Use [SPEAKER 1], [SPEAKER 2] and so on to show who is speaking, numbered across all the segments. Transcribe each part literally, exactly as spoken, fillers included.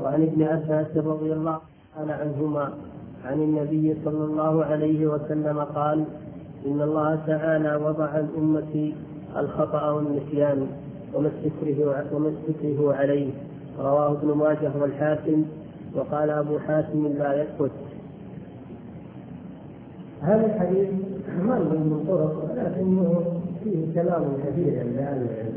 [SPEAKER 1] وعن ابن عباس رضي الله تعالى عنهما عن النبي صلى الله عليه وسلم قال: إن الله تعالى وضع عن أمتي الخطأ والنسيان وما استكره عليه. رواه ابن ماجه والحاكم، وقال أبو حاتم لا يثبت.
[SPEAKER 2] هذا الحديث مر من طرق، ولكنه فيه كلام كثير عند أهل العلم،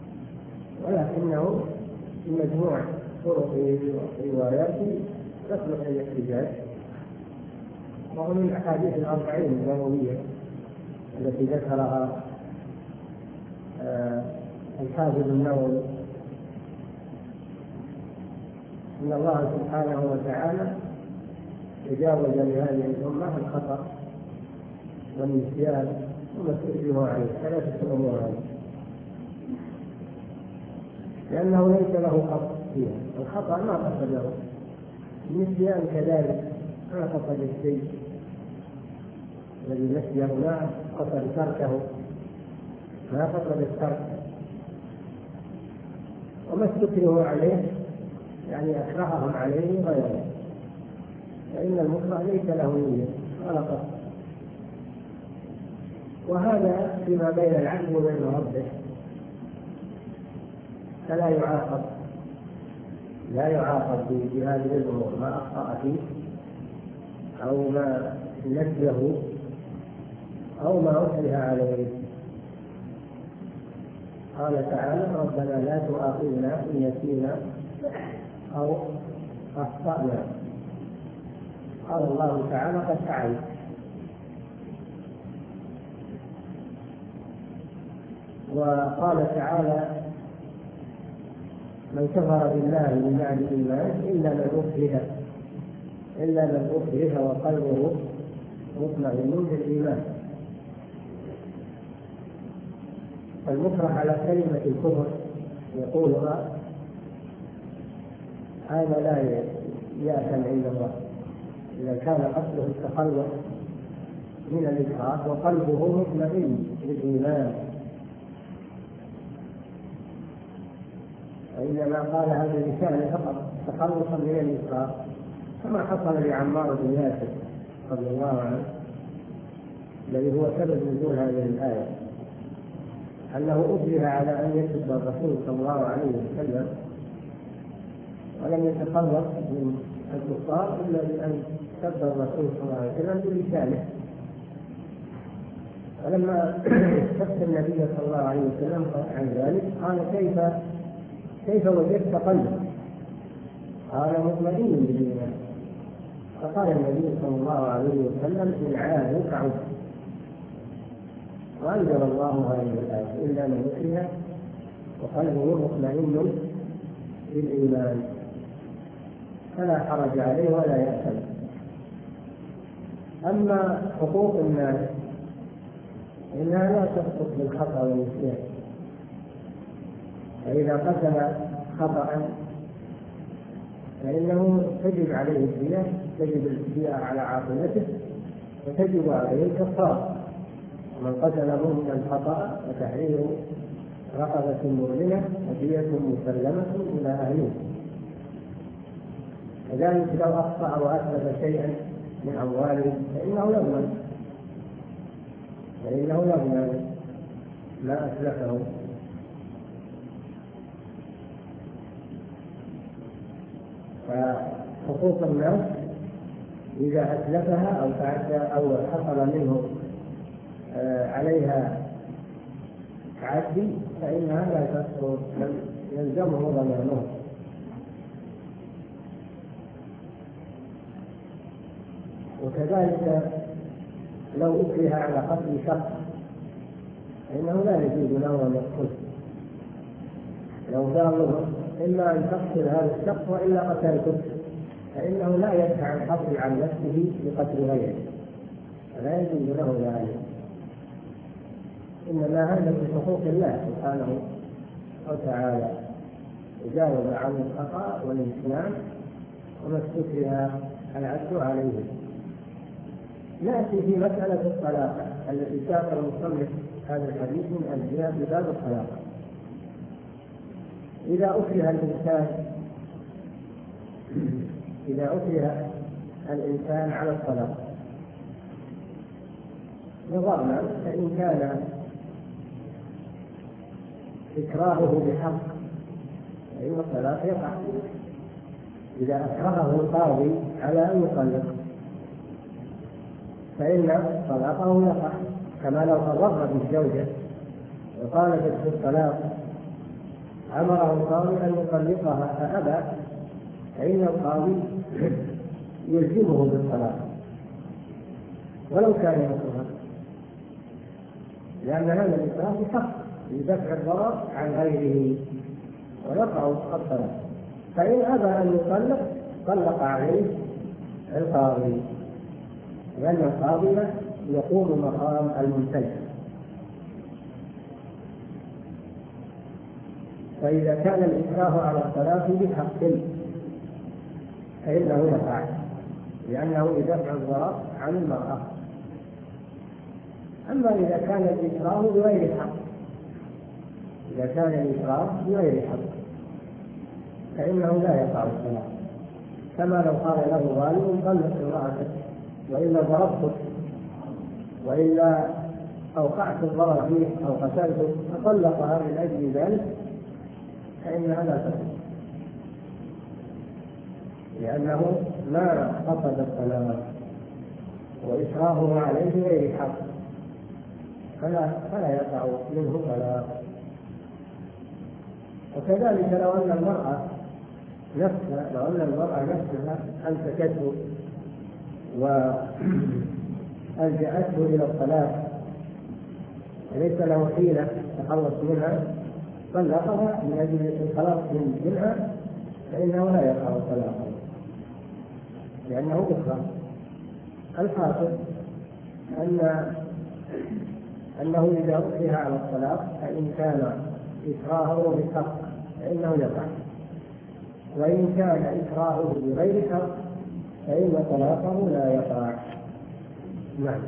[SPEAKER 2] ولكنه في مجموع طرق ورواياته تصلح الاحتجاج، وهو من أحاديث الأربعين النووية التي ذكرها الحافظ النووي. إن الله سبحانه وتعالى تجاوز لهذه الأمة الخطأ والنسيان وما استكره عليه، ثلاثة أمور هذه، لأنه ليس له قصد فيها. الخطأ ما قصد له، النسيان كذلك ما قصد الشيء الذي نسيه، ما قصد تركه، ما قصد الترك. وما استكره عليه يعني أكرههم عليه غيره، فإن المكره ليس له نية ولا قصد، وهذا فيما بين العبد وبين ربه، فلا يعاقب لا يعاقب بهذه الأمور، ما أخطأ فيه أو ما نسيه أو ما أكره عليه. قال تعالى: ربنا لا تؤاخذنا إن نسينا أو أخطأنا. قال الله تعالى: قد فعلت. وقال تعالى: من كفر بالله من بعد إيمانه إلا من أكره إلا من أكره وقلبه مطمئن بالإيمان. المكره على كلمة الكفر يقولها هذا لا يأثم عند الله إذا كان قصده التخلص من الإكراه وقلبه مطمئن بالإيمان، وإنما قال هذا اللسان فقط تخلصا من الإكراه، كما حصل لعمار بن ياسر رضي الله عنه الذي هو سبب نزول هذه الآية، أنه أجبر على أن يسب الرسول صلى الله عليه وسلم ولم يتخلص من الكفار إلا بأن سب الرسول صلى الله عليه وسلم بلسانه. ولما استفتى النبي صلى الله عليه وسلم عن ذلك قال: كيف كيف وجدت قلبك؟ قال: مطمئن بالإيمان. فقال النبي صلى الله عليه وسلم: إن عاد فعد. وأنزل الله هذه الآية: إلا من أكره وقلبه مطمئن بالإيمان فلا حرج عليه ولا يأثم. أما حقوق الناس إنها لا تسقط بالخطأ والنسيان، فإذا قتل خطأ فإنه تجب عليه الدية، تجب الدية على عاقبته، وتجب عليه الكفارة. ومن قتل مؤمنا خطأ فتحرير رقبة مؤمنة ودية مسلمة إلى أهله. كذلك لو أخطأ وأتلف شيئا من أمواله فإنه يضمن فإنه يضمن ما أتلفه. فحقوق الناس إذا أتلفها أو تعدى أو حصل منه عليها تعدي فإنها لا تسقط، يلزمه ضمانه. وكذلك لو أكره على قتل شخص فإنه لا يجوز له أن يقتله، لو قالوا إما أن تقتل هذا الشخص وإلا قتلته، فإنه لا يدفع القتل عن نفسه بقتل غيره، فلا يجوز له ذلك. إنما هذا في حقوق الله سبحانه وتعالى، تجاوز عن الخطأ والنسيان وما استكره العبد عليه. نأتي في مسألة الطلاق التي ساق المصنف هذا الحديث من أجلها في باب الطلاق. إذا أكره الإنسان إذا أكره الإنسان على الطلاق نظرنا، فإن كان إكراهه بحق فإن الطلاق يقع. إذا أكرهه القاضي على أن يطلق فإن طلاقه يقع، كما لو أضر بالزوجة وطالبت بالطلاق أمره القاضي أن يطلقها فأبى، فإن القاضي يلزمه بالطلاق ولو كان يكرهها، لأن هذا الإكراه بحق لدفع الضرر عن غيره ويقع الطلاق. فإن أبى أن يطلق طلق عليه القاضي، لأن القاضي يقوم مقام الممتلك. فإذا كان الإكراه على الطلاق بحق فإنه يقع، لأنه لدفع الضرر عن المرأة. أما إذا كان الإكراه بغير حق، إذا كان الإكراه بغير حق فإنه لا يقع الطلاق، كما لو قال له ظالم طلق امرأتك وإلا ضربتك وإلا أوقعت الضرر فيه أو قتلته فطلقها من أجل ذلك، فإنها لا تصح، لأنه ما قصد الطلاق وإكراهه عليه غير حق، فلا فلا يقع منه طلاق. وكذلك لو أن المرأة نفسها لو أن المرأة نفسها أمسكته وألجأته إلى الطلاق وليس له حيلة تخلص منها طلقها من أجل الخلاص منها، فإنه لا يقع الطلاق لأنه إكراه. الحاصل أن أنه إذا أكره على الطلاق فإن كان إكراهه بحق فإنه يقع، وإن كان إكراهه بغير حق فإن طلاقه لا يقع.
[SPEAKER 1] نعم.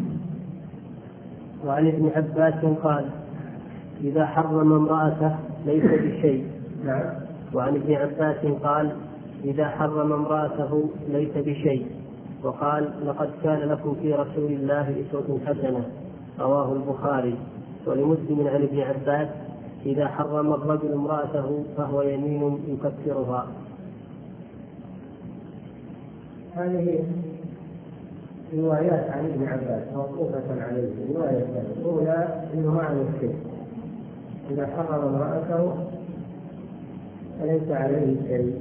[SPEAKER 1] وعن ابن عباس قال: إذا حرم امرأته ليس بشيء.
[SPEAKER 2] نعم.
[SPEAKER 1] وعن ابن عباس قال: إذا حرم امرأته ليس بشيء. وقال: لقد كان لكم في رسول الله أسوة حسنة، رواه البخاري. ولمسلم عن ابن عباس: إذا حرم الرجل امرأته فهو يمين يكفرها.
[SPEAKER 2] هذه روايات عن ابن عباس موقوفة عليه. رواية الأولى إنه معنى الشيء، إذا حرم امرأته فليس عليه شيء،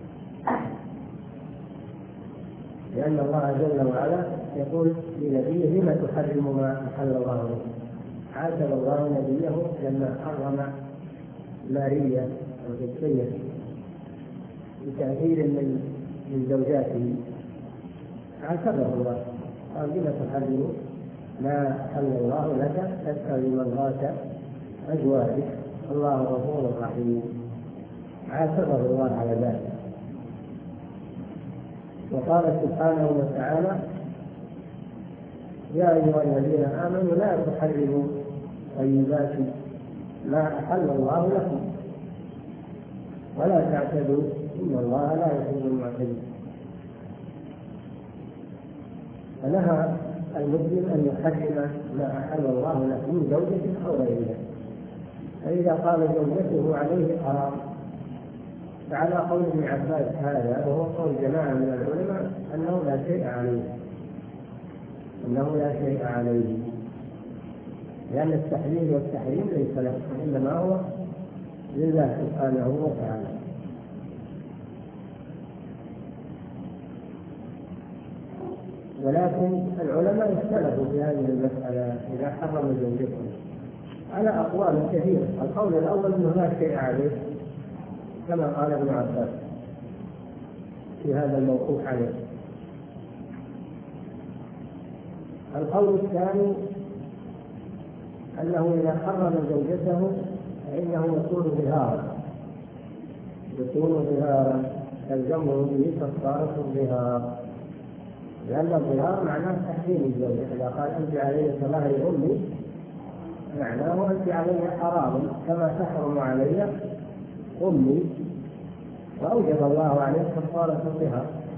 [SPEAKER 2] لأن الله جل وعلا يقول لنبيه: لم تحرم ما أحل الله لك. عاتب الله نبيه لما حرم ماريا القبطية بتأثير من من زوجاته، عاتبه الله قال: لم تحرم ما أحل الله لك تبتغي مرضات أزواجك الله غفور رحيم. عاتبه الله على ذلك. وقال سبحانه وتعالى: يا أيها الذين آمنوا لا تحرموا طيبات ما أحل الله لكم ولا تعتدوا إن الله لا يحب المعتدين. فنهى المسلم أن يحرم ما أحل الله له من زوجته أو غيرها. فإذا قال زوجته عليه حرام فعلى قول ابن عباس هذا، وهو قول جماعة من العلماء، أنه لا شيء عليه أنه لا شيء عليه لأن التحليل والتحريم ليس له، إنما هو لله سبحانه وتعالى. ولكن العلماء اختلفوا في هذه المسألة إذا حرم زوجته على أقوال كثيرة. القول الأول أنه لا شيء عليه كما قال ابن عباس في هذا الموقوف عليه. القول الثاني أنه إذا حرم زوجته فإنه يكون ظهارا يكون ظهارا تلزمه به كفارة الظهار، لأن الظهار معناه تحريم الزوجة. إذا قال أنت علي كظهر أمي معناه أنت علي حرام كما تحرم علي أمي، وأوجب الله عليه كفارة الظهار.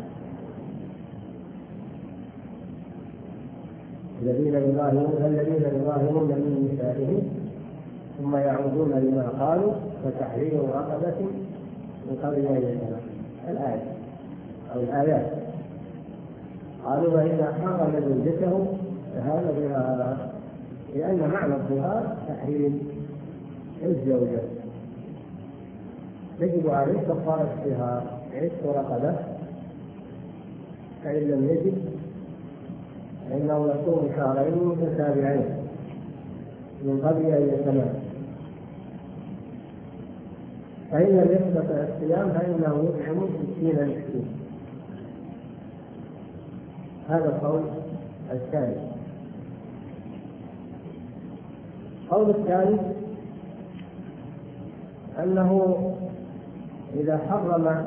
[SPEAKER 2] الذين يظاهرون الذين يظاهرون من نسائهم ثم يعودون لما قالوا فتحرير رقبة من قبل أن يتمسوا. الآية أو الآيات قالوا وإذا حرم زوجته فهذا ظهار، لأن معنى الظهار تحريم الزوجة. يجب عليه كفارة الظهار عتق رقبة، فإن لم يجد فإنه يصوم شهرين متتابعين من قبل أن يتمام، فإن لم يستطع الصيام فإنه يطعم ستين مسكين. هذا القول الثاني. القول الثالث أنه إذا حرم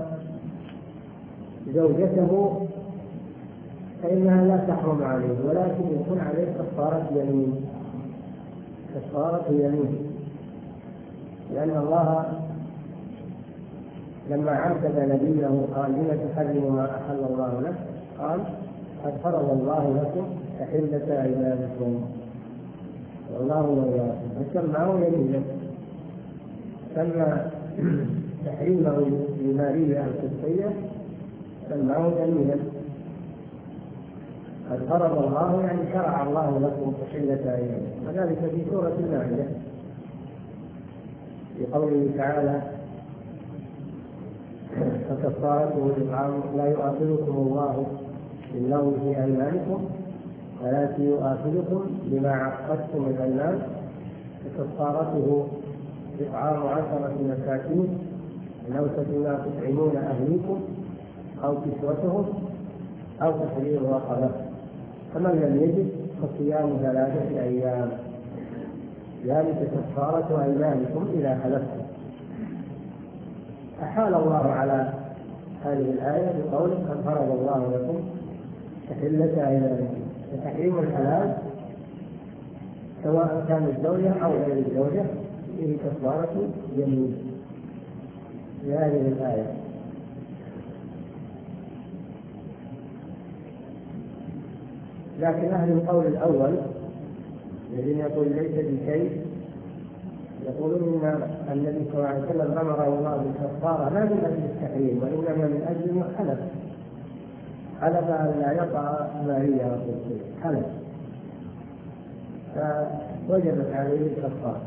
[SPEAKER 2] زوجته فإنها لا تحرم عليه، ولكن يكون عليه كفارة يمين كفارة يمين لأن الله لما عاتب نبيه قال لم تحرم ما أحل الله لك قال قد فرض الله لكم تحلة أيمانكم والله مولاكم، فسمعه يمينا. سمى تحريمه لماريا القبطية سمعه يمينا. قد فرض الله يعني شرع الله لكم تحلة أيمانكم، وذلك في سورة المائدة في قوله تعالى فكفارته إطعام لا يؤاخذكم الله باللغو في أيمانكم ولكن يؤاخذكم بما عقدتم الأيمان، فكفارته إطعام عشرة مساكين من أوسط ما تطعمون أهليكم أو كسوتهم أو تحرير رقبة، فمن لم يجد فصيام ثلاثة أيام ذلك كفارة أيمانكم إذا حلفتم. أحال الله على هذه الآية بقوله قد فرض الله لكم تحلة أيمانكم، فتحريم الحلال سواء كان الزوجة أو غير الزوجة فيه كفارة يمين في هذه الآية. لكن أهل القول الأول الذين يقول ليس بشيء يقولون ان النبي صلى الله عليه وسلم امر الله بالكفاره لا من اجل التحريم وانما من اجل انه حلف حلف ان لا يقع ماريا القبطية حلف فوجبت عليه الكفاره.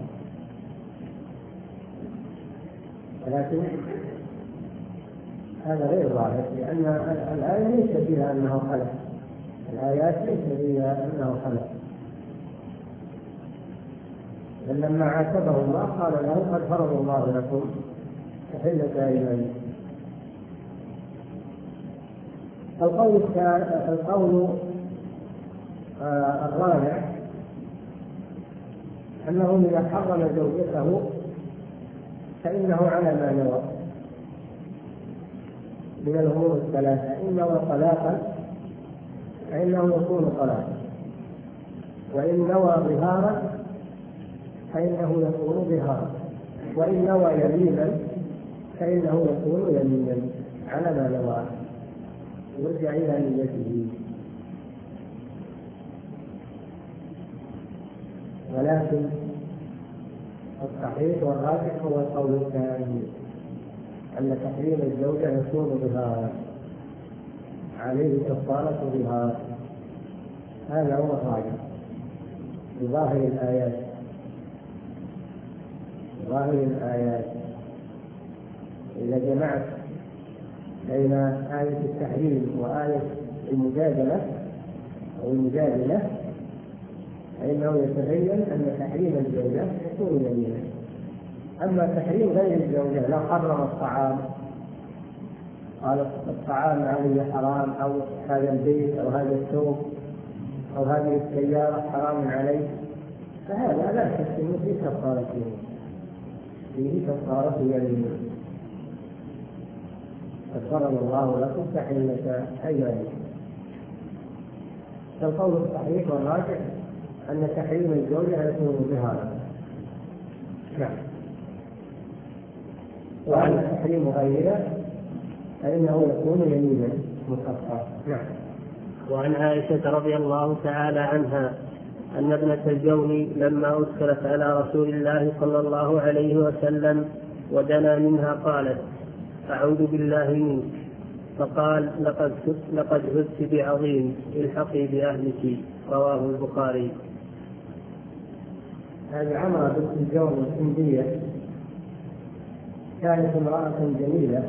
[SPEAKER 2] ولكن هذا غير ظاهر لان الايه ليس فيها انه حلف، الايات ليس فيها انه حلف، بل لما عاتبه الله قال له قد فرض الله لكم تحلة أيمانكم. القول القول الرابع أنه إذا حرم زوجته فإنه على ما نوى من الأمور الثلاثة، إن نوى طلاقا فإنه يكون طلاقا، وإن نوى ظهارا فإنه يكون ظهارا، وإن نوى يمينا فإنه يكون يمينا على ما نوى، يرجع إلى نيته. ولكن الصحيح والراجح هو القول الثاني أن تحريم الزوجة يكون ظهارا عليه كفارة ظهار، هذا هو الراجح بظاهر الآيات ظاهر الآيات. إذا جمعت بين آية التحريم وآية المجادلة أو المجادلة فإنه يتبين أن تحريم الزوجة يكون يمينا. أما تحريم غير الزوجة لو حرم الطعام قال الطعام عليه حرام أو هذا البيت أو هذا الثوب أو هذه السيارة حرام عليه فهذا لا شك أنه فيه كفارة يمين، فيه كفارة يمين. قد فرض الله لكم تحلة أيمانكم. فالقول الصحيح والراجح أن تحريم الزوجة يكون ظهارا. نعم. وأما تحريم غيرها فإنه يكون يمينا مكفرا. نعم.
[SPEAKER 1] وعن عائشة رضي الله تعالى عنها أن ابنة الجون لما أدخلت على رسول الله صلى الله عليه وسلم ودنا منها قالت: أعوذ بالله منك. فقال: لقد لقد عذت بعظيم، الحقي بأهلك. رواه البخاري.
[SPEAKER 2] هذه عمرة بنت الجون الهندية كانت امرأة جميلة،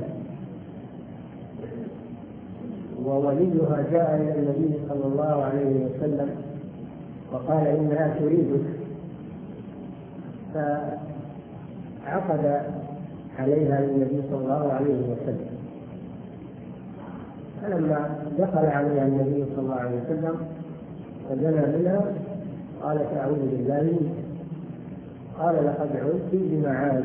[SPEAKER 2] ووليها جاء إلى النبي صلى الله عليه وسلم وقال إنها تريدك، فعقد عليها النبي صلى الله عليه وسلم. فلما دخل عليها النبي صلى الله عليه وسلم فدنا منها قالت: أعوذ بالله منك. قال: لقد عذت بمعاذ.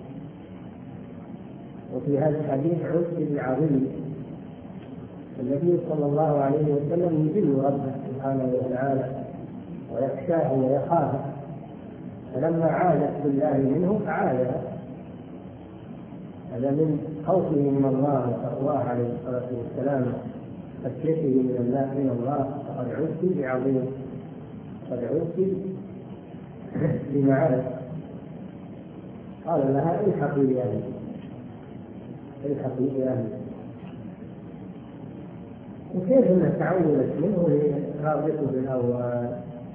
[SPEAKER 2] وفي هذا الحديث عذت بعظيم. النبي صلى الله عليه وسلم يجل ربه سبحانه وتعالى ويخشاه ويخافه، فلما عادت بالله منه فعادها. هذا من خوفه من الله وتقواه عليه الصلاه والسلام، خشيته من الله من الله. فقد عذت بعظيم، قد عذت بمعاذ. قال لها: الحقي بأهلك، الحقي بأهلك. وكيف انها تعودت منه لرابطه بالاول؟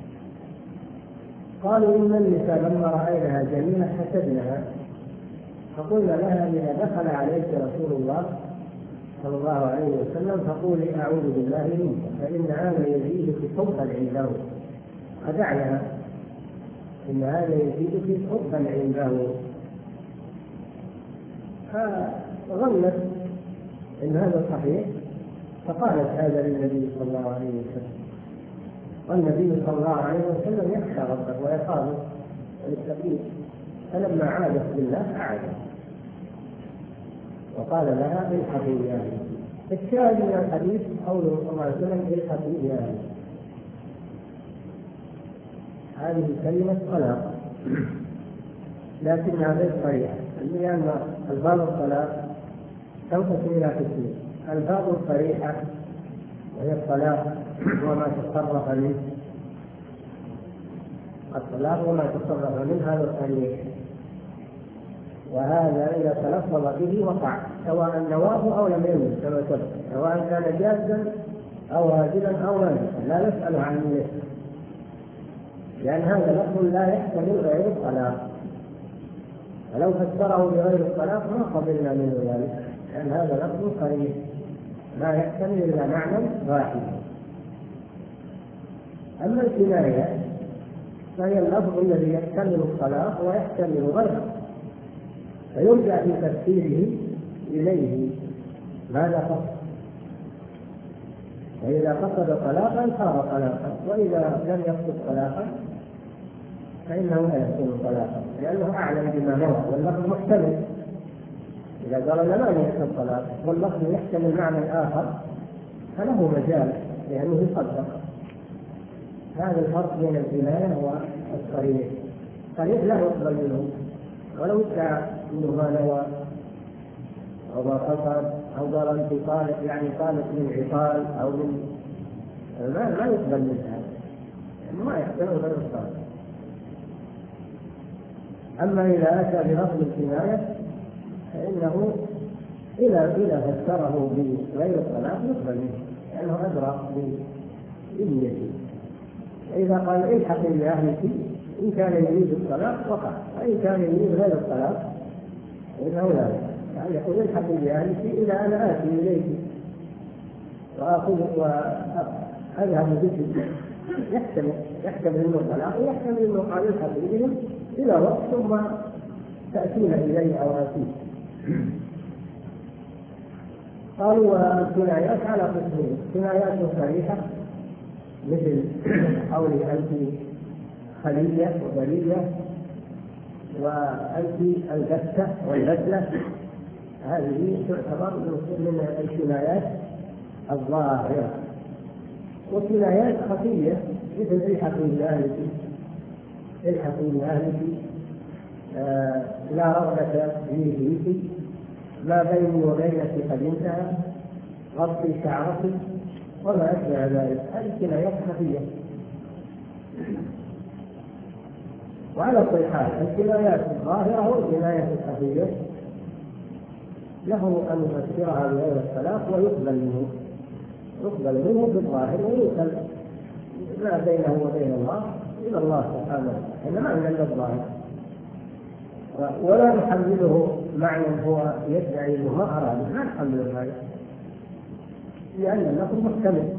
[SPEAKER 2] قالوا: ان النساء لما راينها جميله حسدنها، فقلنا لها: اذا دخل عليك رسول الله صلى الله عليه وسلم فقولي: اعوذ بالله منك، فان هذا يزيدك حبا عنده. خدعنها، ان هذا يزيدك حبا عنده. فظنت ان هذا صحيح، فقالت هذا للنبي صلى الله عليه وسلم. والنبي صلى الله عليه وسلم يخشى ربه ويخاف ويتقيه، فلما عادت بالله عادت وقال لها: الحقي بأهلك. الشاهد من الحديث قوله صلى الله عليه وسلم: الحقي بأهلك. هذه كلمة طلاق لكنها غير صريحة، لأن الباب الطلاق تنقسم إلى قسمين: الباب الصريحة وهي الطلاق وما تصرف منه، الطلاق وما تصرف منه هذا صريح، وهذا إذا تلفظ به وقع سواء نواه أو لم ينوه، كما سبق، سواء كان جازا أو واجبا أو مانعا، لا نسأل عن نيته، لأن هذا لفظ لا يحتمل غير الطلاق، فلو فسره بغير الطلاق ما قبلنا منه ذلك، لأن هذا لفظ صريح لا يحتمل إلا معنى واحد. أما الكناية فهي اللفظ الذي يحتمل الطلاق ويحتمل غيره، فيرجع في تفسيره إليه ماذا قصد. فإذا قصد طلاقا صار طلاقا، وإذا لم يقصد طلاقا فإنه لا يكون طلاقا، لأنه أعلم بما نوى، واللفظ محتمل. إذا قال لا يحتمل الطلاق واللفظ يحتمل معنى آخر فله مجال لأنه يصدق. هذا الفرق بين الكناية والصريح. الصريح لا يقبل منه ولو ادعى منه ما نوى أو ما قصد أو قال أنت طالق، يعني طالق من عقال أو من ما لا يقبل من هذا، يعني ما يحتمل غير الصالح. أما إذا أتى بلفظ الكناية فإنه إذا إذا فسره بغير الطلاق يقبل منه، لأنه أدرى بنيته. إذا قال: الحقي بأهلك، إن كان يريد الطلاق وقع، وإن كان يريد غير الطلاق فإنه لا. يعني يقول: الحقي بأهلك إذا أنا آتي إليك وآخذ وأذهب بك، يحتمل يحتمل إنه الطلاق ويحتمل إنه قال: الحقي بهم إلى وقت ثم تأتين إلي أو آتيك. قالوا: والكنايات على قسمين: كنايات صريحة مثل قول أنت خلية وبلية وأنت البتة والبتلة، هذه تعتبر من الكنايات الظاهرة. وكنايات خفية مثل: الحقي بأهلك، الحقي بأهلك، آه لا رغبة لي فيك، ما بيني وبينك قد انتهى، غطي شعرك، وما أشبه ذلك، هذه كنايات خفية. وعلى كل حال الكنايات الظاهرة والكنايات الخفية له أن يفسرها بغير الطلاق ويقبل منه، يقبل منه بالظاهر ويوصل ما بينه وبين الله إلى الله سبحانه وتعالى، ما عندنا الظاهر، ولا نحمله معنى هو يدعي انه ما اراد، ما نحمله هذا، لان النقل محتمل.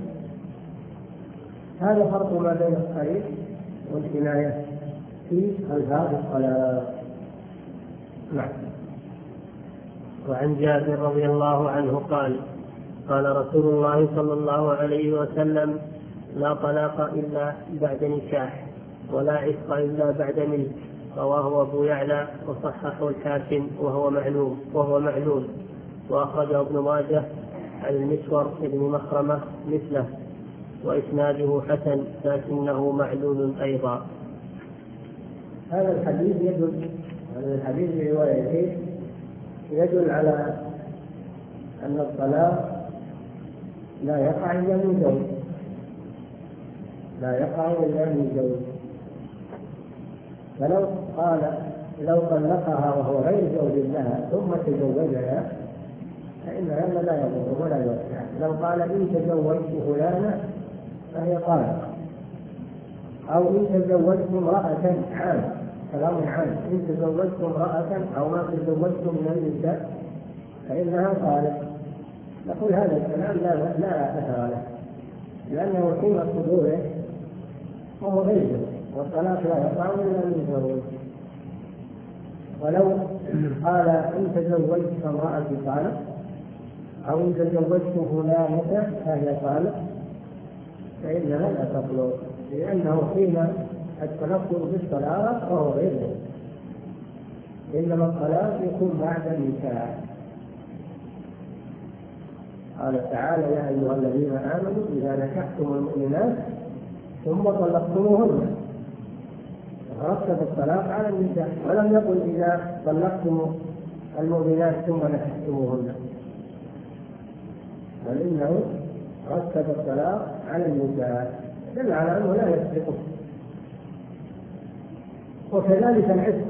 [SPEAKER 2] هذا فرق ما بين الصريح والكنايه في الفاظ الطلاق. نعم.
[SPEAKER 1] وعن جابر رضي الله عنه قال قال رسول الله صلى الله عليه وسلم: لا طلاق إلا بعد نكاح، ولا عتق إلا بعد ملك. رواه أبو يعلى وصححه الحاكم وهو معلوم وهو معلول وأخرجه ابن ماجه عن المسور بن مخرمة مثله، وإسناده حسن لكنه معلول أيضا.
[SPEAKER 2] هذا الحديث يدل هذا الحديث روايته يدل على أن الطلاق لا يقع إلا من زوج، لا يقع إلا من زوج. فلو قال لو طلقها وهو غير زوج لها ثم تزوجها فإن هذا لا يضر ولا يوسع. لو قال إن تزوجت فلانا فهي طالق، أو إن تزوجت امرأة عام، كلام عام، إن تزوجت امرأة أو ما تزوجت من النساء فإنها طالق، نقول هذا الكلام لا لا أثر له، لأنه حين صدوره وهو غير زوج، والطلاق لا يقع إلا من زوج. ولو قال إن تزوجت امرأة طالق، أو إن تزوجت فلانة فهي طالق، فإنها لا تطلق، لأنه حين التلفظ بالطلاق وهو غير زوج، إنما الطلاق يكون بعد النكاح. قال تعالى: يا أيها الذين آمنوا إذا نكحتم المؤمنات ثم طلقتموهن، رتب الطلاق على النكاح، ولم يقل إذا طلقتم المؤمنات ثم نكحتموهن، بل إنه رتب الطلاق على النكاح، دل على أنه لا يسبقه. وكذلك العتق،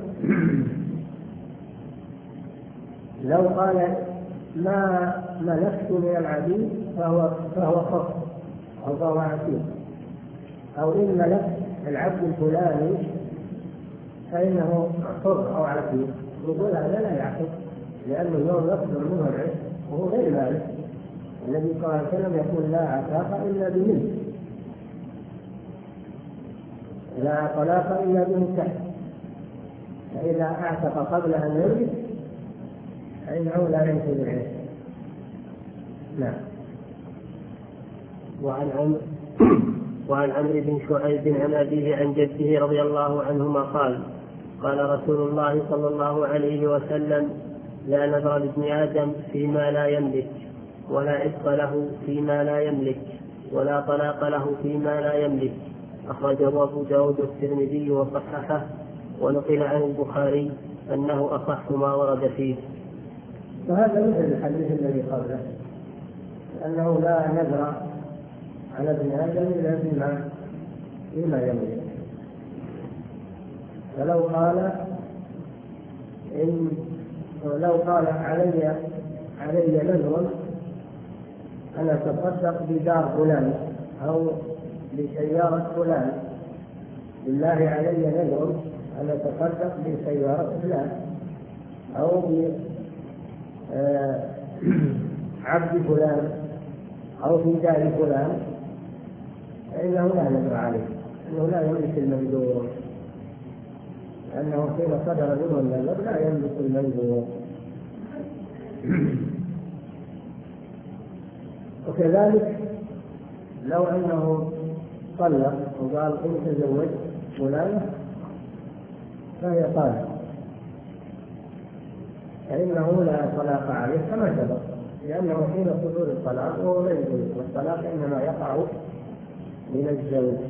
[SPEAKER 2] لو قال ما ملكت من العبيد فهو فهو حر أو فهو عتيق، أو إن ملكت العبد الفلاني فإنه حر أو عتيق، يقول هذا لا يعتق، لأنه يوم يصدر منه العتق وهو غير مالك. النبي صلى الله عليه وسلم يقول: لا عتاق إلا بملك، لا طلاق إلا بنكاح، فإذا أعتق قبل أن يرث فإنه لا ينفذ العتق. نعم.
[SPEAKER 1] وعن عمرو وعن عمرو بن شعيب عن أبيه عن جده رضي الله عنهما قال: قال رسول الله صلى الله عليه وسلم: لا نذر لابن آدم فيما لا يملك، ولا عتق له فيما لا يملك، ولا طلاق له فيما لا يملك. أخرجه أبو داود والترمذي وصححه، ونقل عن البخاري أنه أصح ما ورد فيه.
[SPEAKER 2] وهذا مثل الحديث الذي قبله، أنه لا نذر على ابن آدم إلا فيما فيما يملك. فلو قال إن لو قال علي علي نذر أن أتصدق بدار فلان أو بسيارة فلان، لله علي نذر أن أتصدق بسيارة فلان أو بعبد فلان أو في دار فلان، فإنه لا نذر عليه، أنه لا يملك المنذور، لأنه حين صدر منه النذر لا يملك المنذور. وكذلك لو أنه طلق وقال إن تزوجت فلانة فهي طالق، فإنه لا طلاق عليه كما سبق، لأنه حين صدور الطلاق وهو غير زوج، والطلاق إنما يقع من الزوج،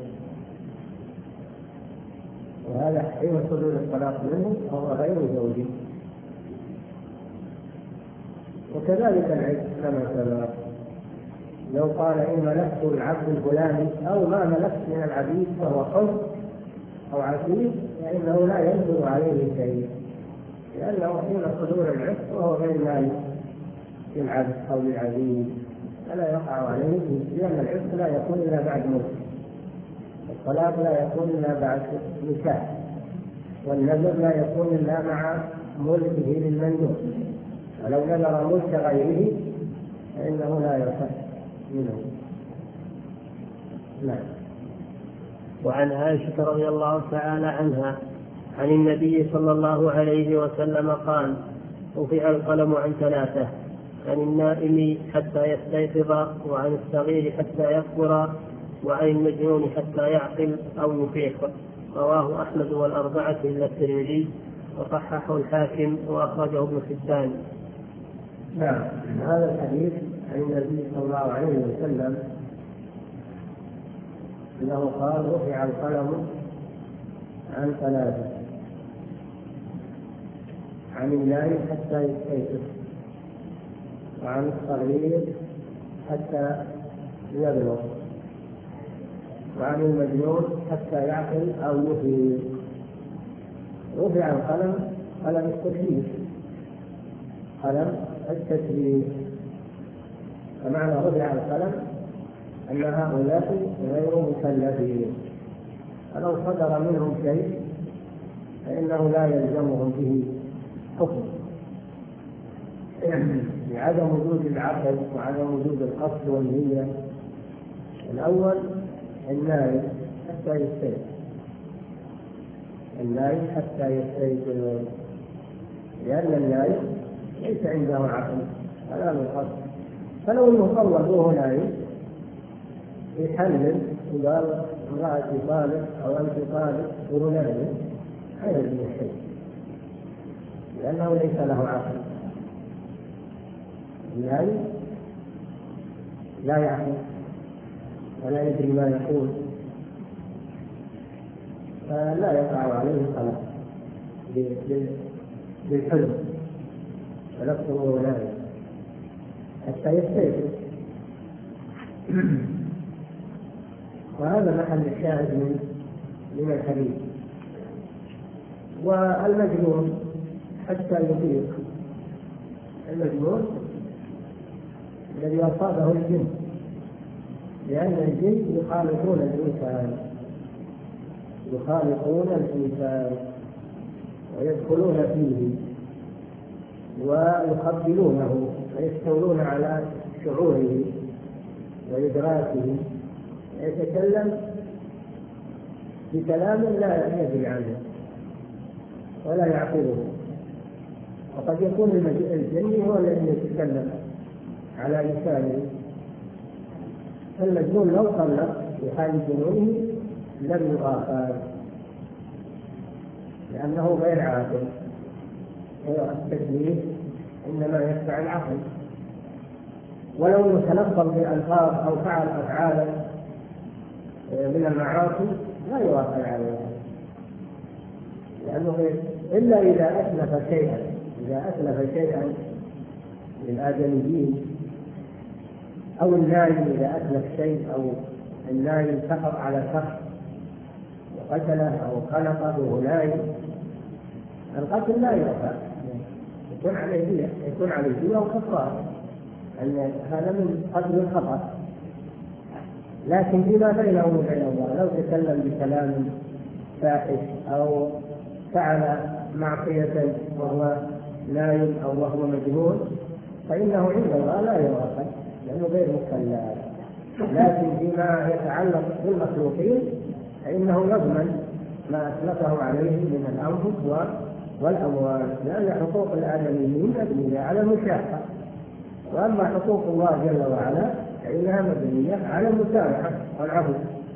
[SPEAKER 2] وهذا حين صدور الطلاق منه وهو غير زوج. وكذلك العتق كما سبق. لو قال إن ملكت العبد الفلاني أو ما ملكت من العبيد فهو حر أو عتيق فإنه لا ينزل عليه شيء، لأنه حين صدور العتق وهو غير مالك للعبد أو للعبيد فلا يقع عليه شيء، لأن العتق لا يكون إلا بعد موت، الطلاق لا يكون إلا بعد نكاح، والنذر لا يكون إلا مع ملكه للمندوب، ولو نذر ملك غيره فإنه لا يصح منه.
[SPEAKER 1] نعم. وعن عائشة رضي الله تعالى عنها عن النبي صلى الله عليه وسلم قال: رفع القلم عن ثلاثة: عن النائم حتى يستيقظ، وعن الصغير حتى يكبر، وعن المجنون حتى يعقل أو يفيق. رواه أحمد والأربعة إلا الترمذي، وصححه الحاكم وأخرجه ابن حبان.
[SPEAKER 2] نعم. هذا الحديث عن النبي صلى الله عليه وسلم انه قال: رفع القلم عن ثلاثه: عن النائم حتى يستيقظ، وعن الصغير حتى يبلغ، وعن المجنون حتى يعقل او يفيق. رفع القلم قلم التكليف، قلم التكليف، فمعنى رفع القلم أن هؤلاء غير مكلفين، فلو صدر منهم شيء فإنه لا يلزمهم به حكم، لعدم وجود العقل وعدم وجود القصد والنية. الأول النائم حتى يستيقظ، النائم حتى يستيقظ، لأن النائم ليس عنده عقل ولا من قصد، فلو انه طلق وهو نايم يحلل وقال امرأتي طالق او انت طالق وهو نايم خير من الشيء، لانه ليس له عقل. النايم لا يعقل ولا يدري ما يقول، فلا يقع عليه الطلاق بالحلم ولكن وهو نايم حتى يستيقظ. وهذا محل الشاهد من من الحديث. والمجنون حتى يفيق، المجنون الذي أصابه الجن، لأن الجن يخالطون الإنسان يخالطون الإنسان ويدخلون فيه ويقبلونه ويستولون على شعوره وإدراكه، يتكلم بكلام لا يدري عنه ولا يعقله. وقد يكون الجن هو الذي يتكلم على لسانه، فالمجنون لو طلق في حال جنونه لم يؤاخذ لأنه غير عاقل. التكليف إنما يتبع العقل، ولو تلفظ بألفاظ أو فعل أفعالا من المعاصي لا يؤاخذ عليها، لأنه إلا إذا أتلف شيئا إذا أتلف شيئا للآدميين، أو النايم إذا أتلف شيء، أو النايم سقط على شخص وقتله أو خلقه وهو نايم، القتل لا يؤاخذ، يكون عليه دية يكون عليه دية وكفارة، أن هذا من قتل الخطأ. لكن فيما بينه وبين الله لو تكلم بكلام فاحش أو فعل معصية وهو نايم أو وهو مجنون فإنه عند الله لا يؤاخذ لأنه غير مكلف. لكن فيما يتعلق بالمخلوقين فإنه يضمن ما أسلفه عليه من الأنفس والأموال، لأن حقوق الآدميين مبنية على المشاحة، وأما حقوق الله جل وعلا فإنها مبنية على المسامحة والعفو.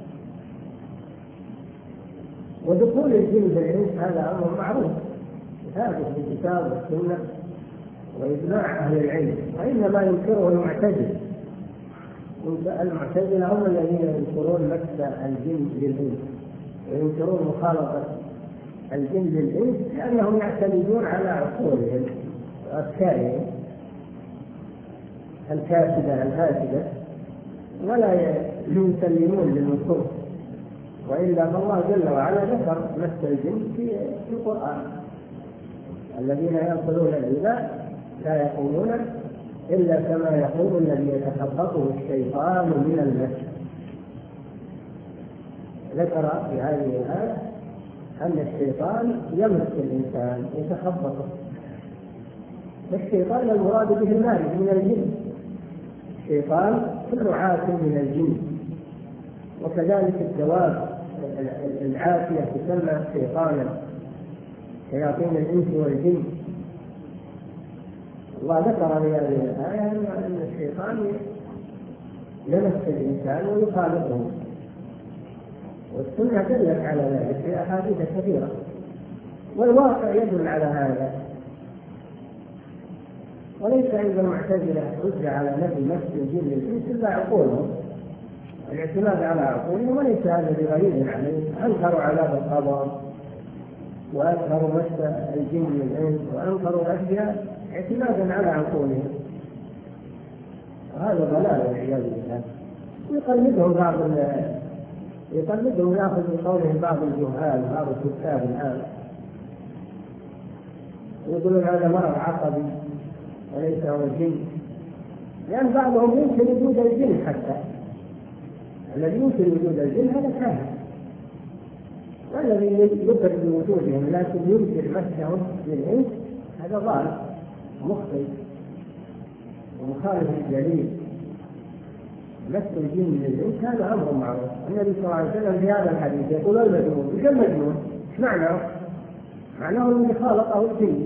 [SPEAKER 2] ودخول الجن بالإنس هذا أمر معروف ثابت في الكتاب والسنة وإجماع أهل العلم، وإنما ينكره المعتزلة. المعتزلة هم الذين ينكرون مس الجن للإنس وينكرون مخالطة الجن للإنس، لأنهم يعتمدون على عقولهم وأفكارهم الكاسدة الفاسدة ولا يسلمون للنصوص، وإلا فالله جل وعلا ذكر مس الجن في القرآن: الذين يأكلون الربا لا يقومون إلا كما يقول الذي يتخبطه الشيطان من المس. ذكر في هذه الآية أن الشيطان يمس الإنسان يتخبطه. الشيطان المراد به المارد من الجن، الشيطان كل عاص من الجن، وكذلك الدواب العافية تسمى شيطانا، شياطين الإنس والجن. الله ذكر في هذه الآية أن الشيطان يمس الإنسان ويخالطه، والسنة دلت على ذلك في أحاديث كثيرة، والواقع يدل على هذا. وليس عند المعتزلة حجة على نفي مس الجن للإنس إلا عقولهم، الاعتماد على عقولهم، وليس هذا بغريب عليهم. أنكروا عذاب القبر، وأنكروا مس الجن للإنس، وأنكروا أشياء اعتمادا على عقولهم، وهذا ضلال والعياذ بالله. يقلدهم بعض يقلدهم ياخذ من قولهم بعض الجهال، بعض الكتاب الآن يقولون هذا مرض عصبي وليس هو الجن، لأن بعضهم ينكر وجود الجن، حتى الذي ينكر وجود الجن هذا كافر، والذي يقر بوجودهم لكن ينكر مسهم للإنس هذا ضال مخطئ ومخالف الدليل. مس الجن للإنس هذا أمر معروف. النبي صلى الله عليه وسلم في هذا الحديث يقول: المجنون. وش المجنون؟ ايش معناه؟ معناه الذي خالطه الجن.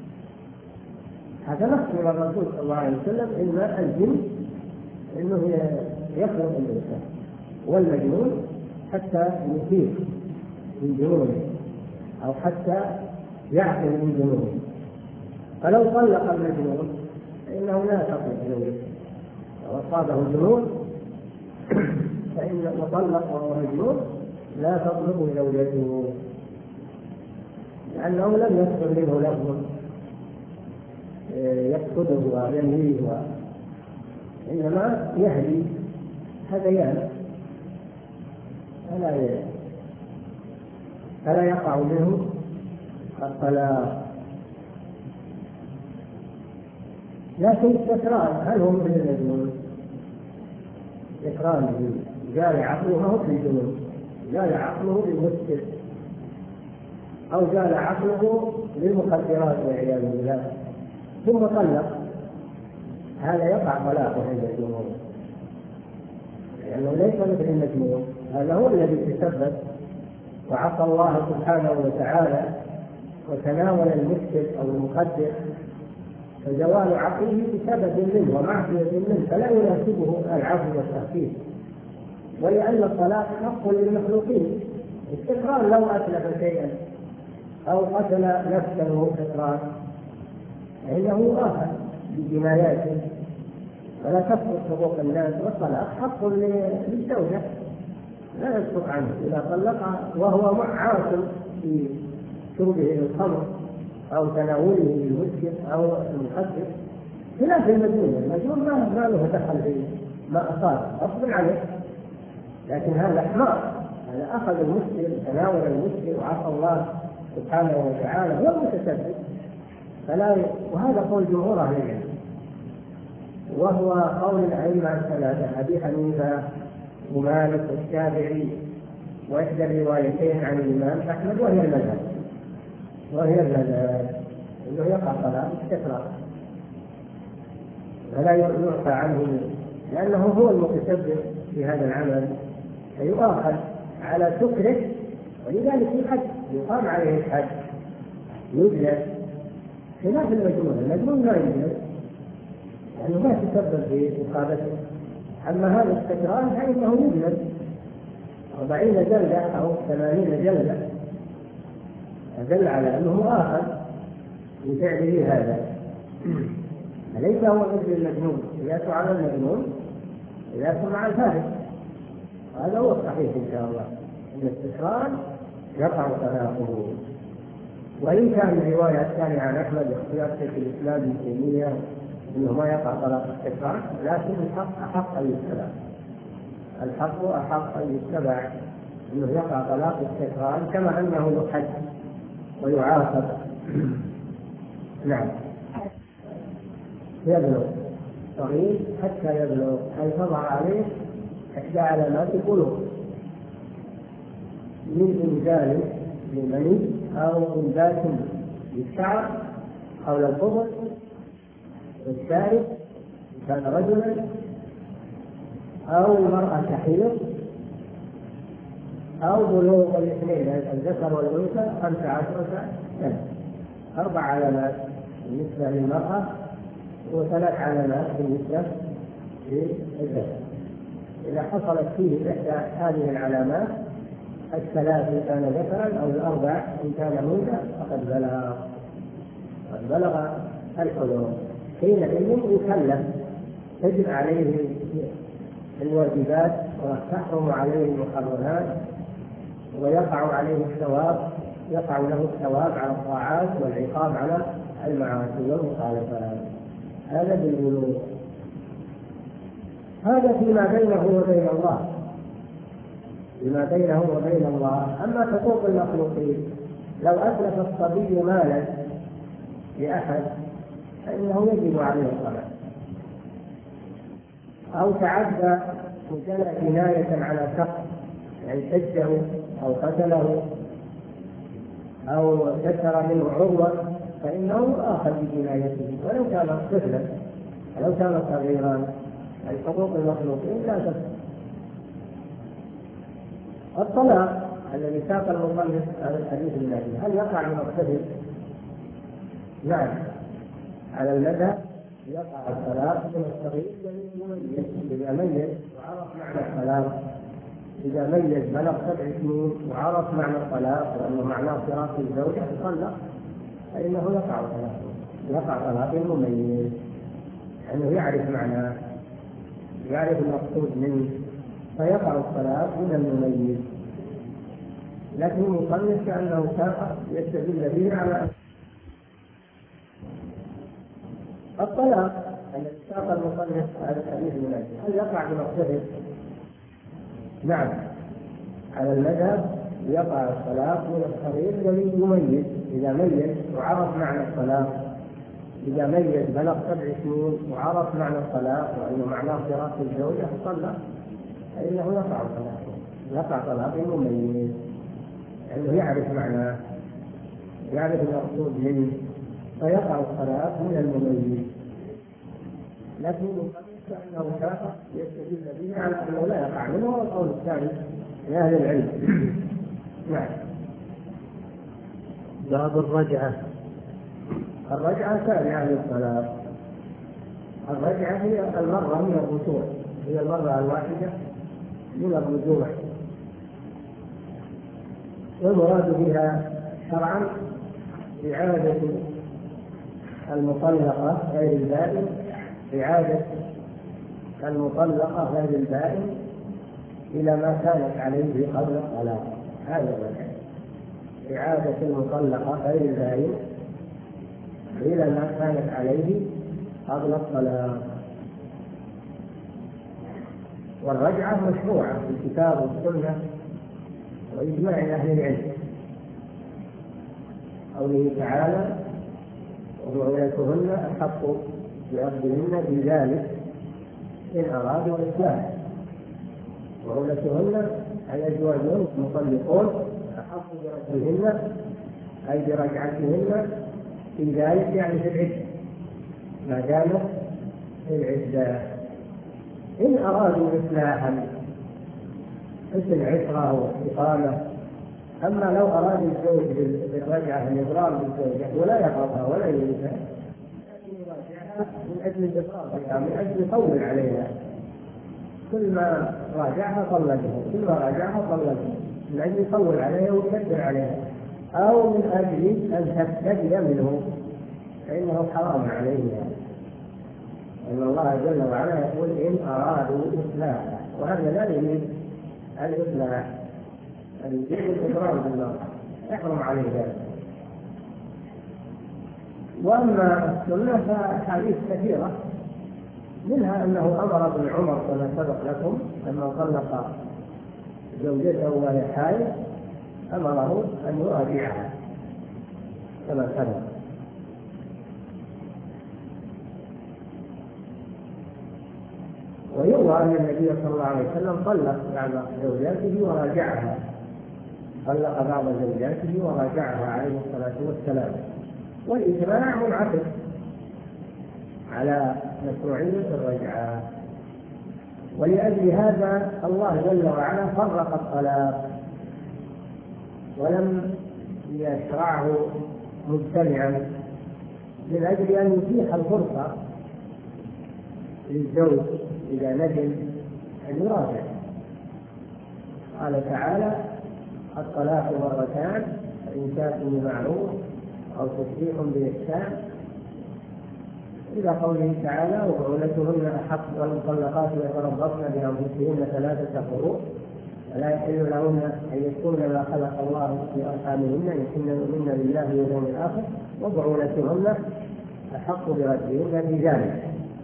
[SPEAKER 2] هذا نص من الرسول صلى الله عليه وسلم إن الجن إنه يخلق الإنسان، والمجنون حتى يثير من جنونه أو حتى يعقل من جنونه. فلو طلق المجنون فإنه لا تطلق زوجته، لو أصابه جنون فإن وطلق وهو مجنون لا تطلق زوجته، لأنه لم يصدر منه لفظ يقصده وينهيه، إنما يهدي هذيان فلا فلا يقع منه الطلاق. لكن السكران هل هو مثل المجنون؟ سكران جاري عقله، ما هو في الجنون، جاري عقله بالمسكر أو جاري عقله للمخدرات والعياذ بالله ثم طلق، هذا يقع طلاقه عند الجمهور، لأنه ليس مثل المجنون، هذا هو الذي تسبب وعصى الله سبحانه وتعالى وتناول المسكر أو المخدر، فزوال عقله بسبب منه ومعصية منه، فلا يناسبه العفو والتخفيف. ولأن الطلاق حق للمخلوقين، السكران لو أتلف شيئا أو قتل نفسه وهو سكران فإنه يؤاخذ بجناياته، فلا تسقط حقوق الناس. والطلاق حق للزوجة لا يسقط عنه إذا طلق وهو عاصم في شربه للخمر أو تناوله للمسكر أو المخدر، خلاف المجنون. المجنون ما له دخل في ما أصاب غصب عليه، لكن هذا حمار، هذا أخذ المسكر تناول المسكر وعصى الله سبحانه وتعالى هو المتسبب. فلا ي... وهذا قول جمهور أهل العلم، وهو قول الأئمة الثلاثة أبي حنيفة ومالك والشافعي، وإحدى الروايتين عن الإمام أحمد وهي المذهب، وهي المذهب أنه يقع طلاق استقرار فلا يعفى عنه، لأنه هو المتسبب في هذا العمل، فيؤاخذ على سكره، ولذلك الحد يقام عليه الحد يجلس، خلاف المجنون. المجنون لا يجلس لأنه ما تسبب في إصابته، أما هذا السكران فإنه يجلس أربعين جلدة أو ثمانين جلدة، أدل على أنه مؤاخذ بفعله هذا. أليس هو مثل المجنون؟ قياس على المجنون قياس مع الفارق، هذا هو الصحيح إن شاء الله، أن السكران يقع طلاقه. وإن كان الرواية الثانية عن أحمد اختيار شيخ الإسلام ابن تيمية أنه ما يقع طلاق السكران، لكن الحق أحق بالسلام، الحق أحق أن يتبع، أنه يقع طلاق استكرار كما أنه يحد ويعاقب. نعم. يبلغ صغير حتى يبلغ، أي تضع عليه إحدى علامات البلوغ من إنزال للمني أو إنبات للشعر حول الظهر والشارب إن كان رجلا، أو المرأة تحيض، أو بلوغ الاثنين الذكر والأنثى خمس عشرة سنة. أربع علامات بالنسبة للمرأة وثلاث علامات بالنسبة للذكر. إذا حصلت فيه إحدى هذه العلامات الثلاث إن كان ذكرا أو الأربع إن كان أنثى فقد بلغ قد بلغ الحلم. حينئذ يكلف، تجب عليه الواجبات وتحرم عليه المحرمات ويقع عليه الثواب، يقع له الثواب على الطاعات والعقاب على المعاصي والمخالفات. هذا بالبلوغ. هذا فيما بينه وبين الله، فيما بينه وبين الله. أما حقوق المخلوقين، لو أتلف الصبي مالا لأحد فإنه يجب عليه الصلاة، أو تعدى وجنى جناية على شخص يعني سجه أو قتله أو كسر منه عروة فإنه آخذ بجنايته ولو كان طفلا ولو كان صغيرا. حقوق المخلوقين لا تفعل. الطلاق الذي ساق المصنف على الحديث النبي، هل يقع من الطفل؟ نعم، على المذهب يقع الطلاق من الصغير يميز، إذا ميز وعرف معنى الطلاق، إذا ميز بلغ سبع سنين وعرف معنى الطلاق وأنه معناه فراق الزوجة طلق فإنه يقع طلاق، يقع طلاق المميز، لأنه يعرف معناه، يعرف المقصود منه، فيقع الطلاق من المميز. لكن المصنف كأنه ساق يستدل به على الطلاق الذي ساق المصنف على الحديث من أجله. هل يقع من الطفل؟ نعم، على المذهب يقع الطلاق من الصغير الذي يميز، إذا ميز وعرف معنى الطلاق، إذا ميز بلغ سبع سنين وعرف معنى الطلاق وأنه معناه فراق الزوجة طلق فإنه يقع طلاق، يقع طلاق مميز، لأنه يعرف معناه، يعرف المقصود منه، فيقع الطلاق من المميز. لكن كأنه شاق يستدل به على أنه لا يقع منه، هو القول الثاني لأهل العلم. نعم.
[SPEAKER 1] باب الرجعة.
[SPEAKER 2] الرجعة تابعة للطلاق. الرجعة هي المرة من الرجوع، هي المرة الواحدة من الرجوع، والمراد بها شرعا إعادة المطلقة غير البائن، إعادة المطلقة غير البائن إلى ما كانت عليه قبل الطلاق. هذا الرجعة، إعادة المطلقة غير البائن إلى ما كانت عليه قبل الطلاق. والرجعة مشروعة في الكتاب والسنة وإجماع أهل العلم. قوله تعالى: وبعولتهن أحق بأخذهن بذلك إن أرادوا الإصلاح. وعولتهن أي أزواجهن المطلقون أحق برجعتهن أي برجعتهن في ذلك، يعني في العدة، ما دامت في العدة، إن أرادوا إصلاحا مثل عشرة والإقامة. أما لو أراد الزوج بالرجعة الإضرار بالزوجة ولا يقربها ولا يريدها، لكن يراجعها من أجل الإضرار بها، من أجل يطول عليها، كل ما راجعها طلقها، كل ما راجعها طلقها، من أجل يطول عليها ويكبر عليها، أو من أجل أن تفتدي منه فإنه حرام عليها. أن الله جل وعلا يقول: إن أرادوا إصلاحا، وهذا لا يريد الإصلاح، أن يجيب الإضرار بالله، يحرم عليه ذلك. وأما السنة فأحاديث كثيرة منها أنه أمر ابن عمر كما سبق لكم لما طلق زوجته وهي حائض أمره أن يراجعها كما سبق. ويروى أن النبي صلى الله عليه وسلم طلق بعض زوجاته وراجعها، طلق بعض زوجاته وراجعها عليه الصلاة والسلام. والإجماع منعكس على مشروعية الرجعة، ولأجل هذا الله جل وعلا فرق الطلاق ولم يشرعه مجتمعا من أجل أن يتيح الفرصة للزوج إذا ندم أن يراجع. قال تعالى: الطلاق مرتان فإمساك بمعروف أو تسريح بإحسان، إلى قوله تعالى: وبعولتهن أحق والمطلقات يتربصن بأنفسهن ثلاثة قروء فلا يحل لهن أن يكتمن ما خلق الله في أرحامهن إن كن يؤمن بالله واليوم الآخر وبعولتهن أحق بردهن في ذلك.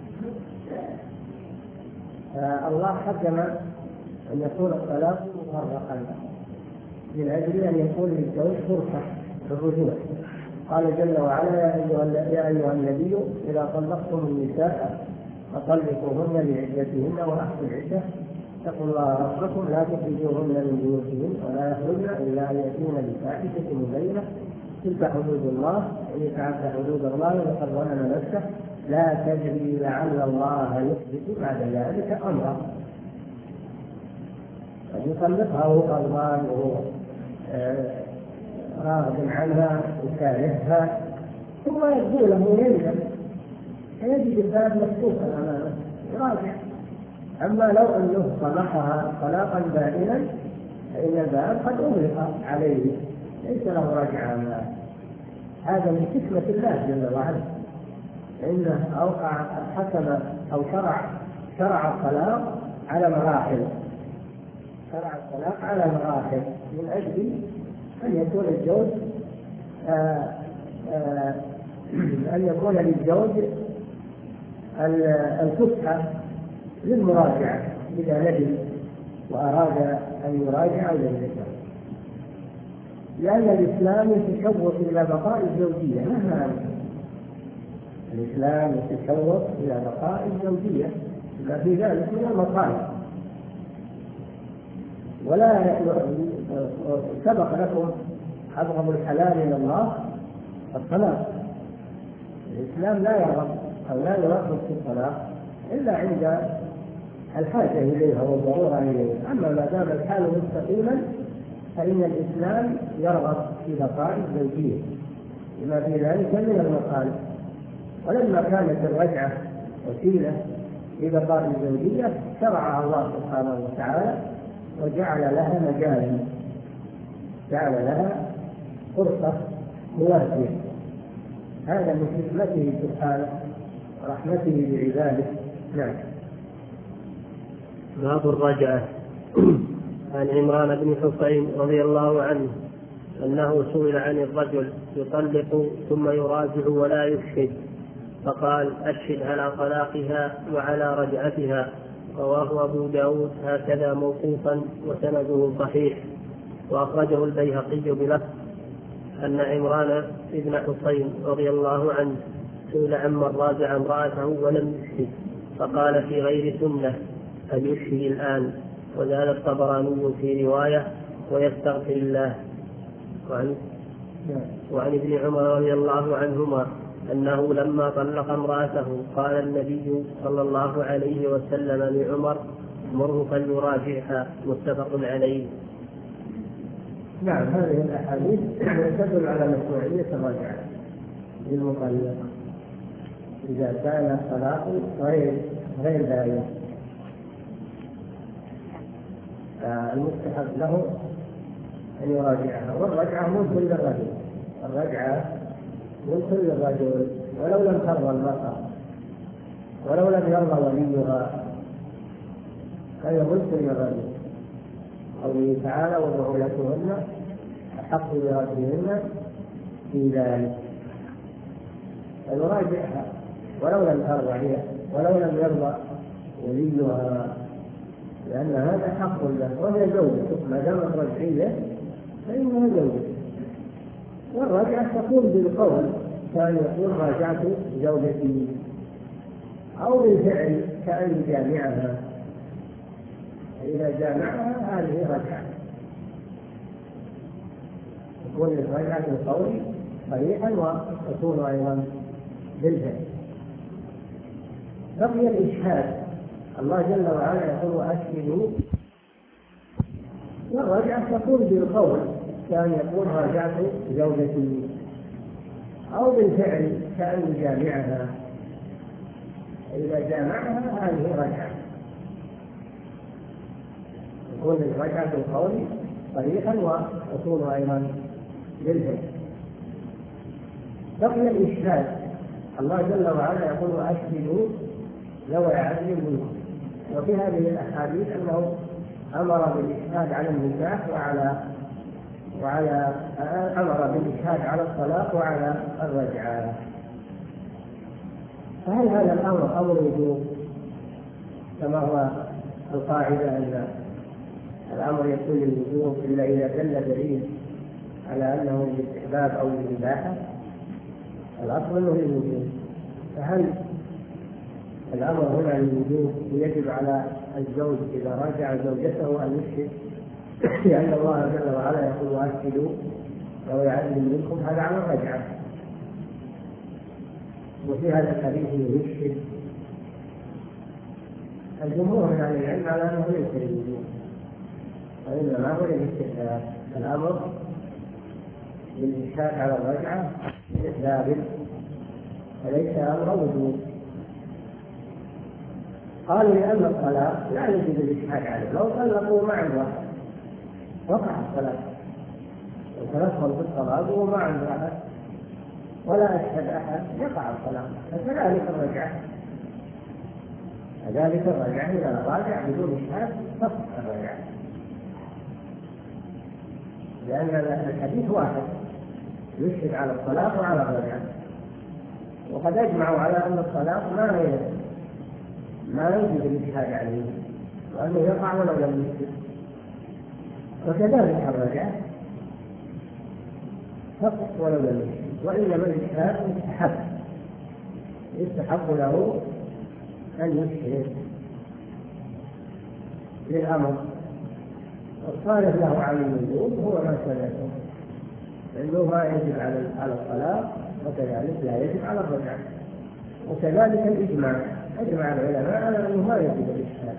[SPEAKER 2] فالله حكم أن يكون الطلاق مفرقا من أجل أن يكون للزوج فرصة بالرجوع. قال جل وعلا: يا أيها النبي إذا طلقتم النساء فطلقوهن لعدتهن وأحصوا العدة اتقوا الله ربكم لا تخرجوهن من بيوتهن ولا يخرجن إلا أن يأتين بفاحشة مبينة تلك حدود الله ومن يتعدى حدود الله فقد ظلم نفسه لا تدري لعل الله يحدث بعد ذلك أمرا. قد يطلقها وهو غضبان وهو راغب عنها وكارهها ثم يقول له يندم فيجد الباب مفتوحا امامه يراجع. اما لو انه طلقها طلاقا بائنا فان الباب قد اغلق عليه ليس له رجعه. هذا من حكمه الله جل وعلا، انه اوقع حكم او شرع شرع الطلاق على مراحل شرع الطلاق على مراحل من اجل أن يكون الزوج آآ آآ أن يكون للزوج الفسحة للمراجعة إذا ندم وأراد أن يراجع أو لم يراجع، لأن الإسلام يتشوق إلى بقاء الزوجية مهما الإسلام يتشوق إلى بقاء الزوجية ما في ذلك من المصالح. ولا سبق لكم أبغض الحلال إلى الله الطلاق. الإسلام لا يرغب أو لا يرغب في الطلاق إلا عند الحاجة إليها والضرورة إليها. أما ما دام الحال مستقيما فإن الإسلام يرغب في بقاء الزوجية لما في ذلك من المصالح. ولما كانت الرجعة وسيلة لبقاء الزوجية شرعها الله سبحانه وتعالى وجعل لها مجالا، جعل لها فرصة موازية. هذا من حكمته سبحانه ورحمته بعباده. نعم.
[SPEAKER 1] باب الرجعة. عن عمران بن حصين رضي الله عنه أنه سئل عن الرجل يطلق ثم يراجع ولا يشهد فقال: أشهد على طلاقها وعلى رجعتها. رواه أبو داود هكذا موقوفا وسنده صحيح. وأخرجه البيهقي بلفظ أن عمران بن حصين رضي الله عنه سئل عمن راجع امرأته ولم يشهد فقال: في غير سنة فليشهد الآن. وزاد الطبراني في رواية: ويستغفر الله. وعن, وعن ابن عمر رضي الله عنهما أنه لما طلق امرأته قال النبي صلى الله عليه وسلم لعمر: مره فليراجعها. متفق عليه.
[SPEAKER 2] نعم. هذه الأحاديث تدل على مشروعية الرجعة للمطلق إذا كان الطلاق غير غير بائن. المستحب له أن يراجعها. والرجعة ملك للرجل، الرجعة ملك للرجل ولو لم ترضى المرأة ولو لم يرضى وليها فهي ملك للرجل. قوله تعالى: وبعولتهن أحق بردهن في ذلك. فيراجعها ولو لم ترضى هي ولو لم يرضى وليها، لأن هذا حق له وهي زوجته، ما دامت رجعية فإنها زوجته. والرجعة تكون بالقول، كان يقول راجعت زوجتي، أو بالفعل كأن يجامعها، إذا جامعها هذه رجعة. تكون الرجعة بالقول صريحا وتكون أيضا بالفعل. بقي الإشهاد، الله جل وعلا يقول أشهدوا، والرجعة تكون بالقول، كان يقول راجعت زوجتي، أو بالفعل كأن يجامعها، إذا جامعها هذه رجعة. تكون الرجعة بالقول صريحا وتكون أيضا بالفعل. بقي الإشهاد، الله جل وعلا يقول أشهدوا ذوي عدل منكم، وفي هذه الأحاديث أنه أمر بالإشهاد على النكاح وعلى وعلى أمر بالإشهاد على الطلاق وعلى الرجعة. فهل هذا الأمر أمر وجوب كما هو القاعدة أن الأمر يكون للوجوب إلا إذا دل دليل على أنه للاستحباب أو للإباحة؟ الأصل أنه للوجوب. فهل الأمر هنا للوجوب يجب على الزوج إذا راجع زوجته أن يشهد، لأن الله جل وعلا يقول وأشهدوا ذوي عدل منكم، هذا على الرجعة. وفي هذا الحديث يشهد. الجمهور من أهل العلم على أنه ليس للوجوب، وإنما هو للاستحباب. الأمر بالإشهاد على الرجعة ثابت وليس أمر وجوب. قالوا لأن الطلاق لا يجب الإشهاد عليه، لو طلقوا مع امرأة وقع الطلاق، وتدخل في الطلاق وهو مع امرأة ولا أشهد أحد يقع الطلاق. فكذلك الرجعة، كذلك الرجعة إذا راجع بدون إشهاد تصح الرجعة، لأن الحديث واحد يشهد على الطلاق وعلى الرجعة. وقد أجمعوا على أن الطلاق ما هي ما يجب الإشهاد عليه، وأنه يقع ولو لم يشهد. وكذلك الرجعة فقط ولو لم يشهد، وإنما الإشهاد يستحب يستحب له أن يشهد للأمر. والصالح له عن الوجوب هو ما سمعته، لأنه ما يجب على الطلاق وكذلك لا يجب على الرجعة. وكذلك الإجماع، أجمع العلماء على أنه ما يجب الإشهاد،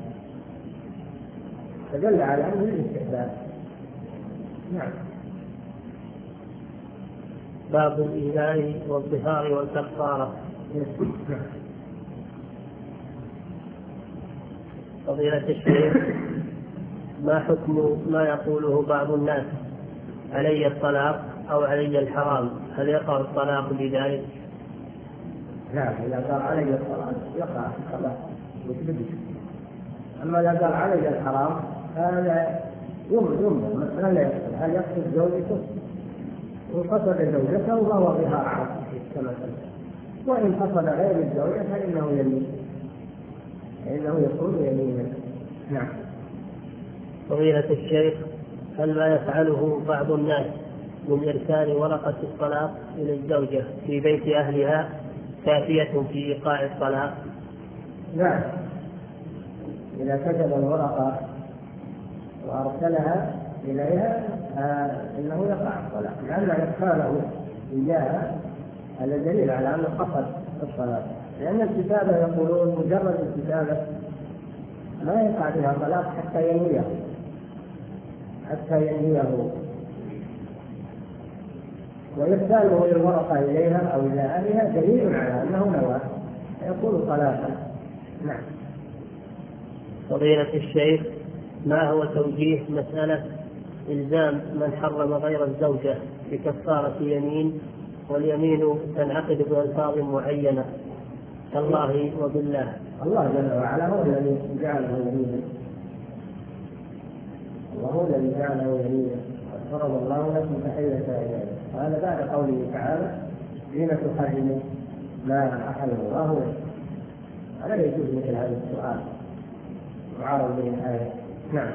[SPEAKER 2] فدل على أنه الاستحباب. نعم.
[SPEAKER 1] باب الإيلاء والظهار والكفارة. فضيلة الشيخ، ما حكم ما يقوله بعض الناس علي الطلاق أو علي الحرام؟ هل يقع الطلاق بذلك؟
[SPEAKER 2] نعم، إذا قال علي الطلاق يقع الطلاق مثل. أما إذا قال علي الحرام هذا يمر مثلا لا يقصد. هل يقصد زوجته؟ إن قصد زوجته فهو ظهار عاطفي كما قلت، وإن قصد غير الزوجة فإنه يمين، فإنه يكون يمينا. نعم.
[SPEAKER 1] فضيلة الشيخ، هل ما يفعله بعض الناس من إرسال ورقة الطلاق إلى الزوجة في بيت أهلها كافية في إيقاع الطلاق؟
[SPEAKER 2] نعم، إذا كتب الورقة وأرسلها إليها آه إنه يقع الطلاق، لأن إرساله إياها هذا دليل على أنه قصد الطلاق، لأن الكتابة يقولون مجرد الكتابة ما يقع بها طلاق حتى ينويه حتى ينويه ويرساله الورقة إليها أو إلى أهلها دليل على أنه نوى يكون طلاقا. نعم.
[SPEAKER 1] فضيلة الشيخ، ما هو توجيه مسألة إلزام من حرم غير الزوجة بكفارة يمين، واليمين تنعقد بألفاظ معينة كالله وبالله؟
[SPEAKER 2] الله جل وعلا هو الذي جعله يمينا، وهو الذي جعله يمينا، فرض الله لكم تحلة عباده. وهذا بعد قوله تعالى حين تحرم ما أحل الله لكم. لا يجوز مثل هذا السؤال معارض بين الآية. نعم.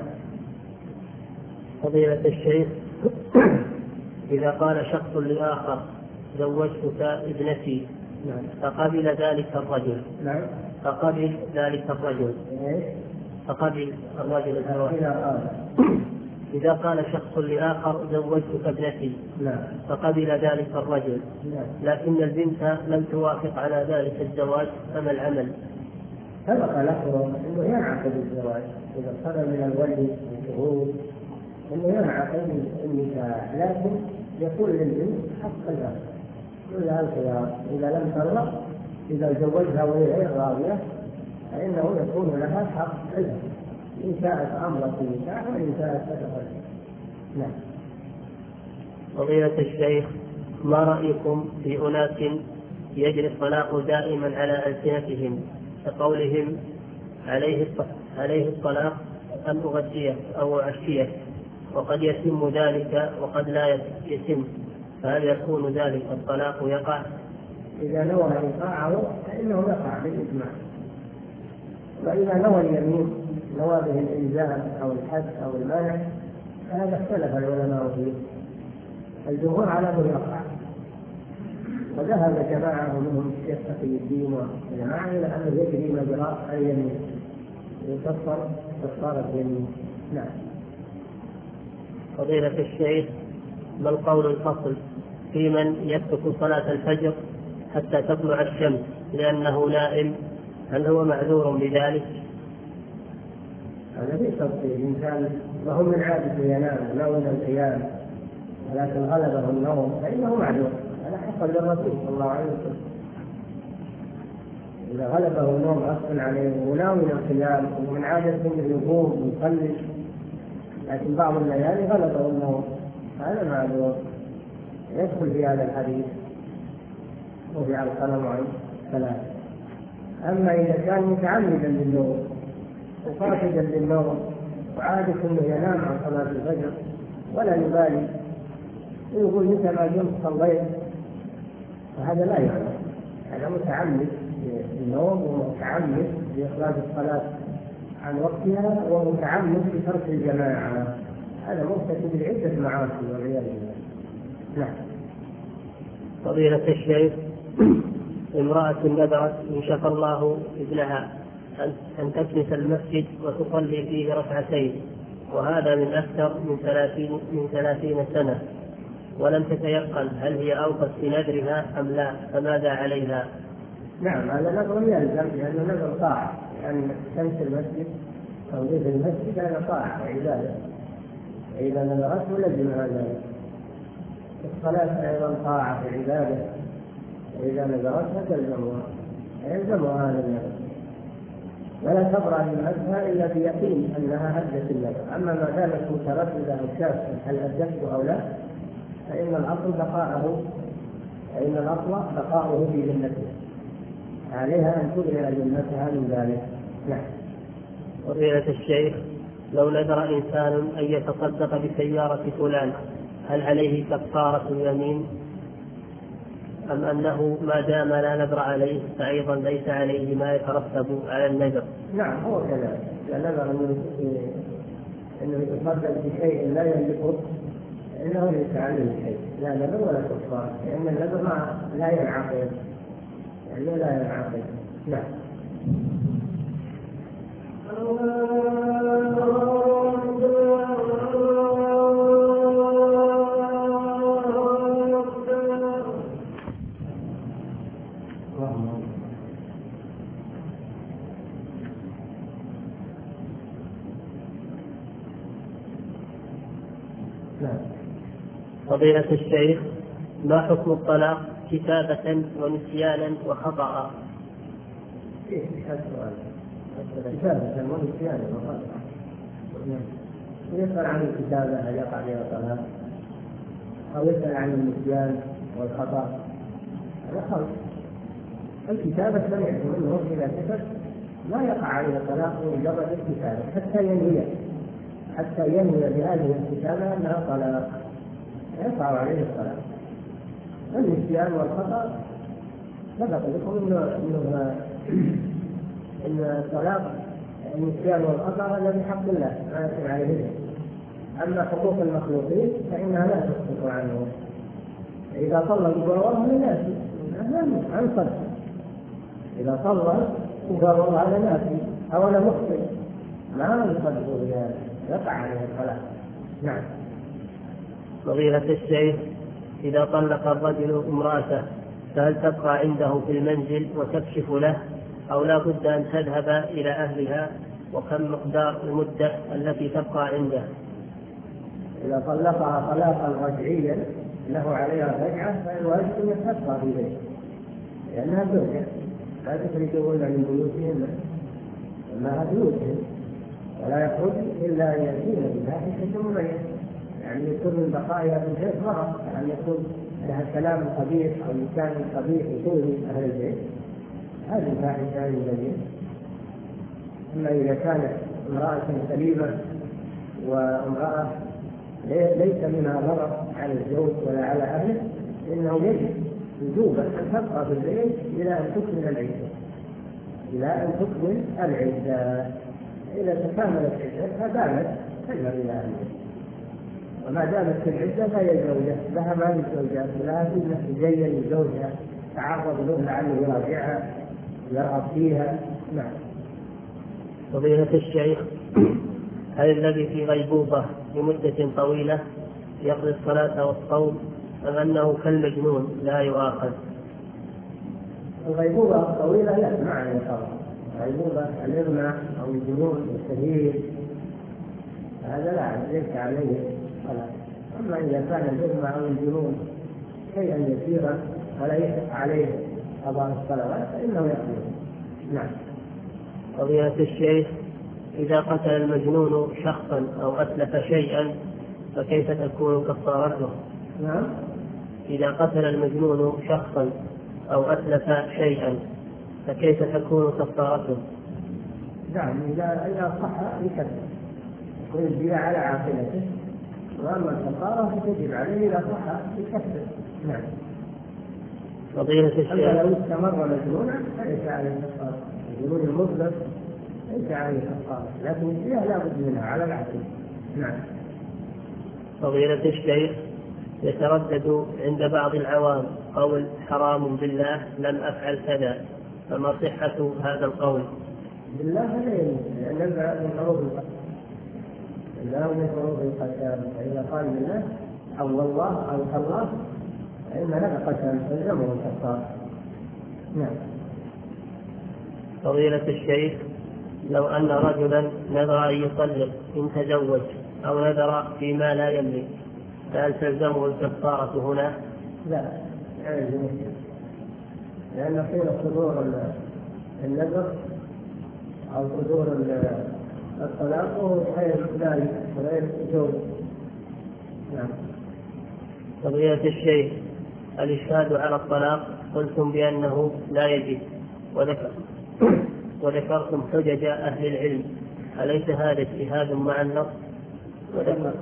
[SPEAKER 1] فضيلة الشيخ، إذا قال شخص لآخر زوجتك ابنتي،
[SPEAKER 2] نعم.
[SPEAKER 1] فقبل ذلك الرجل
[SPEAKER 2] نعم.
[SPEAKER 1] فقبل ذلك الرجل
[SPEAKER 2] إيه؟
[SPEAKER 1] فقبل الرجل الزواج.
[SPEAKER 2] إذا
[SPEAKER 1] إذا قال شخص لآخر زوجتك ابنتي،
[SPEAKER 2] نعم.
[SPEAKER 1] فقبل ذلك الرجل،
[SPEAKER 2] نعم.
[SPEAKER 1] لكن البنت لم توافق على ذلك الزواج، فما العمل؟
[SPEAKER 2] سبق لكم انه ينعقد الزواج اذا صدر من الولي والشهود انه ينعقد النكاح، لكن يكون للبنت حق الأب، يقول لها الخيار اذا لم ترضى، اذا زوجها وهي غير راضيه فانه يكون لها حق الأب ان شاءت امرت النكاح وان شاءت فتقبل. نعم.
[SPEAKER 1] فضيلة الشيخ، ما رأيكم في أناس يجري الطلاق دائما على ألسنتهم كقولهم عليه عليه الطلاق أن أغشيه أو أعشيه، وقد يتم ذلك وقد لا يتم، فهل يكون ذلك الطلاق يقع؟
[SPEAKER 2] إذا نوى إيقاعه فإنه يقع بالإجماع، وإذا نوى اليمين نوى به الإلزام أو الحد أو المنع فهذا اختلف العلماء فيه. الجمهور على أنه يقع، وذهب جماعة منهم الشيخ تقي الدين وجماعة إلى أنه يجري مجرى اليمين يكفر كفارة اليمين. نعم.
[SPEAKER 1] فضيلة الشيخ، ما القول الفصل في من يترك صلاة الفجر حتى تطلع الشمس لأنه نائم، هل هو معذور بذلك؟
[SPEAKER 2] هذا في تفصيل، إن كان وهم من عادة ينام نوم القيام ولكن غلبه النوم فإنه معذور، هذا حصل للرسول صلى الله عليه وسلم. إذا غلبه النوم غصبا عليه وناوي القيام ومن عادة انه يقوم ويصلي، لكن بعض الليالي غلبه النوم هذا معذور يدخل في هذا الحديث وفي القلم عن ثلاثة. أما إذا كان متعمدا للنوم وقاصدا للنوم وعادة انه ينام عن صلاة الفجر ولا يبالي ويقول متى ما قمت صليت، فهذا لا يعني، هذا متعمد للنوم ومتعمد لإخراج الصلاة عن وقتها ومتعمد بترك الجماعة، هذا مرتكب لعدة معاصي والعياذ بالله. نعم.
[SPEAKER 1] فضيلة الشيخ، امرأة نذرت إن شفى الله ابنها أن تكنس المسجد وتصلي فيه ركعتين، وهذا من أكثر من ثلاثين من ثلاثين سنة، ولم تتيقن هل هي أوفت بنذرها أم لا، فماذا عليها؟
[SPEAKER 2] نعم، هذا نذر يلزم، لأنه نذر طاعة، لأن كنس المسجد توظيف المسجد هذا طاعة وعبادة، إذا نذرته لزم هذا. الصلاة أيضا طاعة وعبادة، وإذا نذرتها تلزمها يلزمها هذا النذر، ولا تبرأ بمسها إلا بيقين أنها أدت النذر. أما ما دامت مترددة أو شاكة هل أدته أو لا فإن الأصل بقاءه فإن الأصل بقاؤه في ذمته، عليها أن تبرئ ذمتها من ذلك. نعم.
[SPEAKER 1] فضيلة الشيخ، لو نذر إنسان أن يتصدق بسيارة فلان هل عليه كفارة اليمين، أم أنه ما دام لا نذر عليه فأيضا ليس عليه ما يترتب على النذر؟
[SPEAKER 2] نعم، هو كذلك، إذا نذر أنه يتصدق بشيء لا يملكه إنه ليس عليه شيء، لا نذر ولا كفارة، لأن النذر لا ينعقد، يعني لا ينعقد. نعم.
[SPEAKER 1] فضيلة الشيخ، ما حكم الطلاق كتابة ونسيانا وخطأ؟
[SPEAKER 2] إيه كتابة ونسيانا وخطأ. يسأل عن الكتابة هل يقع فيها طلاق، أو يسأل عن النسيان والخطأ، هذا خلط. الكتابة سمعت منه إذا كتب لا يقع عليه طلاق مجرد الكتابة حتى ينوي حتى ينوي بهذه الكتابة أنها طلاق يقع عليه الطلاق. النسيان والخطأ سبق لكم انه ان طلاق النسيان والخطا هذا بحق الله ما يكون عليه. اما حقوق المخلوقين فانها لا تسقط عنه. اذا طلق والله لناسي عن صدق، اذا طلق قال والله انا ناسي او انا مخطئ ما يصدق بهذا، يقع عليه الطلاق. نعم.
[SPEAKER 1] فضيلة الشيخ، إذا طلق الرجل امرأته فهل تبقى عنده في المنزل وتكشف له أو لا بد أن تذهب إلى أهلها؟ وكم مقدار المدة التي تبقى عنده؟
[SPEAKER 2] إذا طلقها طلاقا رجعيا له عليها رجعة فالواجب أن تبقى في بيته لأنها زوجة لا تخرجون من بيوتهن، إنها بيوتهن ولا يخرج إلا أن يأتين بفاحشة مبينة، يعني يكون من بقائها من غير مرض، يعني يكون لها كلام قبيح أو لسان قبيح يؤذي أهل البيت، هذه الفاحشة مبينة. أما إذا كانت امرأة سليمة وامرأة ليس منها ضرر على الزوج ولا على أهله إنه يجب وجوبا أن تبقى في البيت إلى أن تكمل العدة، إلى أن تكمل العدة. إذا تكاملت عدتها دامت تذهب إلى أهلها، وما دامت في العدة فهي زوجة لها ما للزوجات، لها في تزين لزوجها، تعرض له لعله يراجعها يرغب فيها. نعم.
[SPEAKER 1] فضيلة الشيخ، هل الذي في غيبوبة لمدة طويلة يقضي الصلاة والصوم أم أنه كالمجنون لا يؤاخذ؟
[SPEAKER 2] الغيبوبة الطويلة لا معنى طبعا، غيبوبة الإغماء أو الجنون الشديد هذا لا ليس عليه صلاة. أما إذا كان الإغماء أو الجنون شيئا يسيرا ولا يشق عليه قضاء الصلوات فإنه يقضي. نعم.
[SPEAKER 1] فضيلة الشيخ، إذا قتل المجنون شخصا أو أتلف شيئا فكيف تكون كفارته؟
[SPEAKER 2] نعم.
[SPEAKER 1] إذا قتل المجنون شخصا أو أتلف شيئا فكيف تكون كفارته؟
[SPEAKER 2] نعم. إذا إذا صح يكفر يكون الدية على عاقلته، وأما الكفارة فتجب عليه إذا صح يكفر. نعم.
[SPEAKER 1] فضيلة الشيخ،
[SPEAKER 2] أما لو استمر مجنونا فليس عليه كفارة، الجنون المطلق ليس عليه كفارة، لكن الدية لا بد منها على العاقل. نعم.
[SPEAKER 1] فضيلة الشيخ، يتردد عند بعض العوام قول حرام بالله لم أفعل كذا، فما صحة هذا القول؟
[SPEAKER 2] بالله لا يجوز، لأن من حروف القسم، الله من حروف القسم، فإذا قال بالله أو الله أو الله فإن هذا قسم فالزمه الكفارة. نعم.
[SPEAKER 1] فضيلة الشيخ، لو أن رجلا نذر أن يطلق إن تزوج أو نذر فيما لا يملك فهل تلزمه الكفارة هنا؟
[SPEAKER 2] لا، لأن حين صدور النذر أو صدور الطلاق هو غير ذلك غير زوج. نعم.
[SPEAKER 1] فضيلة الشيخ، الإشهاد على الطلاق قلتم بأنه لا يجب وذكر وذكرتم حجج أهل العلم، أليس هذا اجتهاد مع النص؟
[SPEAKER 2] الطلاق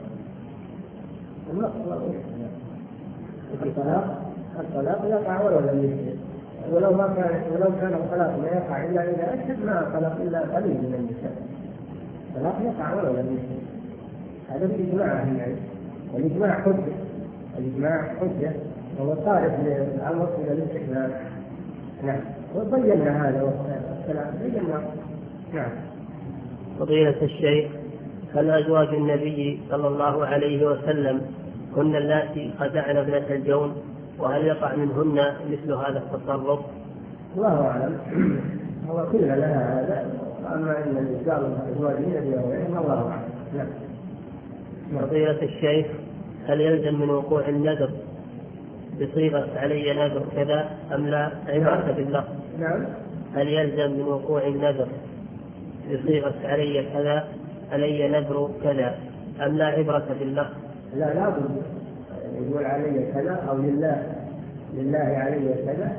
[SPEAKER 2] الطلاق يقع ولو لم يشهد، ولو ما كان ولو كان الطلاق لا يقع إلا إذا أشهد ما طلق إلا قليل من النساء، الطلاق يقع ولو لم يشهد. هذا الإجماع أهل العلم، والإجماع حجة، الإجماع حجة وهو صارف للأمر إلى الاستحلال. نعم. وبينا هذا والكلام بينا. نعم.
[SPEAKER 1] فضيلة الشيخ، هل أزواج النبي صلى الله عليه وسلم هن اللاتي خدعن ابنة الجون، وهل يقع منهن مثل هذا التصرف؟
[SPEAKER 2] الله أعلم، هو كل لها هذا، أما إن الإنسان أزواج النبي وغيرهم الله أعلم. نعم.
[SPEAKER 1] فضيلة الشيخ، هل يلزم من وقوع النذر بصيغة علي نذر كذا أم لا عبرة باللفظ؟
[SPEAKER 2] نعم.
[SPEAKER 1] هل يلزم من وقوع النذر بصيغة علي كذا علي نذر كذا أم لا عبرة باللفظ؟
[SPEAKER 2] لا لا بد يقول علي كذا أو لله لله علي كذا،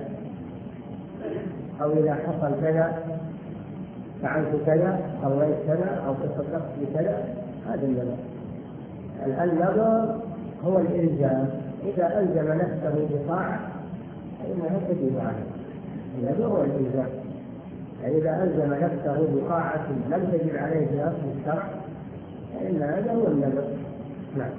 [SPEAKER 2] أو إذا حصل كذا فعلت كذا أو ليس كذا أو تصدقت بكذا، هذا النذر. النذر هو الإلزام، إذا ألزم نفسه بطاعة فإنها تجب عليه، النذر هو الإلزام. يعني إذا ألزم نفسه بطاعة لم تجب عليه في أصل الشرع فإن هذا هو النذر. نعم.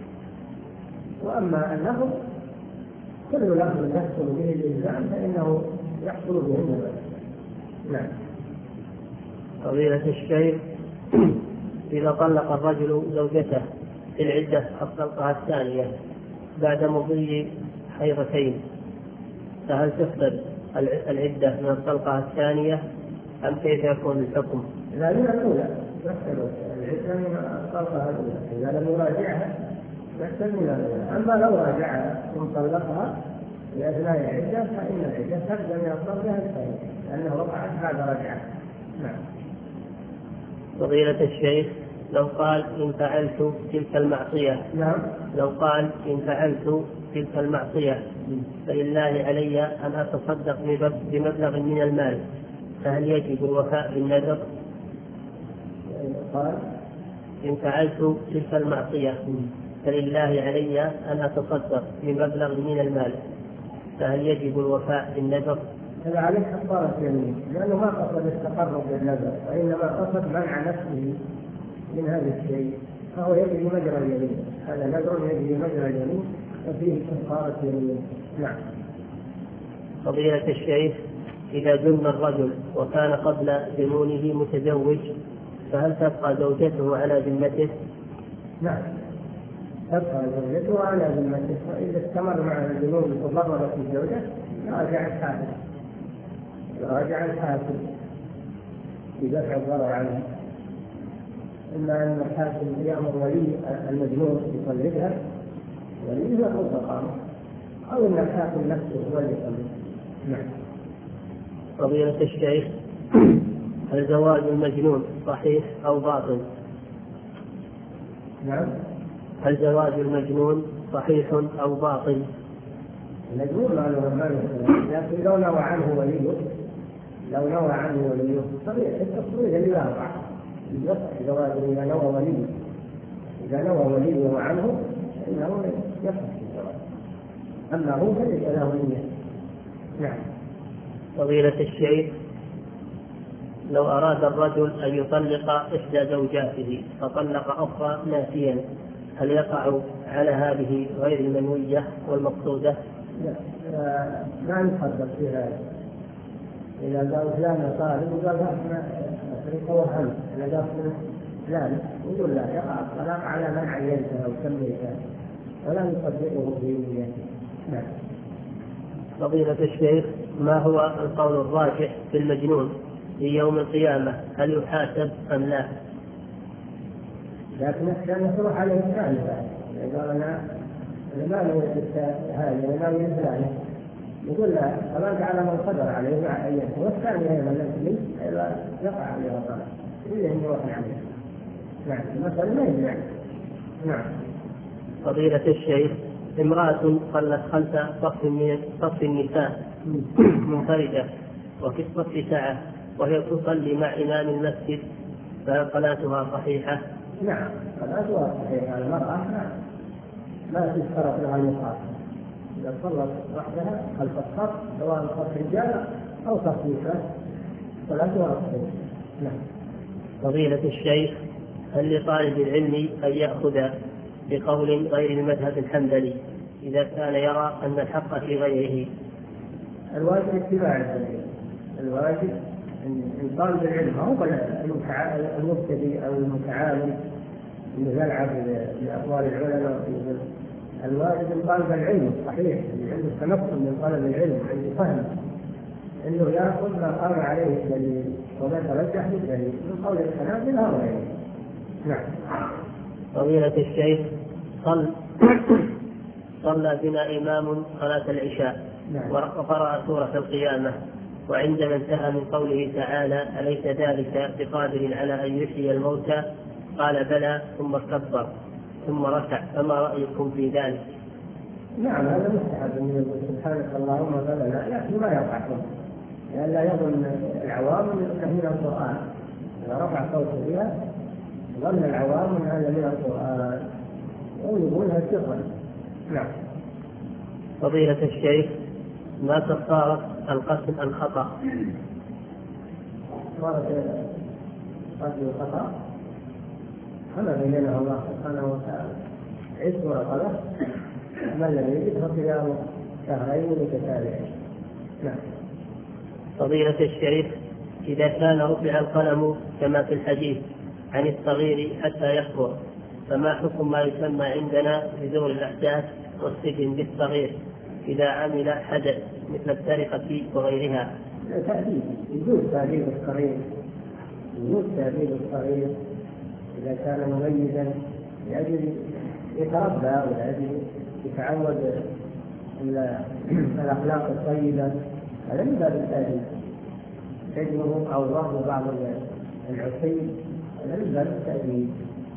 [SPEAKER 2] وأما اللفظ كل لفظ يحصل به الإلزام فإنه يحصل به النذر. نعم.
[SPEAKER 1] فضيلة الشيخ، إذا طلق الرجل زوجته في العدة الطلقة الثانية بعد مضي حيضتين فهل تفسد العدة من الطلقة الثانية أم كيف يكون الحكم؟
[SPEAKER 2] لا من الأولى تفسد العدة من الطلقة الأولى إذا لم يراجعها تفسد من الأولى. أما لو راجعها ثم طلقها في أثناء العدة فإن العدة تبدأ من الطلقة الثانية لأنه وقعت بعد رجعة. نعم.
[SPEAKER 1] فضيلة الشيخ، لو قال إن فعلت تلك المعصية
[SPEAKER 2] نعم.
[SPEAKER 1] لو قال إن فعلت تلك المعصية فلله علي أن أتصدق بمبلغ من المال فهل يجب الوفاء بالنذر؟
[SPEAKER 2] قال
[SPEAKER 1] إن فعلت تلك المعصية فلله علي أن أتصدق بمبلغ من المال فهل يجب الوفاء بالنذر؟
[SPEAKER 2] هذا عليه كفارة يمين لأنه ما قصد التقرب بالنذر وإنما قصد منع نفسه من هذا الشيء فهو يجري مجرى اليمين. هذا نذر يجري مجرى اليمين ففيه كفارة يمين. نعم.
[SPEAKER 1] فضيلة الشيخ، إذا جن الرجل وكان قبل جنونه متزوج فهل تبقى زوجته على ذمته؟
[SPEAKER 2] نعم تبقى زوجته على ذمته وإذا استمر مع الجنون وتضررت الزوجة راجع الحاكم راجع الحاكم بدفع الضرر عنها. إما أن الحاكم يأمر ولي المجنون يطلقها وليه أو تقامه أو أن الحاكم نفسه هو اللي يطلقها. نعم.
[SPEAKER 1] فضيلة الشيخ، هل زواج المجنون صحيح أو باطل؟
[SPEAKER 2] نعم.
[SPEAKER 1] هل زواج المجنون صحيح أو باطل؟
[SPEAKER 2] المجنون ما له ما له لكن لو نوى عنه وليه لو نوى عنه وليه صحيح التصوير اللي لا يقع يصح زواج إذا نوى وليه إذا نوى وليه عنه إنه يصح الزواج. أما هو فليس له نية. نعم.
[SPEAKER 1] فضيلة الشيخ، لو أراد الرجل أن يطلق إحدى زوجاته فطلق أخرى ناسيا هل يقع على هذه غير المنوية والمقصودة؟
[SPEAKER 2] لا لا نفضل في هذا. إذا قال فلان طالب وقال احنا أفريقا وهم أنا قال فلان يقول لا يقع الطلاق على من عينته أو سميته ولا نصدقه في نيته. نعم.
[SPEAKER 1] فضيلة الشيخ، ما هو القول الراجح في المجنون في يوم القيامة هل يحاسب أم لا؟
[SPEAKER 2] لكن كان يصرح عليه الثاني قال أنا ما نوجد هذا أنا ناوي فلان يقول لا فلا على من قدر عليه مع أيته والثاني أيضا الذي يقع عليه الطلاق إلا أن يوقع عليه. نعم. مثلا ما يمنع. نعم.
[SPEAKER 1] فضيلة الشيخ، امرأة صلت خلف صف من صف النساء منفردة وفي الصف ساعة وهي تصلي مع إمام المسجد فهل صلاتها صحيحة؟
[SPEAKER 2] نعم صلاتها صحيحة. المرأة نعم ما تشترط لها المصافة إذا صلت وحدها خلف الصف سواء صف رجال أو صف نساء صلاتها صحيحة. نعم.
[SPEAKER 1] فضيلة الشيخ، هل لطالب العلم أن يأخذ بقول غير المذهب الحنبلي إذا كان يرى أن الحق في غيره؟
[SPEAKER 2] الواجب اتباع الدليل. الواجب ان طالب العلم هو المبتدئ او المتعالم انه يلعب باقوال العلماء. الواجب ان طالب العلم صحيح اللي عنده تمكن من طلب العلم عنده فهم انه ياخذ ما قام عليه الدليل وما ترجح بالدليل من قول الحنابلة او غيره. نعم.
[SPEAKER 1] فضيلة الشيخ، صل صلى بنا إمام صلاة العشاء
[SPEAKER 2] نعم.
[SPEAKER 1] وقرأ سورة القيامة وعندما انتهى من قوله تعالى أليس ذلك بقادر على أن يحيي الموتى قال بلى ثم كبر ثم ركع فما رأيكم في ذلك؟
[SPEAKER 2] نعم هذا مستحب من يقول سبحانك اللهم وبحمدك لكن ما يرفع صوته لأن لا يظن العوام أنه من القرآن. إذا رفع صوته بها ظن العوام أن هذا من القرآن ويقولها سرا. نعم.
[SPEAKER 1] فضيلة الشيخ، ما كفارة القسم الخطأ؟
[SPEAKER 2] صارت رجل خطأ فما بينها الله سبحانه وتعالى عشق ورقبة من لم يجد فصيام شهرين متتابعين. نعم.
[SPEAKER 1] فضيلة الشيخ، إذا كان رفع القلم كما في الحديث عن الصغير حتى يكبر، فما حكم ما يسمى عندنا بذور الأحداث والسجن بالصغير إذا عمل حدث مثل السرقة وغيرها؟
[SPEAKER 2] تأديب، يجوز تأديب الصغير، يجوز تأديب الصغير إذا كان مميزا لأجل يتربى ولأجل يتعود الأخلاق الطيبة، هذا من باب التأديب. سجنه أو ضرب بعض العصي هذا من باب التأديب،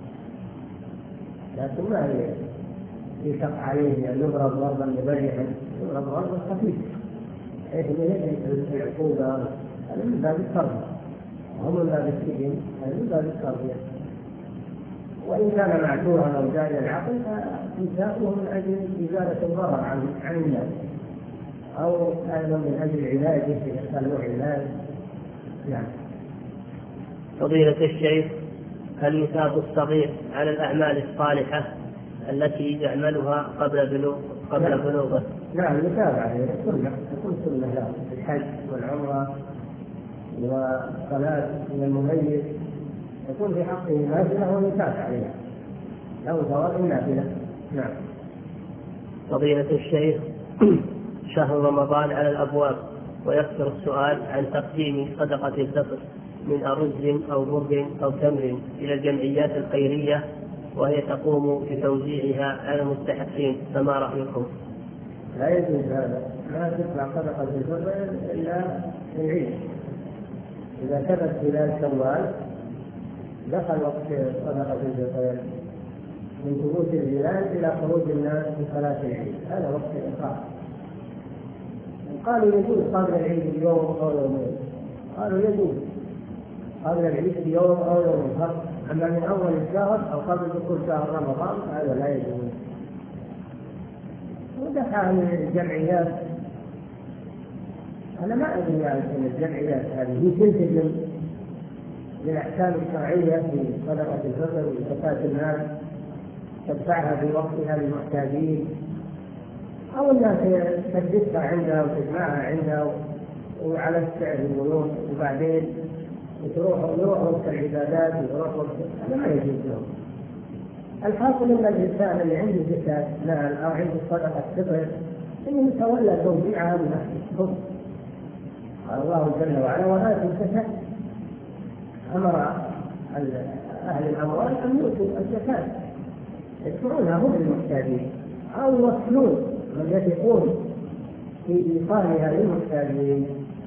[SPEAKER 2] لكن ما يشق عليه أن يضرب ضربا مبرحا، يضرب ضربا خفيفا حيث يجب العقوبة، هذا من باب التربية، وهو من باب السجن، هذا من باب التربية. وإن كان معذورا أو جاهل العقل فإنشاؤه من أجل إزالة الضرر عن عن الناس، أو أيضا من أجل علاجه إذا كان له علاج. يعني.
[SPEAKER 1] فضيلة الشيخ، هل يثاب الصغير على الأعمال الصالحة التي يعملها قبل بلوغ قبل بلوغه؟
[SPEAKER 2] نعم يثاب عليه، سنة تكون سنة له، الحج والعمرة والصلاة من المميز يكون في حقه نافلة ويثاب عليها له ثواب النافلة. نعم.
[SPEAKER 1] فضيلة الشيخ، شهر رمضان على الأبواب، ويكثر السؤال عن تقديم صدقة الفطر من أرز أو بر أو تمر إلى الجمعيات الخيرية، وهي تقوم بتوزيعها على المستحقين، فما رأيكم؟
[SPEAKER 2] لا يجوز هذا، لا تدفع صدقة الفطر إلا في العيد. إذا ثبت خلال شوال دخل وقت صدقة الفطر من ثبوت الهلال إلى خروج الناس في صلاة العيد، هذا وقت الإفطار. قالوا يجوز قبل العيد بيوم أو يومين، قالوا يجوز قبل العيد بيوم أو يومين، أما من أول الشهر أو قبل دخول شهر رمضان هذا لا يجوز. ودفع الجمعيات، أنا ما أدري يعني أن الجمعيات هذه هي تلتزم بالأحكام الشرعية في صدقة الفطر وزكاة المال، تدفعها في وقتها للمحتاجين، أو أنها تدفعها عندها وتجمعها عندها وعلى السعر البنوك، وبعدين تروح يروح وقت العبادات ويروح وقت، هذا ما يجوز لهم. الحاصل أن الإنسان اللي عنده زكاة مال أو عنده صدقة فطر إنه يتولى توزيعها بنفسه. قال الله جل وعلا: وآتوا الزكاة. أمر أهل الأموال أن يؤتوا الزكاة، يدفعونها هم المحتاجين أو يوصلون من يثقون في إيصالها للمحتاجين.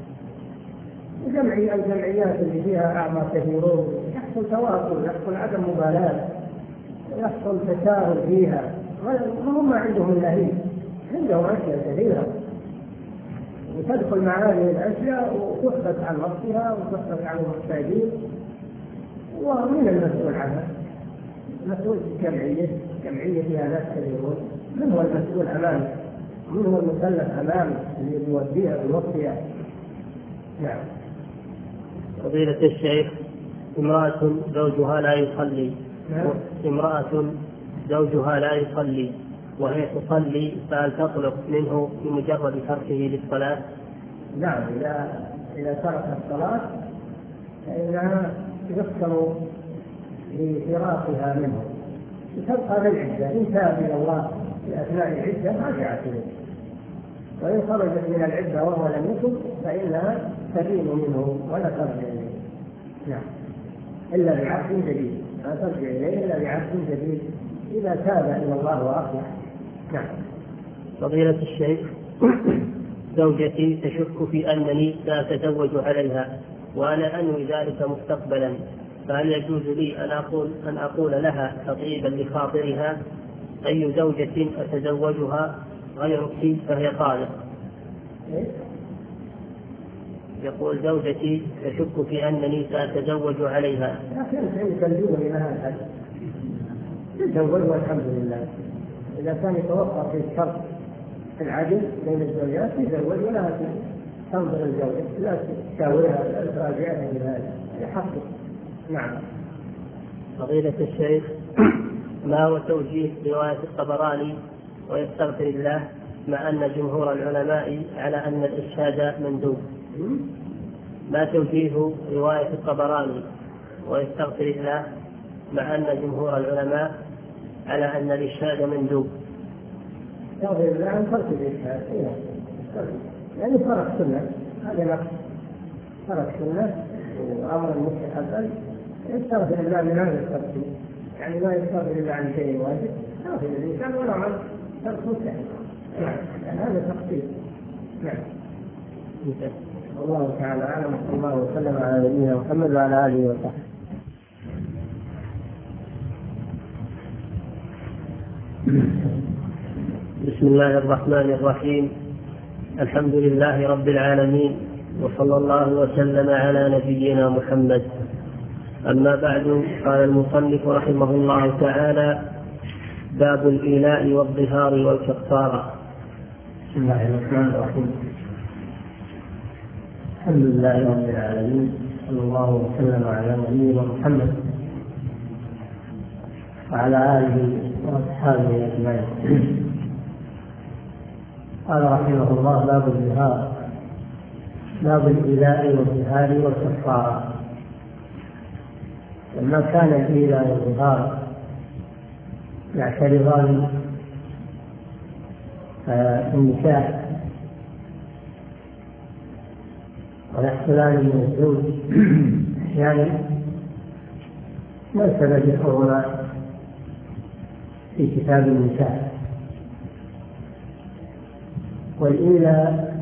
[SPEAKER 2] جمعي الجمعيات اللي فيها أعمار كثيرون يحصل تواصل، يحصل عدم مبالاة، يحصل تساهل فيها، وهم ما عندهم إلا هي، عندهم أشياء كثيرة، وتدخل مع هذه الأشياء وتحدث عن وقتها وتحدث عن المحتاجين، ومن المسؤول عنها؟ مسؤول الجمعية، جمعية فيها ناس كثيرون، من هو المسؤول أمامه؟ من هو المكلف أمامه اللي يوديها بوقتها؟ نعم.
[SPEAKER 1] فضيلة الشيخ، امرأة زوجها لا يصلي،
[SPEAKER 2] نعم.
[SPEAKER 1] امرأة زوجها لا يصلي وهي تصلي، فهل تطلق منه بمجرد تركه للصلاة؟
[SPEAKER 2] نعم، إذا إذا ترك الصلاة فإنها يحكم لفراقها منه، تبقى للعدة، إن تاب إلى الله في أثناء العدة رجعت إليه، وإن خرجت من العدة وهو لم يتب فإنها تبين منه ولا ترجع إليه. نعم، إلا بعقد جديد، لا ترجع إليه إلا بعقد جديد إذا تاب إلى الله وأصلح. نعم.
[SPEAKER 1] فضيلة الشيخ، زوجتي تشك في أنني سأتزوج عليها وأنا أنوي ذلك مستقبلا، فهل يجوز لي أن أقول أن أقول لها تطيبا لخاطرها: أي زوجة أتزوجها غيرك فهي طالق؟ يقول: زوجتي تشك في أنني سأتزوج عليها.
[SPEAKER 2] لكن يكلمون إلى هذا تزوج والحمد لله. إذا كان يتوقع في الشرط العدل بين الزوجات يتزوج ولا تنظر الجودة، لا تساويها، لا تراجعها بهذا يحقق. نعم.
[SPEAKER 1] فضيلة الشيخ، ما هو توجيه رواية الطبراني ويستغفر الله مع أن جمهور العلماء على أن الإشهاد مندوب؟ ما توجيه رواية الطبراني ويستغفر الله مع أن جمهور العلماء على أن الإشهاد مندوب؟
[SPEAKER 2] يستغفر الله عن ترك الإشهاد، يعني ترك سنة، هذا نقص، ترك سنة وأمر مستحبا، يستغفر الله من هذا الترك، يعني ما يستغفر الله عن شيء واجب، يستغفر الإنسان ولو عن ترك مستحب، يعني هذا تقصير. نعم. والله تعالى أعلم، صلى الله وسلم على نبينا محمد وعلى آله وصحبه.
[SPEAKER 1] بسم الله الرحمن الرحيم. الحمد لله رب العالمين، وصلى الله وسلم على نبينا محمد. أما بعد، قال المصنف رحمه الله تعالى: باب الإيلاء والظهار والكفارة.
[SPEAKER 2] بسم الله الرحمن الرحيم. الحمد لله رب العالمين، صلى الله وسلم على نبينا محمد وعلى آله وأصحابه أجمعين. قال رحمه الله: باب الظهار، باب الإيلاء والظهار والكفارة. لما كان الإيلاء والظهار يعترضان في النكاح ويحصلان من الزوج أحيانا ليس ذكرهما في كتاب النكاح. والإيلاء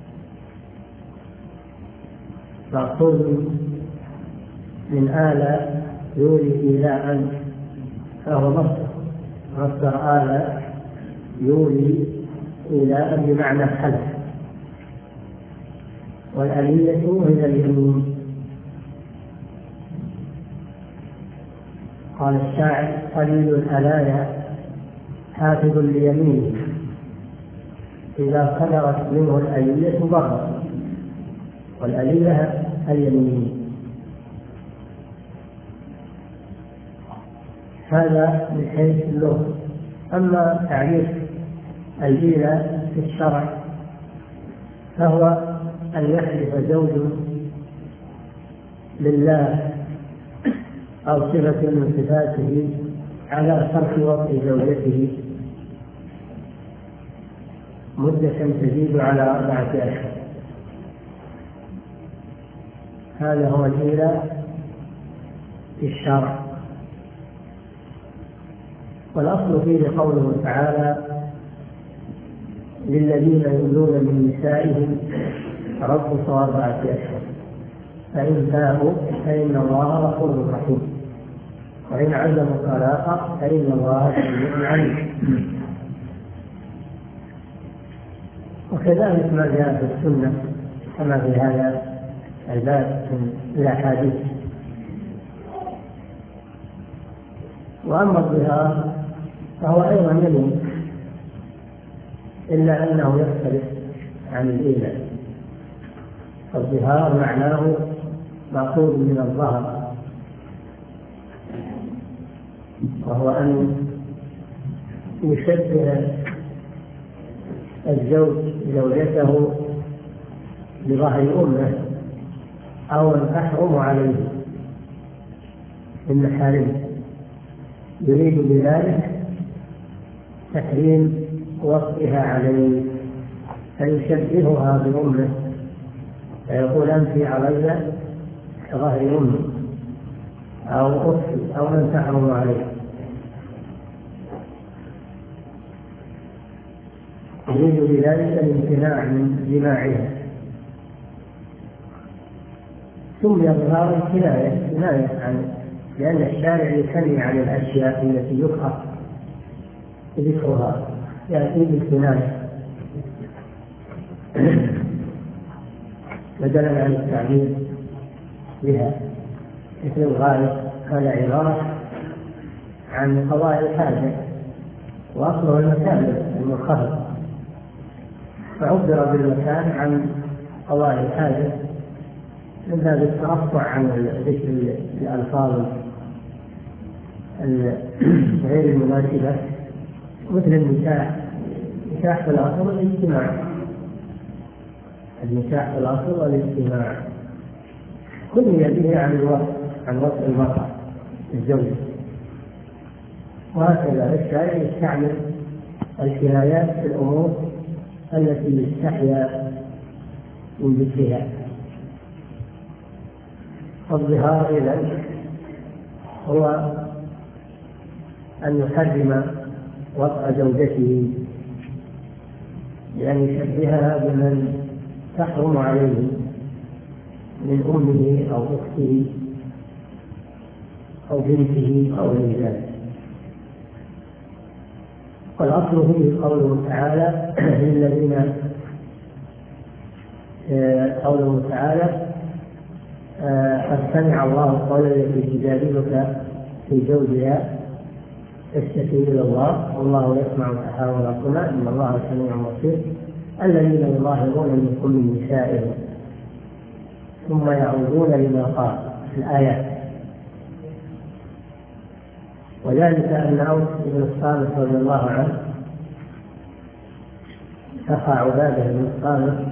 [SPEAKER 2] مأخوذ من آل يولي إيلاء، فهو مصدر مصدر آل يولي إيلاء بمعنى حلف. والآلية هي اليمين. قال الشاعر: قليل الآلايا حافظ ليمينه، إذا قدرت منه الآلية ضرت. والآلية اليمين. هذا من حيث اللغة. أما تعريف الإيلاء في الشرع فهو أن يحلف زوج لله أو صفة من صفاته على ترك وطء زوجته مدة تزيد على أربعة أشهر. هذا هو الإيلاء في الشرع. والأصل فيه قوله تعالى: للذين يؤلون من نسائهم تربص أربعة أشهر، فإن تابوا فإن الله غفور رحيم، وإن عزموا الطلاق فإن الله سميع عليم. وكذلك ما جاء في السنة كما في هذا الباب من الأحاديث. وأما الظهار فهو أيضا يمين، إلا أنه يختلف عن الإيلاء. الظهار معناه مأخوذ من الظهر، وهو أن يشبه الزوج زوجته بظهر أمه أو أن تحرم عليه من محارمه، يريد بذلك تحريم وصفها عليه، فيشبهها بأمه، فيقول: أنت علي كظهر أمي أو أختي أو من تحرم عليه. يريد بذلك الامتناع من جماعها. ثم يظهر الكناية كناية عن، لأن الشارع يثني عن الأشياء التي يكره ذكرها، يأتي بالكناية بدلا عن التعبير بها. مثل الغالب هذا عبارة عن قضاء الحاجة، وأصله المكان المنخفض، فعبر بالمكان عن قضاء الحاجة من باب الترفع عن ذكر الألفاظ غير المناسبة، مثل النكاح. النكاح في الأصل الاجتماع، النكاح في الأصل الاجتماع كل به عن الوصف، عن وصف المرأة الزوجة. وهكذا الشارع يستعمل الكنايات في الأمور التي يستحيا من ذكرها. الظهار إذن هو أن يحرم وطأ زوجته، لأن يشبهها بمن تحرم عليه من أمه أو أخته أو بنته أو غير ذلك. والأصل فيه قوله تعالى للذين قوله تعالى قد سمع الله قول التي تجادلك في زوجها تشتكي إلى الله والله يسمع تحاوركما إن الله سميع بصير. الذين يظاهرون منكم من نسائهم ثم يعودون لما قال في الآيات. وذلك أن أوس بن الصامت رضي الله عنه أخا عبادة بن الصامت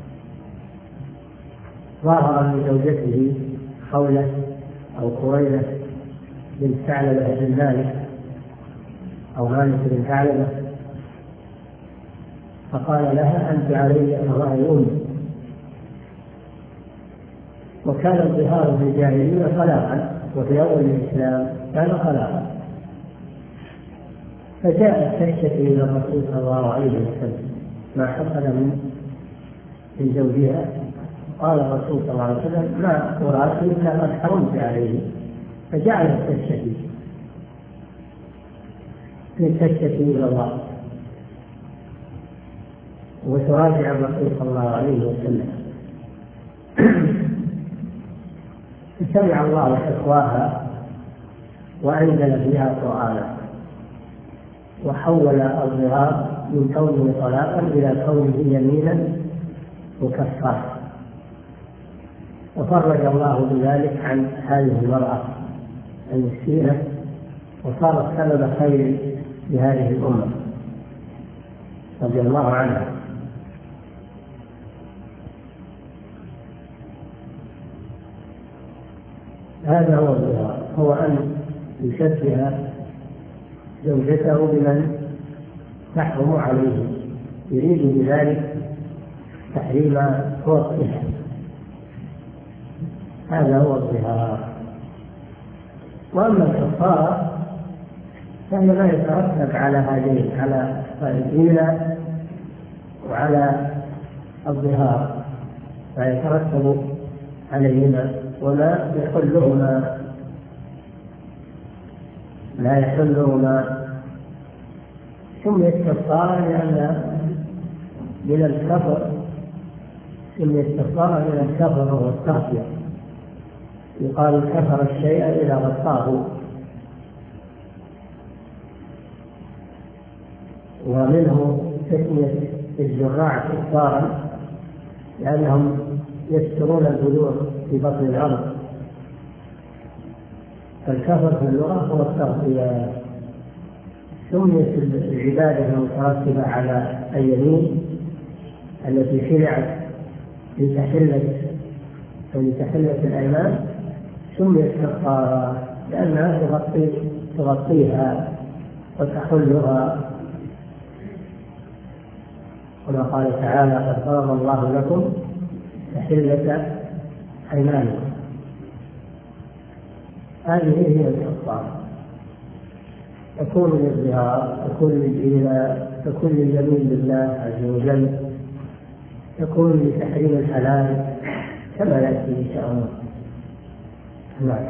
[SPEAKER 2] ظاهر لزوجته خولة أو قرينة بنت ثعلبة بن مالك أو هانة بن ثعلبة، فقال لها أنت علي ظهر أمي. وكان الظهار في الجاهلية طلاقا، وفي أول الإسلام كان طلاقا. فجاءت تشتكي إلى الرسول صلى الله عليه وسلم ما حصل من من زوجها. قال الرسول صلى الله عليه وسلم ما أراك إلا قد حرمت عليه. فجعلت تشتكي تشتكي إلى الله وتراجع الرسول صلى الله عليه وسلم. سمع الله حكواها وأنزل فيها قرآنا، وحول الظهار من كونه طلاقا إلى كونه يمينا مكفرا، وفرج الله بذلك عن هذه المرأة المسكينة، وصارت سبب خير لهذه الأمة رضي الله عنها. هذا هو الظهار، هو أن يشبه زوجته بمن تحرم عليه، يريد بذلك تحريم وطئها. هذا هو الظهار. وأما الكفارة فهي ما يترتب على هذين، على الزنا وعلى الظهار، فيترتب عليهما ولا يحلهما لا يحلهما. سميت كفارة لأن من الكفر سميت كفارة من الكفر والتغطية. يقال كفر الشيء إذا غطاه. ومنه تسمية الزراع كفارا لأنهم يسترون البذور في بطن الأرض. فالكفر في اللغة هو التغطية. سميت العبادة المترتبة على اليمين التي شرعت لتحلة لتحلة الأيمان سميت كفارة لأنها تغطي تغطيها وتحلها، كما قال تعالى قد فرض الله لكم تحلة أيمانكم. هذه هي الكفارة. تكون للظهار، تكون للإيلاء، تكون لليمين بالله عز وجل، تكون لتحريم الحلال كما يأتي إن شاء الله. نعم.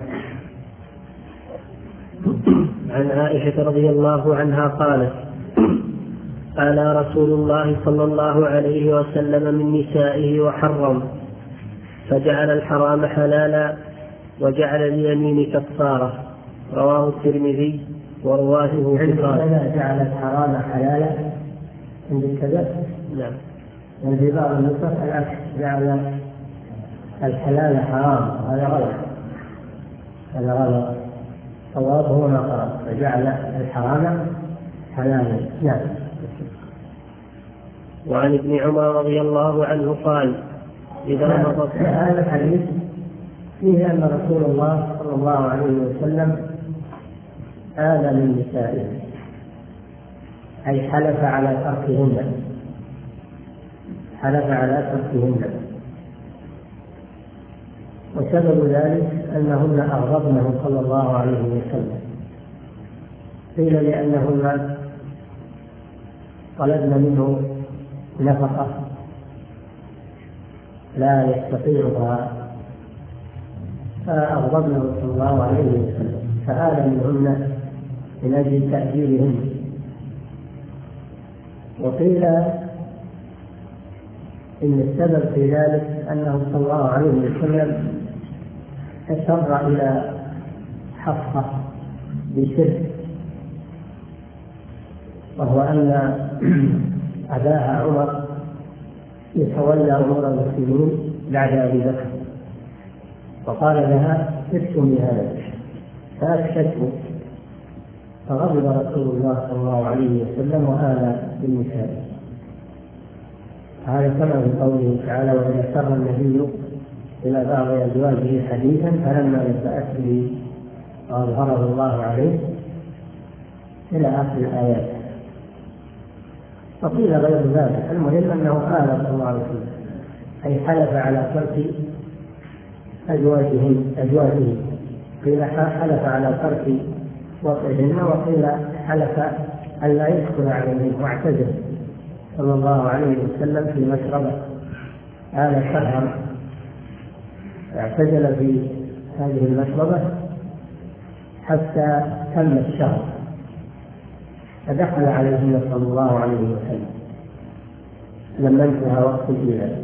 [SPEAKER 1] عن عائشة رضي الله عنها قالت قال رسول الله صلى الله عليه وسلم من نسائه وحرم، فجعل الحرام حلالا وجعل اليمين كفارة. رواه الترمذي ورواته
[SPEAKER 2] ثقات. جعل الحرام حلالا عند الكذب.
[SPEAKER 1] نعم.
[SPEAKER 2] يعني في بعض النسخ العكس، جعل الحلال حرام، هذا غلط، هذا غلط، صوابه ما قال، فجعل الحرام حلالا. نعم.
[SPEAKER 1] وعن ابن عمر رضي الله عنه قال: إذا رمضت.
[SPEAKER 2] هذا الحديث فيه أن رسول الله صلى الله عليه وسلم آل من نسائه، أي حلف على تركهن، حلف على تركهن، وسبب ذلك أنهن أغضبنه صلى الله عليه وسلم. قيل لأنهن طلبن منه نفقة لا يستطيعها فأغضبنه صلى الله عليه وسلم، فآل منهن من أجل تأجيلهن. وقيل إن السبب في ذلك أنه صلى الله عليه وسلم تسرع إلى حفصة بسر، وهو أن أباها عمر يتولى أمور المسلمين بعد أبي بكر، وقال لها اكتمي هذا، فأكشفته، فغضب رسول الله صلى الله عليه وسلم وآل بالنساء. هذا كما في قوله تعالى: وإذا سر النبي إلى بعض أزواجه حديثا فلما نبأت به وأظهره الله عليه إلى آخر الآيات. وقيل غير ذلك، المهم أنه قال صلى الله عليه وسلم، أي حلف على ترك أزواجه أزواجه قيل حلف على ترك وطئهن، وقيل حلف أن لا يدخل عليهن، واعتزل صلى الله عليه وسلم في مشربه آل شهر، اعتزل في هذه المشربة حتى تم الشهر، فدخل عليهن صلى الله عليه وسلم لما انتهى وقت الإيلاء.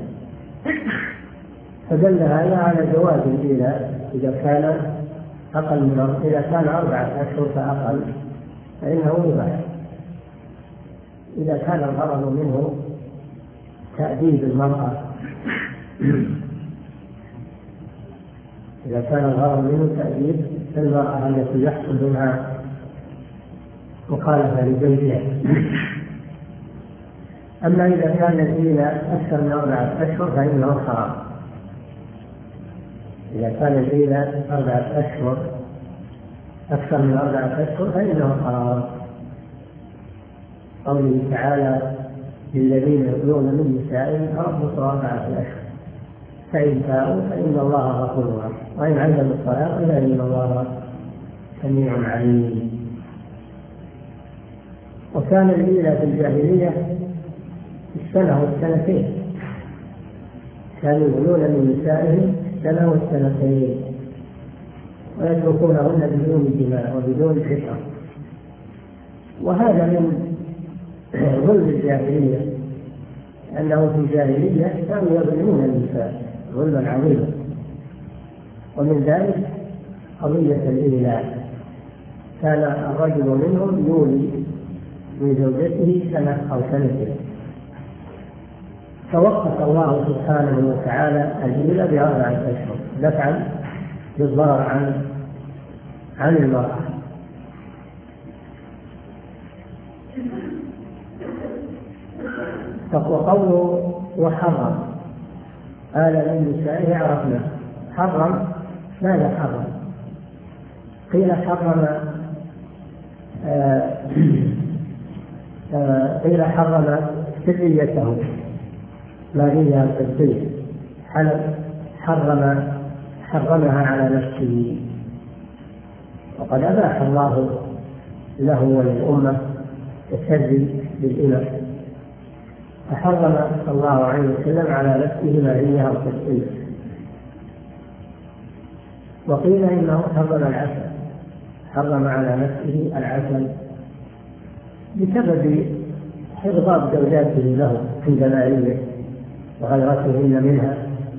[SPEAKER 2] فدل هذا على جواز الإيلاء إذا كان أقل من إذا كان أربعة أشهر فأقل فإنه يباح، إذا كان الغرض منه تأديب المرأة، إذا كان الغرض منه تأديب المرأة التي يحصل منها مخالفة لزوجها. أما إذا كان الإيلاء أكثر من أربعة أشهر فإنه حرام. إذا كان الإيلاء أربعة أشهر أكثر من أربعة أشهر فإنه حرام. قوله تعالى: للذين يؤلون من نسائهم تربصوا أربعة أشهر فإن فاءوا فإن الله غفور رحيم وإن عزموا الطلاق فإن الله سميع عليم. وكان الإيلاء في الجاهلية السنة والسنتين، كانوا يؤلون من نسائهم السنة والسنتين ويتركونهن بدون جماع وبدون فكرة. وهذا من ظلم الجاهلية، أنه في الجاهلية كانوا يظلمون النساء ظلما عظيما، ومن ذلك قضية الإيلاء. كان الرجل منهم يولي من زوجته سنة أو سنتين، فوقف الله سبحانه وتعالى الإيلاء بأربعة أشهر دفعا للضرر عن عن المرأة. وقوله وحرم آل من نسائه عرفنا، حرم ماذا حرم؟ قيل حرم آه آه قيل حرم سريته ماريا القبطية، حرم حرمها على نفسه، وقد أباح الله له وللأمة التسري بالإمام، فحرم صلى الله عليه وسلم على نفسه ماريا القبطية. وقيل إنه حرم العسل، حرم على نفسه العسل بسبب إغضاب زوجاته له في جماليه وغيرتهن منها،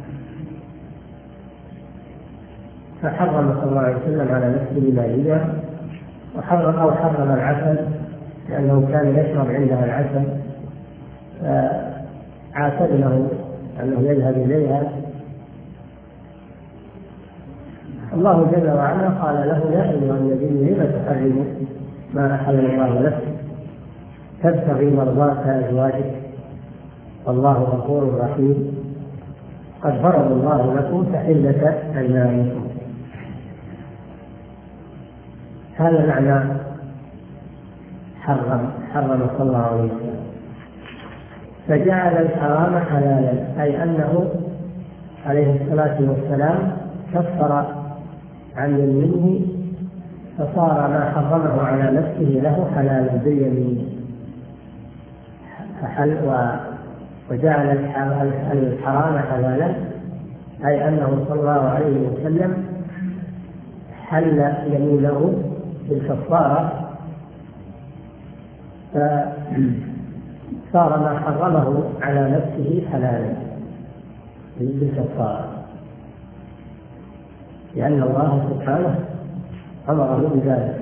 [SPEAKER 2] فحرم صلى الله عليه وسلم على نفسه ماريا، وحرم أو حرم العسل لأنه كان يشرب عندها العسل عاتبنه أنه يذهب إليها. الله جل وعلا قال له: يا أيها النبي لم تحرم ما أحل الله لك تبتغي مرضات أزواجك والله غفور رحيم قد فرض الله لكم تحلة أيمانكم. هذا معنى حرم حرم صلى الله عليه وسلم، فجعل الحرام حلالا، أي أنه عليه الصلاة والسلام كفر عن يمينه فصار ما حرمه على نفسه له حلالا باليمين، فحل وجعل الحرام حلالا، أي أنه صلى الله عليه وسلم حل يمينه بالكفارة فصار ما حرمه على نفسه حلالا بالكفارة، لأن الله سبحانه أمره بذلك.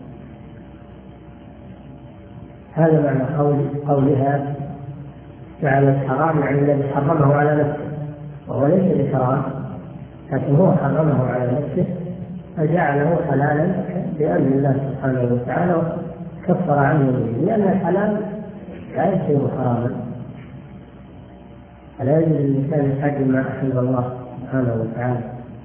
[SPEAKER 2] هذا معنى قول قولها جعل الحرام، يعني الذي حرمه على نفسه، وهو ليس بحرام لكن هو حرمه على نفسه فجعله حلالا بأمر الله سبحانه وتعالى كفر عنه، لأن الحلال لا يصير حراما، فلا يجوز للإنسان يحرم ما أحل الله سبحانه وتعالى.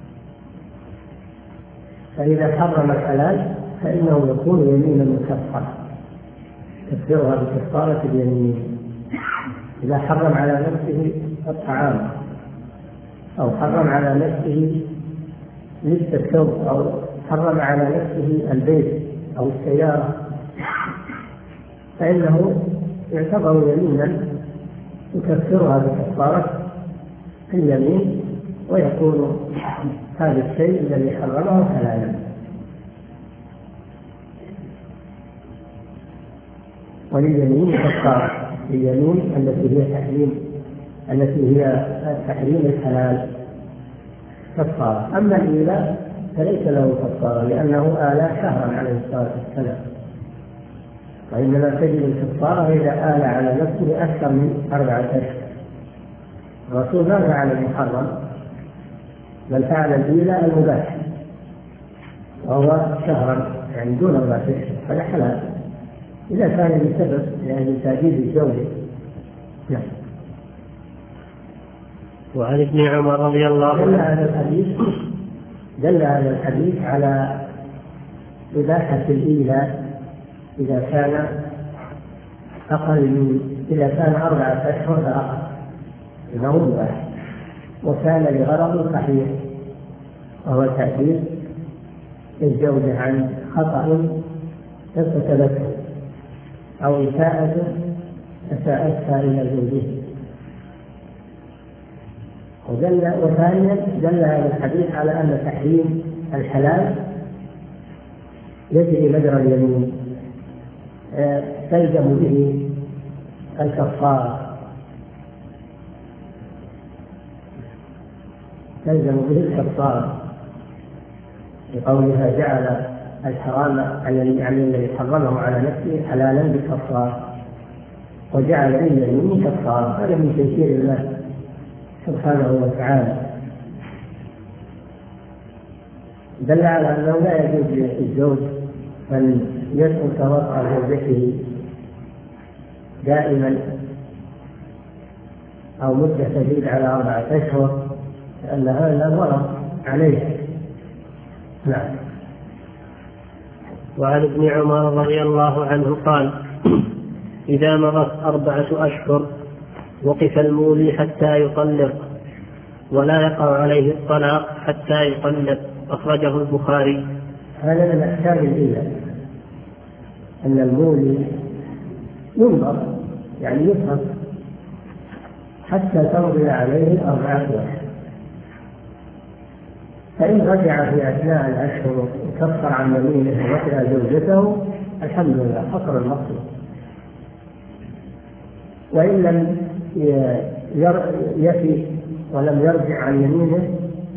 [SPEAKER 2] فإذا حرم الحلال فإنه يكون يمينا مكفرة تكفرها بكفارة اليمين. إذا حرم على نفسه الطعام أو حرم على نفسه لبس الثوب أو حرم على نفسه البيت أو السيارة فإنه يعتبر يمينا يكفرها بكفارة اليمين، ويكون هذا الشيء الذي حرمه حلالا. ولليمين كفارة، اليمين التي هي تحريم التي هي تحريم الحلال كفارة. أما الإيلاء فليس له كفارة لأنه آلى شهرا عليه الصلاة والسلام، وإنما تجد الكفارة إذا آلى على نفسه أكثر من أربعة أشهر. الرسول ما فعل المحرم بل فعل الإيلاء المباح وهو شهرا يعني دون أربعة أشهر، هذا حلال إذا كان بسبب يعني تأديب الزوجة. نعم.
[SPEAKER 1] وعن ابن عمر رضي الله عنه
[SPEAKER 2] دل هذا الحديث دل هذا الحديث على إباحة الإيلاء إذا كان أقل من إذا كان أربعة أشهر فأقل إنه مباح، وكان لغرض صحيح وهو تأديب الزوجة عن خطأ ارتكبته أو إساءة أساءتها إلى زوجها. ودل وثانيا دل هذا الحديث على أن تحريم الحلال يجري مجرى اليمين تلزم به الكفارة تلزم به الكفارة لقولها جعل الحرام يعني الذي حرمه على نفسه حلالا بالكفارة وجعل اليمين كفارة. هذا من تيسير الله سبحانه وتعالى. دل على أنه لا يجوز للزوج أن يترك وطأ زوجته دائما أو مدة تزيد على أربعة أشهر لأن هذا ضرر عليه. نعم.
[SPEAKER 1] وعن ابن عمر رضي الله عنه قال: إذا مضت أربعة أشهر وقف المولي حتى يطلق ولا يقع عليه الطلاق حتى يطلق. أخرجه البخاري.
[SPEAKER 2] هذا من أحكام الإيلاء أن المولي ينظر يعني يفهم حتى تمضي عليه أربعة أشهر، فإن رجع في أثناء الأشهر وكفر عن يمينه وحدى زوجته الحمد لله حصل المقصود، وإن لم يفي ولم يرجع عن يمينه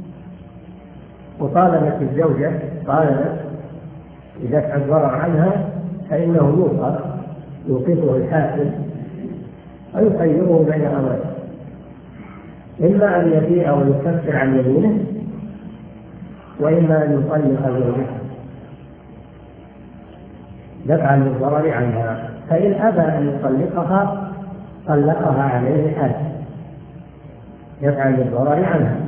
[SPEAKER 2] وطالبت الزوجة طالبت بدفع الضرر عنها فإنه يوقف يوقفه الحاكم ويخيره بين أمرين: إما أن يبيع ويكفر عن يمينه، وإما أن يطلق زوجته دفعا للضرر عنها، فإن أبى أن يطلقها طلقها عليه حال دفعا للضرر عنها.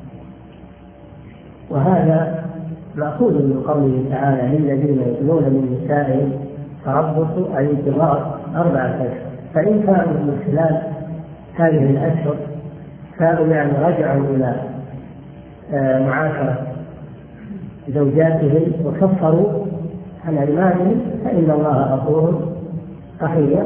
[SPEAKER 2] وهذا مأخوذ من قوله تعالى: للذين يؤلون من نسائهم تربص أي انتظار أربعة أشهر، فإن كانوا من خلال هذه الأشهر كانوا يعني رجعوا إلى معاشرة زوجاتهم وكفروا عن أيمانهم فإن الله غفور رحيم.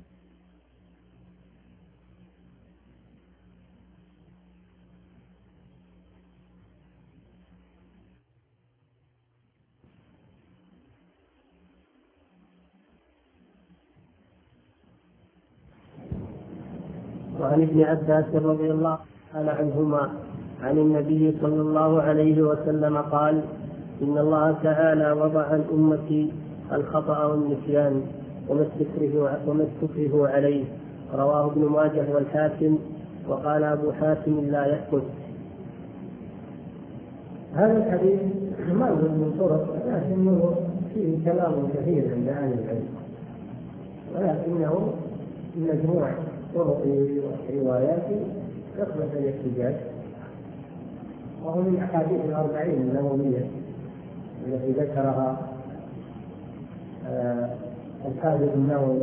[SPEAKER 1] وعن ابن عباس رضي الله تعالى عنهما عن النبي صلى الله عليه وسلم قال: إن الله تعالى وضع عن أمتي الخطأ والنسيان وما استكرهوا عليه. رواه ابن ماجه والحاكم، وقال أبو حاتم لا يثبت.
[SPEAKER 2] هذا الحديث مأخوذ من طرق، لكنه فيه كلام كثير عند أهل العلم، ولكنه مجموع طرق روايات يقبل الاحتجاج، وهو من أحاديث الأربعين النووية التي ذكرها الحافظ النووي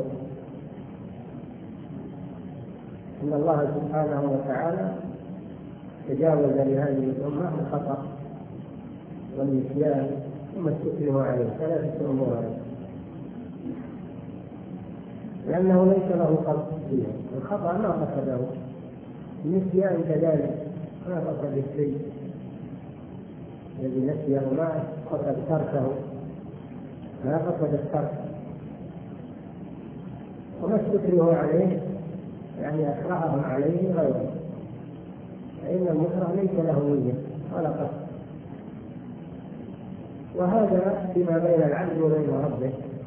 [SPEAKER 2] أن الله سبحانه وتعالى تجاوز لهذه الأمة الخطأ والنسيان ثم استكرهوا عليه ثلاثة أمور، لأنه ليس له قصد فيها. الخطأ ما قصده، النسيان كذلك ما قصد الشيء الذي نسيه، ما قصد تركه، ما قصد الترك. وما استكرهوا عليه يعني أكرههم عليه غيره، فإن المكره ليس له نية ولا قصد، وهذا فيما بين العبد وبين ربه،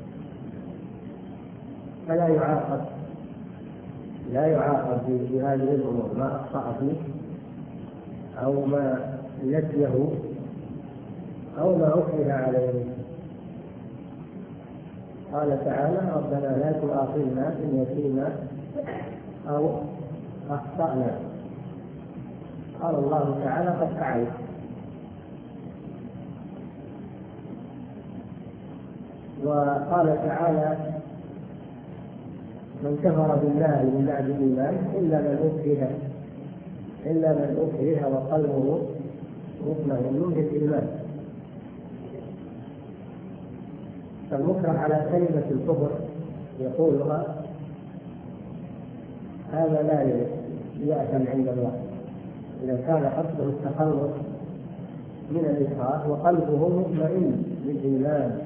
[SPEAKER 2] فلا يعاقب لا يعاقب في هذه الأمور ما أخطأ فيه أو ما نسيه أو ما أكره عليه. قال تعالى: ربنا لا تؤاخذنا إن نسينا أو أخطأنا. قال الله تعالى: قد فعلت. وقال تعالى: من كفر بالله من بعد الإيمان إلا من أكره إلا من أكره وقلبه مطمئن بالإيمان. فالمكره على كلمة الكفر يقولها هذا لا يأثم عند الله إذا كان قصده التخلص من الإكراه وقلبه مطمئن بالإيمان،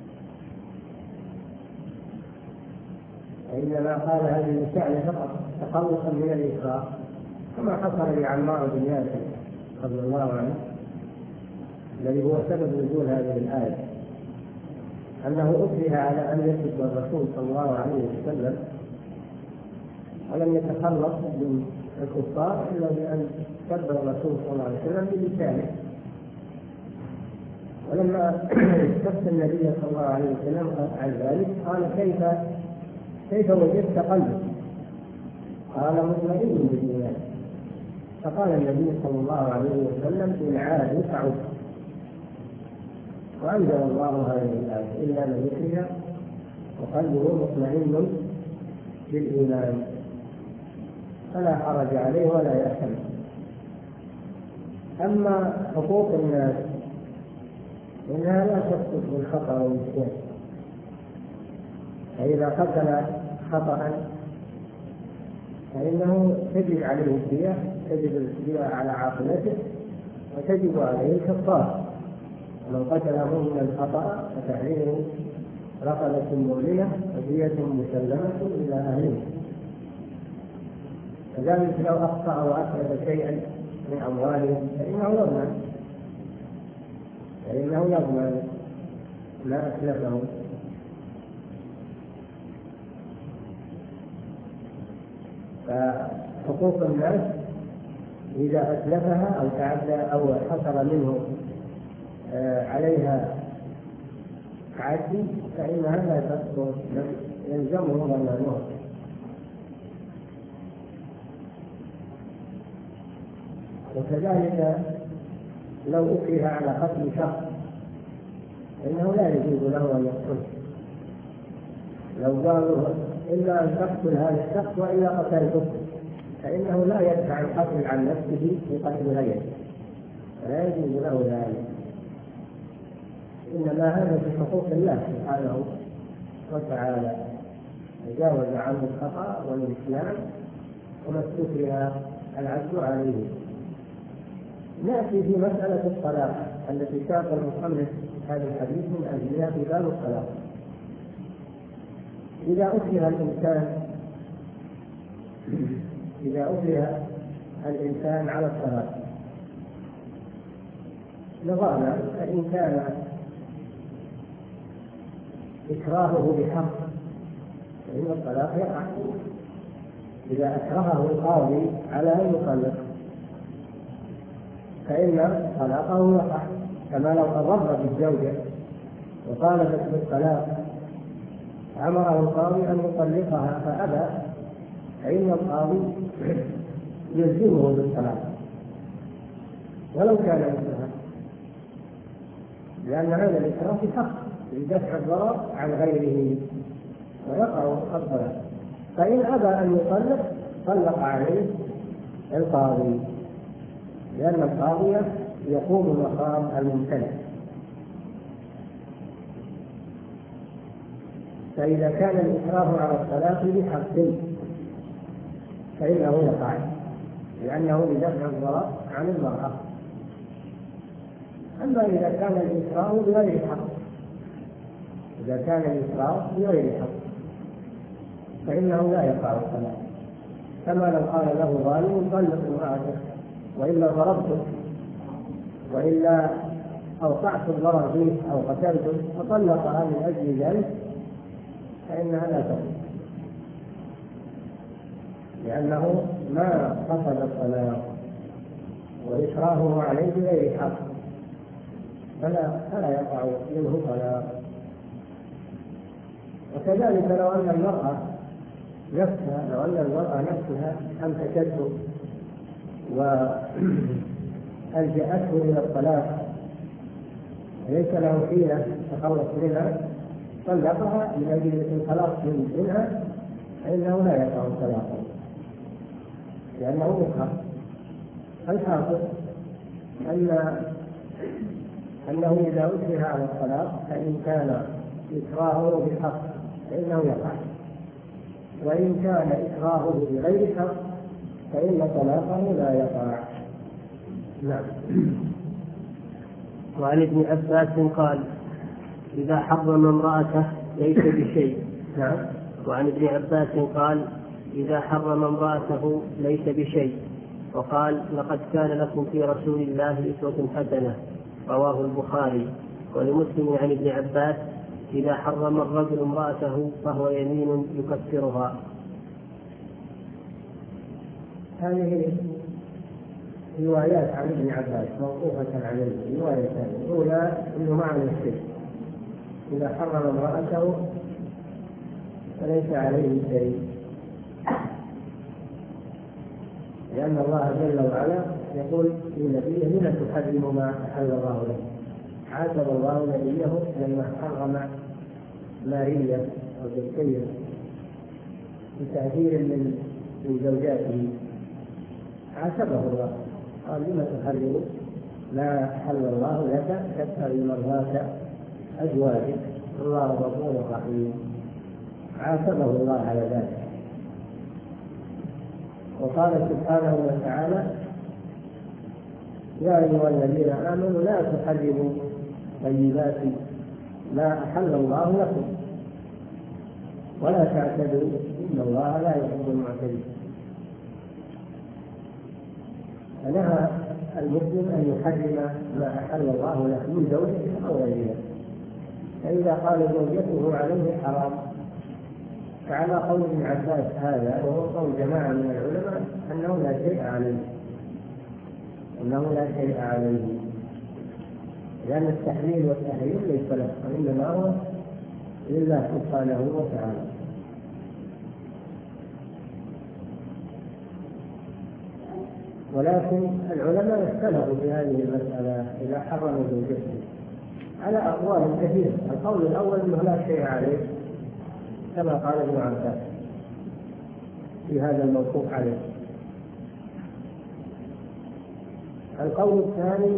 [SPEAKER 2] وإنما قال هذه الشأن فقط تخلصا من الإكراه، كما حصل لعمار بن ياسر رضي الله عنه الذي هو سبب نزول هذه الآية، أنه أكره على أن يسب الرسول صلى الله عليه وسلم، ولم يتخلص من الكفار إلا بأن سب الرسول صلى الله عليه وسلم بلسانه. ولما استفتى النبي صلى الله عليه وسلم عن ذلك قال: كيف كيف وجدت قلبك؟ قال: مطمئن بالإيمان. فقال النبي صلى الله عليه وسلم: إن عاد فعد. وأنزل الله هذه الآية: إلا من يكره وقلبه مطمئن بالإيمان فلا حرج عليه ولا يأثم. أما حقوق الناس إنها لا تسقط بالخطأ والنسيان، فإذا قتل خطأ فإنه تجب عليه الدية، تجب الدية على عاقلته، وتجب عليه الكفارة. ومن قتل مؤمنا خطأ فتحرير رقبة مؤمنة ودية مسلمة إلى أهله. كذلك لو أخطأ وأخرج شيئا من أموالهم فإنه يضمن فإنه يضمن ما أسلفه. فحقوق الناس إذا أتلفها أو تعدى أو حصل منه عليها تعدي فإنها لا تسقط، يلزمه ضمانها. وكذلك لو أكره على قتل شخص فإنه لا يجوز له أن يقتله، لو قالوا إلا أن تقتل هذا الشخص وإلا قتلته فإنه لا يدفع القتل عن نفسه بقتل غيره، فلا يجوز له ذلك، إنما هذا في حقوق الله سبحانه وتعالى، تجاوز عنه الخطأ والنسيان وما استكره العدل عليه. نأتي في مسألة الطلاق التي ساق المصنف هذا الحديث من أجلها في باب الطلاق. إذا أكره الإنسان إذا أكره الإنسان على الطلاق نظرنا، فإن كان إكراهه بحق فإن الطلاق يقع. إذا أكرهه القاضي على أن يطلق فإن طلاقه يقع، كما لو أضر بالزوجة وطالبت بالطلاق أمره القاضي أن يطلقها فأبى فإن القاضي يلزمه بالطلاق ولو كان مثلها، لأن هذا الإكراه حق لدفع الضرر عن غيره ويقع الطلاق. فإن أبى أن يطلق طلق عليه القاضي، لأن القاضي يقوم مقام الممتنع. فإذا كان الإكراه على الطلاق بحق فإنه يقع، لأنه لدفع الضرر عن المرأة. أما إذا كان الإكراه بغير حق إذا كان الإكراه بغير حق فإنه لا يقع الطلاق، كما لو قال له ظالم طلق امرأتك وإلا ضربته وإلا أوقعت الضرر فيه أو قتلته فطلقها من أجل ذلك فإنها لا تقع، لأنه ما قصد الطلاق وإكراهه عليه بغير حق فلا فلا يقع منه طلاق. وكذلك لو أن المرأة نفسها لو أن المرأة نفسها أمسكته وألجأته إلى الطلاق ليس له حيلة تخلص منها طلقها من أجل الخلاص منها فإنه لا يقع الطلاق لأنه مكره. الحاصل أن أنه إذا أكره على الطلاق فإن كان إكراهه بحق فإنه يقع، وإن كان إكراهه بغير حق فإن طلاقه لا يقع.
[SPEAKER 1] نعم. وعن ابن عباس قال: إذا حرم امرأته ليس بشيء.
[SPEAKER 2] نعم.
[SPEAKER 1] وعن ابن عباس قال: إذا حرم امرأته ليس بشيء. وقال: لقد كان لكم في رسول الله أسوة حسنة. رواه البخاري. ولمسلم عن ابن عباس: إذا حرم الرجل امرأته فهو يمين يكفرها.
[SPEAKER 2] هذه روايات عن ابن عباس موقوفة عليه. رواية ثانية الأولى أنه معنى الشيء، إذا حرم امرأته فليس عليه شيء، لأن الله جل وعلا يقول لنبيه: لم تحرم ما أحل الله له. عاتب الله نبيه لما حرم ماريا وزكية بتأثير من من زوجاته، عاتبه الله قال: لم تحرم ما أحل الله لك تبتغي مرضات أزواجك الله غفور رحيم. عاتبه الله على ذلك. وقال سبحانه وتعالى: يا أيها الذين آمنوا لا تحرموا طيبات ما أحل الله لكم ولا تعتدوا إن الله لا يحب المعتدين. فنهى المسلم أن يحرم ما أحل الله له من زوجته أو غيرها. فإذا قال زوجته عليه حرام فعلى قول ابن عباس هذا، وهو قول جماعة من العلماء، أنه لا شيء عليه، أنه لا شيء عليه، لأن التحليل والتحريم ليس له، وإنما هو لله سبحانه وتعالى. ولكن العلماء اختلفوا في هذه المسألة إذا حرموا زوجته على أقوال كثيرة. القول الأول أنه لا شيء عليه كما قال ابن عباس في هذا الموقوف عليه. القول الثاني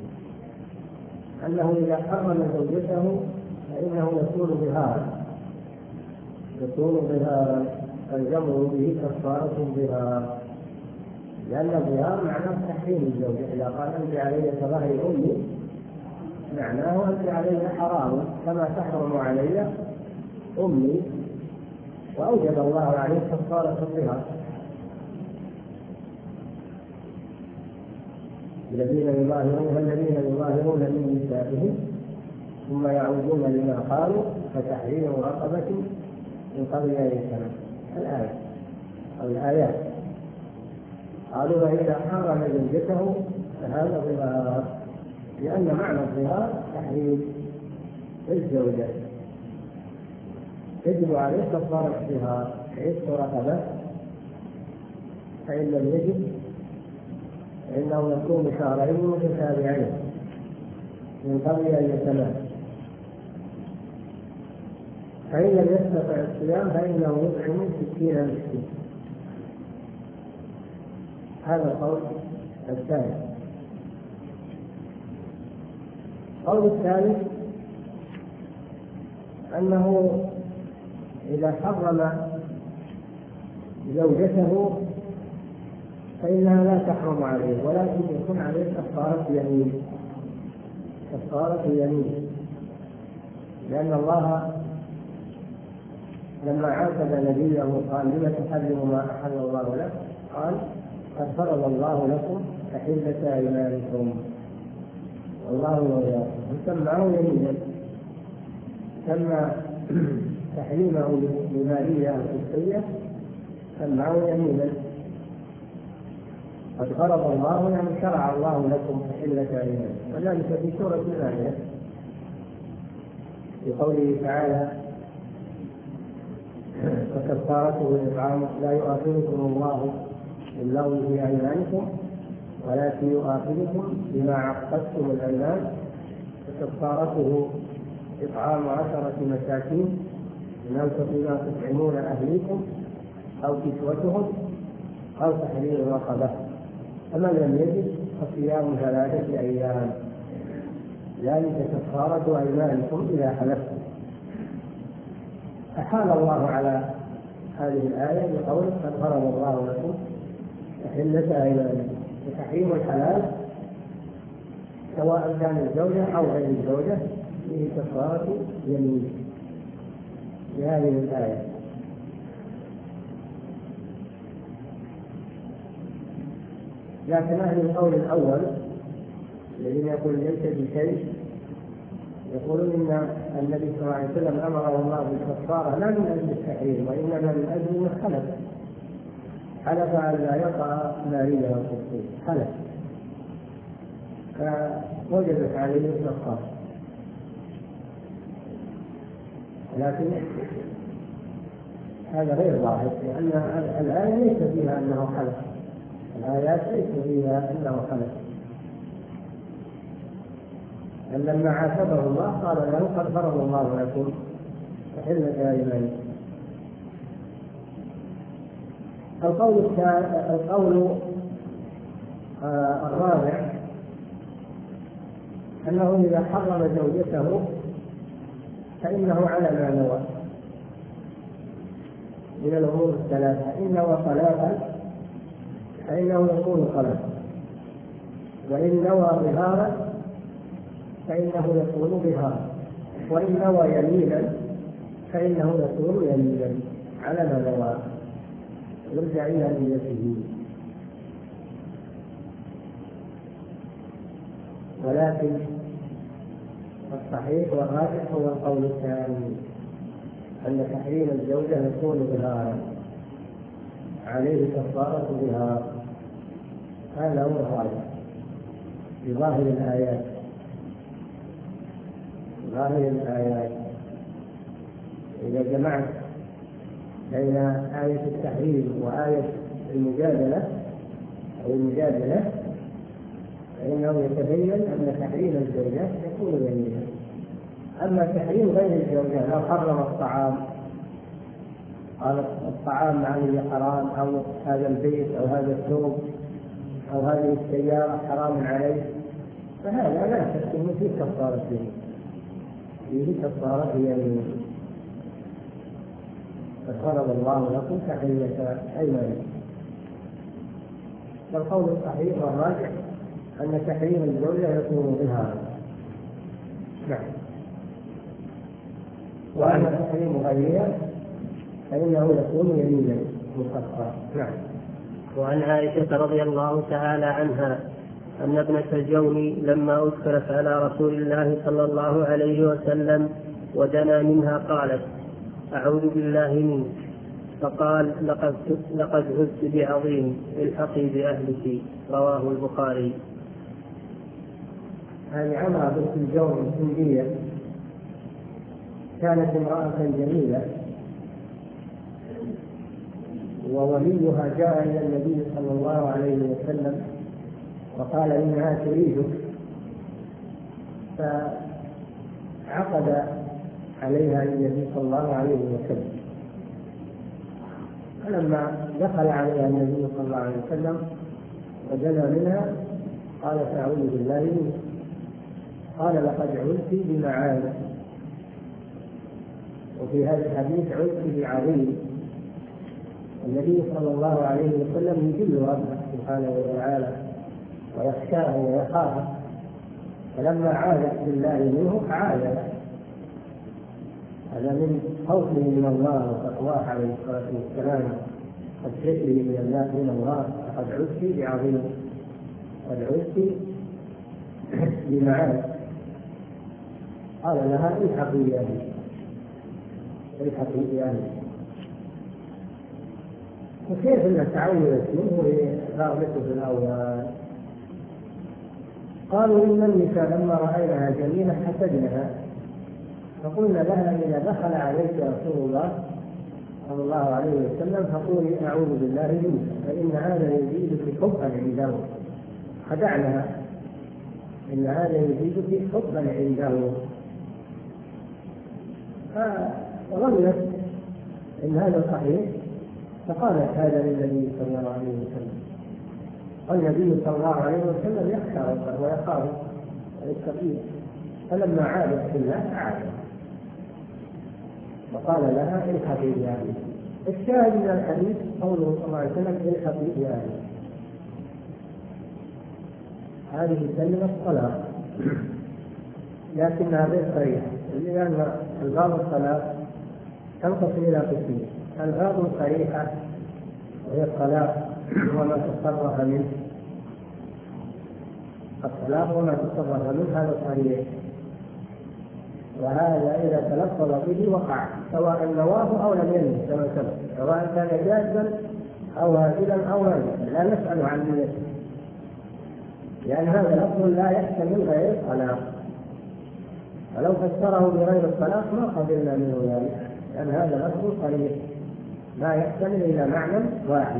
[SPEAKER 2] أنه إذا حرم زوجته فإنه يكون ظهارا يكون ظهارا فالجمع به كفارة ظهار، لأن الظهار معناه تحريم الزوجة. إذا قال أنت علي كظهر أمي معناه أنت علي حرام كما تحرم علي أمي، وأوجب الله عليه كفارة الظهار. الذين يظاهرون الذين يظاهرون من نسائهم ثم يعودون لما قالوا فتحرير رقبة من قبل أن يتمسوا. الآية أو الآيات قالوا وإذا حرم زوجته فهذا ظهار، لأن معنى الظهار تحريم الزوجة. يجب عليه كفارة الظهار عتق رقبة، فإن لم يجب فإنه يكون شهرين متتابعين من قبل أن يتماسا، فإن لم يستطع الصيام فإنه يطعم ستين مسكين. هذا القول الثاني. القول الثالث أنه إذا حرم زوجته فإنها لا تحرم عليه، ولكن يكون عليه كفارة يمين كفارة يمين لأن الله لما عاتب نبيه قال لما تحرم ما أحل الله لك قال قد فرض الله لكم تحلة أيمانكم والله وإياكم، فسمعه يمينا. سمى تحريمه لمالية القدسية سمعه يمينا. قد فرض الله يعني شرع الله لكم تحلة أيمانكم، وذلك في سورة المائدة في قوله تعالى فكفارته إطعام لا يؤاخذكم الله باللغو في أيمانكم ولكن يؤاخذكم بما عقدتم الأيمان، فكفارته إطعام عشرة مساكين من أوسط ما تطعمون أهليكم أو كسوتهم أو تحرير رقبة، فمن لم يجد فصيام ثلاثة أيام ذلك كفارة أيمانكم إذا حلفتم. أحال الله على هذه الآية بقول قد فرض الله لكم تحلة أيمانكم، وتحريم الحلال سواء كان الزوجة أو غير الزوجة فيه كفارة يمين في هذه الآية. لكن أهل القول الأول الذين يقول ليس بشيء يقولون إن النبي صلى الله عليه وسلم أمره الله بالكفارة لا من أجل التحريم وإنما من أجل ما حلف حلف أن لا يقع مالية القدسية حلف فوجبت عليه الكفارة. لكن هذا غير ظاهر لأن الآية ليس فيها أنه حلف، الآيات ليس فيها أنه حلف. لما عاتبه الله قال له قد فرض الله لكم تحلة أيمانكم. القول القول الرابع أنه إذا حرم زوجته فإنه على ما نوى من الأمور الثلاثة. إن نوى طلاقا فإنه يكون طلاقا، وإن نوى ظهارا فإنه يكون ظهارا، وإن نوى يمينا فإنه يكون يمينا على ما نوى، يرجع إلى نيته. ولكن الصحيح والراجح هو القول الثاني أن تحريم الزوجة يكون ظهارا عليه كفارة ظهار، هذا هو الراجح. بظاهر الآيات ظاهر الآيات إذا جمعت بين آية التحريم وآية المجادلة أو المجادلة فإنه يتبين أن تحريم الزوجات يكون يمينا. أما تحريم غير الزوجات لو حرم الطعام قال الطعام عليه حرام أو هذا البيت أو هذا الثوب أو هذه السيارة حرام عليه فهذا لا شك أنه فيه كفارة يمين فيه كفارة يمين ففرض الله لكم تحرية أيمانكم. والقول الصحيح والراجح أن تحريم الزوجة يكون ظهارا. نعم. وأما تحريم غيرها فإنه يكون يمينا مكفرا. نعم.
[SPEAKER 1] وعن عائشة رضي الله تعالى عنها أن ابنة الجون لما أدخلت على رسول الله صلى الله عليه وسلم ودنا منها قالت: أعوذ بالله منك. فقال: لقد لقد عزت بعظيم، الحقي بأهلك. رواه البخاري.
[SPEAKER 2] هذه عمرة بنت الجون الهندية كانت امرأة جميلة، ووليها جاء إلى النبي صلى الله عليه وسلم وقال إنها تريدك، فعقد عليها النبي صلى الله عليه وسلم. فلما دخل عليها النبي صلى الله عليه وسلم ودنا منها قالت: أعوذ بالله منك. قال: لقد عزت بمعاذ. وفي هذا الحديث عزت بعظيم. النبي صلى الله عليه وسلم يجل ربه سبحانه وتعالى ويخشاه ويخافه، فلما عاذت بالله منه عاد. هذا من خوفه من الله وتقواه عليه الصلاه والسلام، وخشيته من الله من الله. لقد عزت بعظيم، قد عزت بمعاذ. قال لها: الحقي بأهلي، الحقي بأهلي. وكيف انها تعودت منه رغبته في الاول؟ قالوا ان النساء لما راينها جميله حسدنها، فقلنا لها: اذا دخل عليك رسول الله صلى الله عليه وسلم فقولي: اعوذ بالله منك، فان هذا يزيدك حبا عنده. خدعنها، ان هذا يزيدك حبا عنده. فظنت ان هذا صحيح، فقالت هذا للنبي صلى الله عليه وسلم. والنبي صلى الله عليه وسلم يخشى ربه ويخاف ويتقيه، فلما عادت في الله عاد وقال لها: الحقي بأهلك. الشاهد من الحديث قوله صلى الله عليه وسلم: الحقي بأهلك. هذه كلمة الطلاق لكنها غير صريحة، لأن ألفاظ الطلاق تنقسم إلى قسمين: ألفاظ صريحة وهي الطلاق وما تصرف منه، الطلاق وما تصرف منه هذا صريح، وهذا إذا تلفظ به وقع سواء نواه أو لم ينوه كما سبق، سواء كان جازا أو هازلا أو هازلا، لا نسأل عن نيته، لأن هذا لفظ لا يحتمل غير الطلاق، ولو فسره بغير الطلاق ما قبلنا منه ذلك، لأن هذا لفظ صريح لا يحتمل إلى معنى واحد.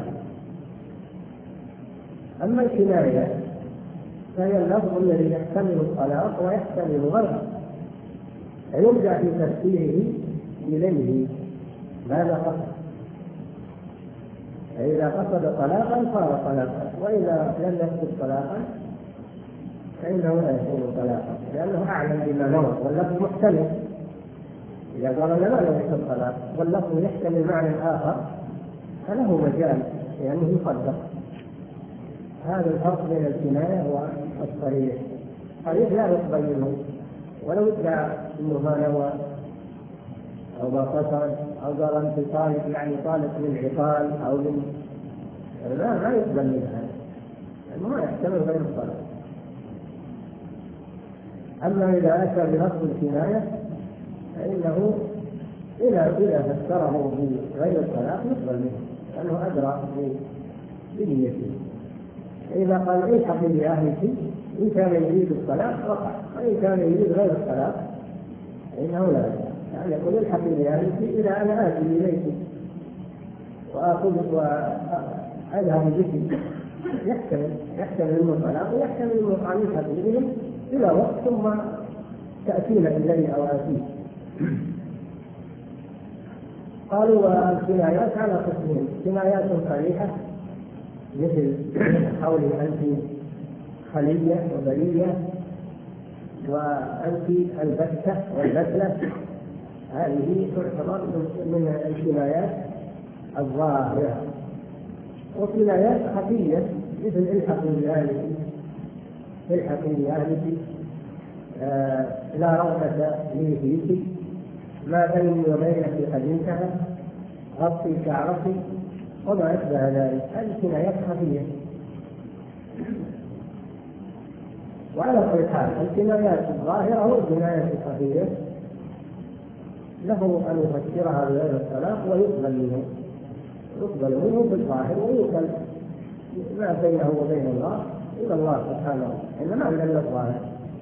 [SPEAKER 2] أما الكناية فهي اللفظ الذي يحتمل الطلاق ويحتمل غيره، فيرجع في تفسيره إليه ماذا قصد. فإذا قصد طلاقا صار طلاقا، وإذا لم يقصد طلاقا فإنه لا يكون طلاقا، لأنه أعلم بما نوى، واللفظ محتمل. إذا قال لا يقصد الطلاق واللفظ يحتمل معنى آخر فله مجال لأنه يصدق. هذا الفرق بين الكناية والصريح. الصريح لا يقبل منه ولو ادعى انه ما نوى او ما قصد او قال انت طالب يعني طالب من عقال او من لا ما يقبل من هذا، يعني ما يحتمل غير الطلاق. اما اذا اتى بلفظ الكنايه فانه اذا اذا فسره بغير الطلاق يقبل منه لانه ادرى بنيته. إذا قال: الحقي بأهلك، إن كان يريد الصلاة وقع، وإن كان يريد غير الصلاة فإنه لا يقع. يعني يقول الحق بأهلك إذا أنا آتي إليك وآخذ وأذهب بك، يحتمل يحتمل المطلق ويحتمل المطعمين حبيبهم إلى وقت ثم تأتينا إليه أو آتيه. قالوا والكنايات على قسمين: كنايات صريحة مثل قولي أنت خلية وبلية وأنت البتة والبتلة، هذه تعتبر من الكنايات الظاهرة. وكنايات خفية مثل الحق بأهلك، الحق بأهلك، آه لا رغبة لي فيك، ما بيني وبينك قد انتهى، غطي شعرك، وما أشبه ذلك. هذه كنايات خفية. وعلى كل حال الكنايات الظاهرة والكنايات الخفية له أن يفسرها بغير الصلاة ويقبل منه، يقبل منه بالظاهر ويقبل ما بينه وبين الله إلى الله سبحانه، إنما إلا الظاهر،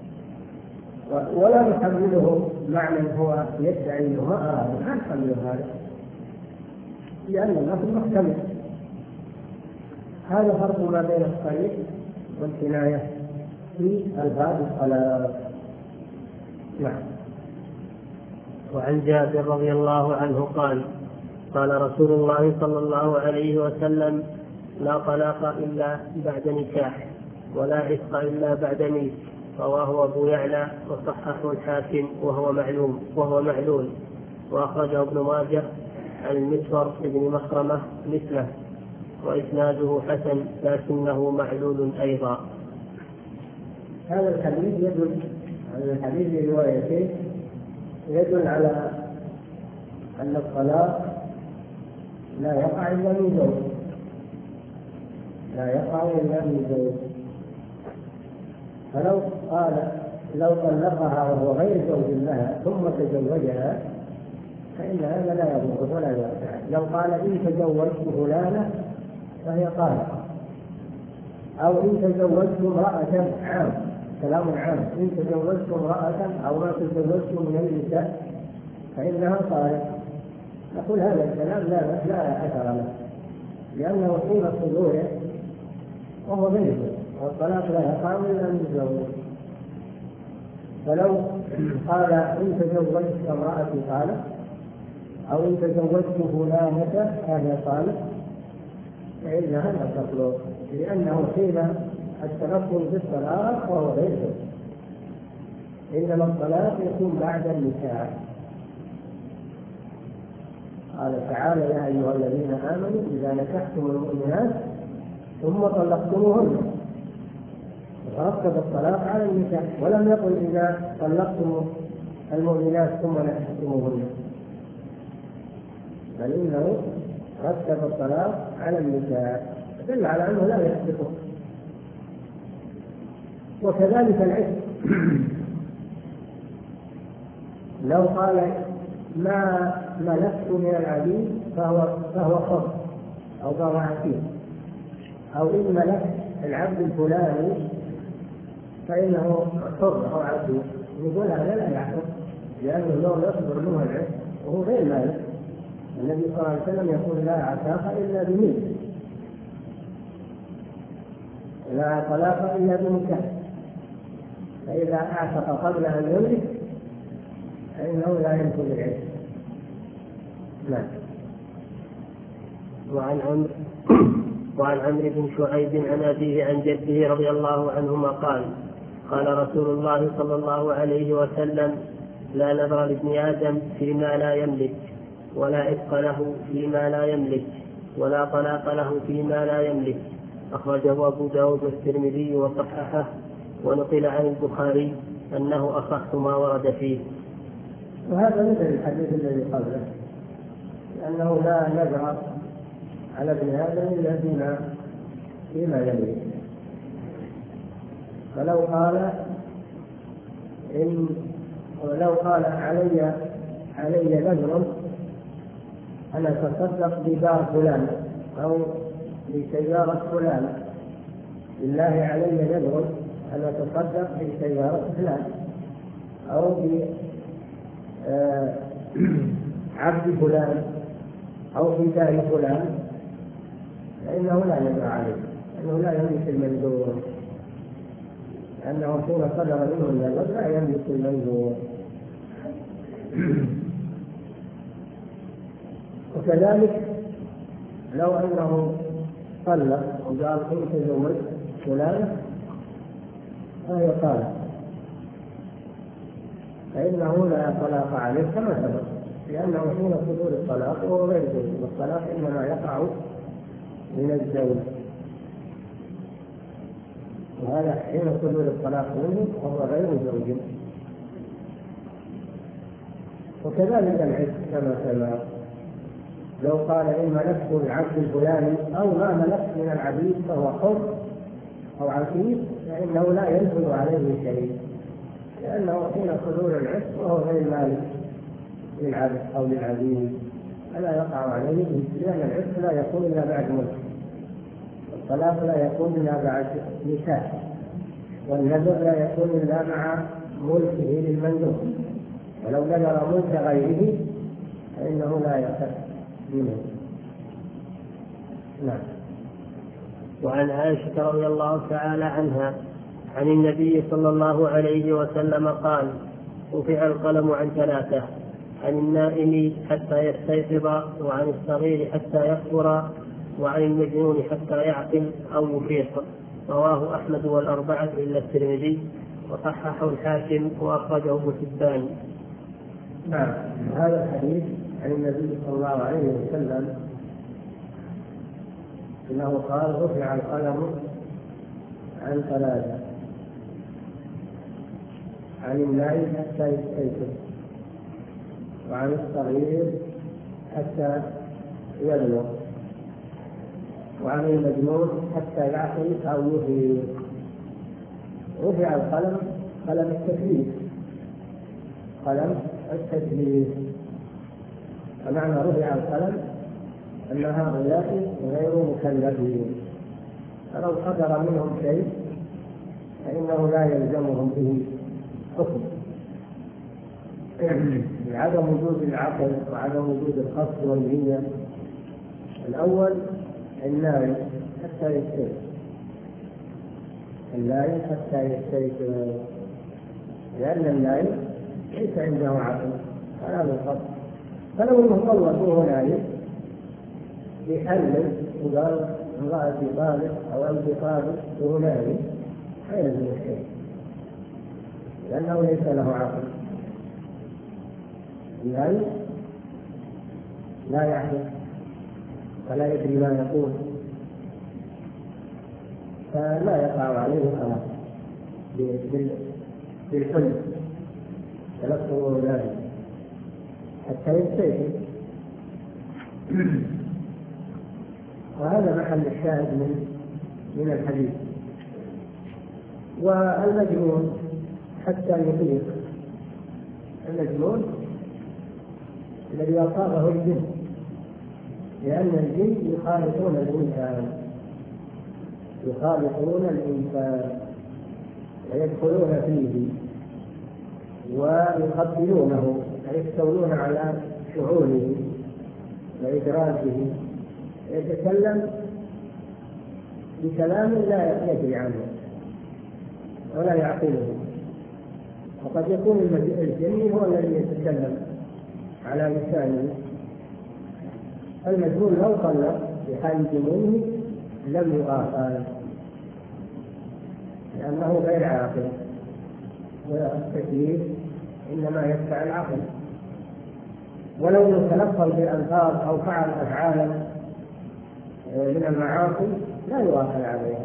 [SPEAKER 2] ولا نحمله معنى هو يدعي انه ما اراد، ما نحمله هذا، لان النص محتمل. هذا فرق ما بين الصريح والكنايه في الباب الصلاه. نعم.
[SPEAKER 1] وعن جابر رضي الله عنه قال: قال رسول الله صلى الله عليه وسلم: لا طلاق إلا بعد نكاح، ولا عتق إلا بعد ميت. رواه أبو يعلى وصححه الحاكم وهو معلوم وهو معلول، وأخرجه ابن ماجه عن المسور بن مخرمة مثله، وإسناده حسن لكنه معلول أيضا.
[SPEAKER 2] هذا الحديث يدل هذا الحديث بروايته يدل على أن الطلاق لا يقع إلا من زوج، لا يقع إلا من زوج. فلو قال لو طلقها وهو غير زوج لها ثم تزوجها فإن هذا لا يضر ولا ينفع. لو قال إن تزوجت فلانة فهي طالقة، أو إن تزوجت امرأة عام، كلام عام، إن تزوجت امرأة أو ما تزوجت من النساء فإنها طالقة، نقول هذا الكلام لا لا أثر له، لأنه حين صدوره وهو غير زوج، والطلاق لا يقع إلا من زوج. فلو قال إن تزوجت امرأتي طالق، أو إن تزوجت فلانة فهي طالق، فإنها لا تطلق، لأنه حين التلفظ بالطلاق وهو غير زوج، إنما الطلاق يكون بعد النكاح. قال تعالى: يا أيها الذين آمنوا إذا نكحتم المؤمنات ثم طلقتموهن، فرتب الطلاق على النكاح، ولم يقل إذا طلقتم المؤمنات ثم نكحتموهن، بل إنه رتب الطلاق على النكاح، دل على أنه لا يسبقه. وكذلك العتق، لو قال ما ملكت من العبيد فهو فهو حر أو فهو عتيق، أو إن ملكت العبد الفلاني فإنه حر أو عتيق، يقول هذا لا يعتق، لأنه لو يصدر منه العتق وهو غير مالك. النبي صلى الله عليه وسلم يقول: لا عتاق إلا بملك، لا طلاق إلا بنكاح، فإذا أعتق قبل أن يملك فإنه لا ينفذ العتق. نعم.
[SPEAKER 1] وعن عمرو وعن عمرو بن شعيب عن أبيه عن جده رضي الله عنهما قال: قال رسول الله صلى الله عليه وسلم: لا نذر لابن آدم فيما لا يملك، ولا عتق له فيما لا يملك، ولا طلاق له فيما لا يملك. أخرجه أبو داود والترمذي وصححه، ونقل عن البخاري أنه أصح ما ورد فيه.
[SPEAKER 2] وهذا مثل الحديث الذي قبله، لأنه لا نذر على ابن آدم إلا فيما فيما يملك. فلو قال إن ولو قال علي علي نذر أن أتصدق بدار فلان أو بسيارة فلان، لله علي نذر أن أتصدق بسيارة فلان أو بعبد فلان أو في دار فلان، فإنه لا يدعى عليه، لأنه لا يملك المنذور، لأنه حين صدر منه النذر لا يملك المنذور. وكذلك لو أنه طلق وقال كنت تزوج فلان فهي طالق، فإنه لا طلاق عليه كما سبق، لأنه حين صدور الطلاق وهو غير زوج، والطلاق إنما يقع من الزوج، وهذا حين صدور الطلاق منه وهو غير زوج. وكذلك العتق كما سبق، لو قال إن ملكت العبد الفلاني أو ما ملكت من العبيد فهو حر أو عتيق، فإنه لا ينفذ عليه شيء، لأنه حين صدور العتق وهو غير مالك للعبد أو للعبيد فلا يقع عليه، لأن العتق لا يكون إلا بعد ملك، والطلاق لا يكون إلا بعد نكاح، والنذر لا يكون إلا مع ملكه للمنذور، ولو نذر ملك غيره فإنه لا يصح منه. نعم.
[SPEAKER 1] وعن عائشة رضي الله تعالى عنها عن النبي صلى الله عليه وسلم قال: رفع القلم عن ثلاثة: عن النائم حتى يستيقظ، وعن الصغير حتى يكبر، وعن المجنون حتى يعقل أو يفيق. رواه أحمد والأربعة إلا الترمذي، وصححه الحاكم وأخرجه ابن حبان.
[SPEAKER 2] نعم. هذا الحديث عن النبي صلى الله عليه وسلم إنه قال: رفع القلم عن ثلاثة: عن النائم حتى يستيقظ، وعن الصغير حتى يبلغ، وعن المجنون حتى يعقل أو يفيق. رفع القلم قلم التكليف، قلم التكليف، فمعنى رفع القلم أن هؤلاء غير مكلفين، فلو صدر منهم شيء فإنه لا يلزمهم به حكم، لعدم وجود العقل وعدم وجود القصد والنية. الأول النائم حتى يستيقظ، النائم حتى يستيقظ، لأن النائم ليس عنده عقل ولا القصد، فلو انه طلق وهو نايم يحلل وقال امرأتي طالق او انت طالق وهو نايم لا يلزم الشيء، لأنه ليس له عقل. النايم لا يعقل ولا يدري ما يقول، فلا يقع عليه الطلاق بالحلم تلقوا ذلك حتى يستيقظ. وهذا محل الشاهد من من الحديث. والمجنون حتى يفيق، المجنون الذي أصابه الجن، لأن الجن يخالطون الإنسان يخالطون الإنسان ويدخلون فيه ويقبلونه ويستولون على شعوره وإدراكه، يتكلم بكلام لا يدري عنه ولا يعقله، وقد يكون الجن هو الذي يتكلم على لسانه. المجنون لو طلق في حال جنونه لم يؤاخذ لأنه غير عاقل، والتكليف إنما يدفع العقل. ولو تلفظ بالألفاظ أو فعل أفعالا من المعاصي لا يؤاخذ عليها،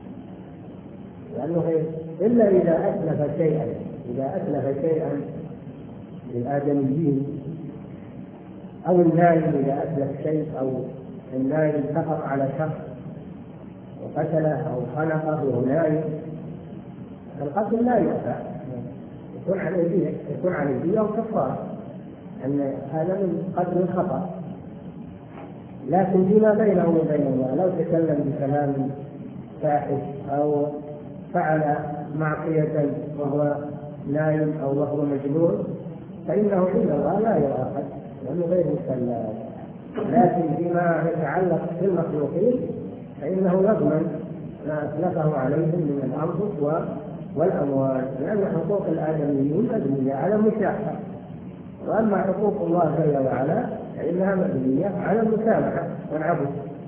[SPEAKER 2] لأنه إلا إذا أتلف شيئا إذا أتلف شيئا للآدميين، أو النائم إذا أتلف شيء، أو النائم سقط على شخص وقتله أو خنقه وهو نائم، القتل لا يؤخذ، يكون على الدية يكون على الدية وكفارة، أن هذا من قتل الخطأ. لكن فيما بينه وبين الله لو تكلم بكلام فاحش أو فعل معصية وهو نايم أو وهو مجنون فإنه عند الله لا يؤاخذ لأنه غير مكلف. لكن فيما يتعلق بالمخلوقين فإنه يضمن ما أتلفه عليهم من الأنفس والأموال، لأن حقوق الآدميين مبنية على المشاحة، وأما حقوق الله جل وعلا فإنها مبنية على المسامحة والعفو.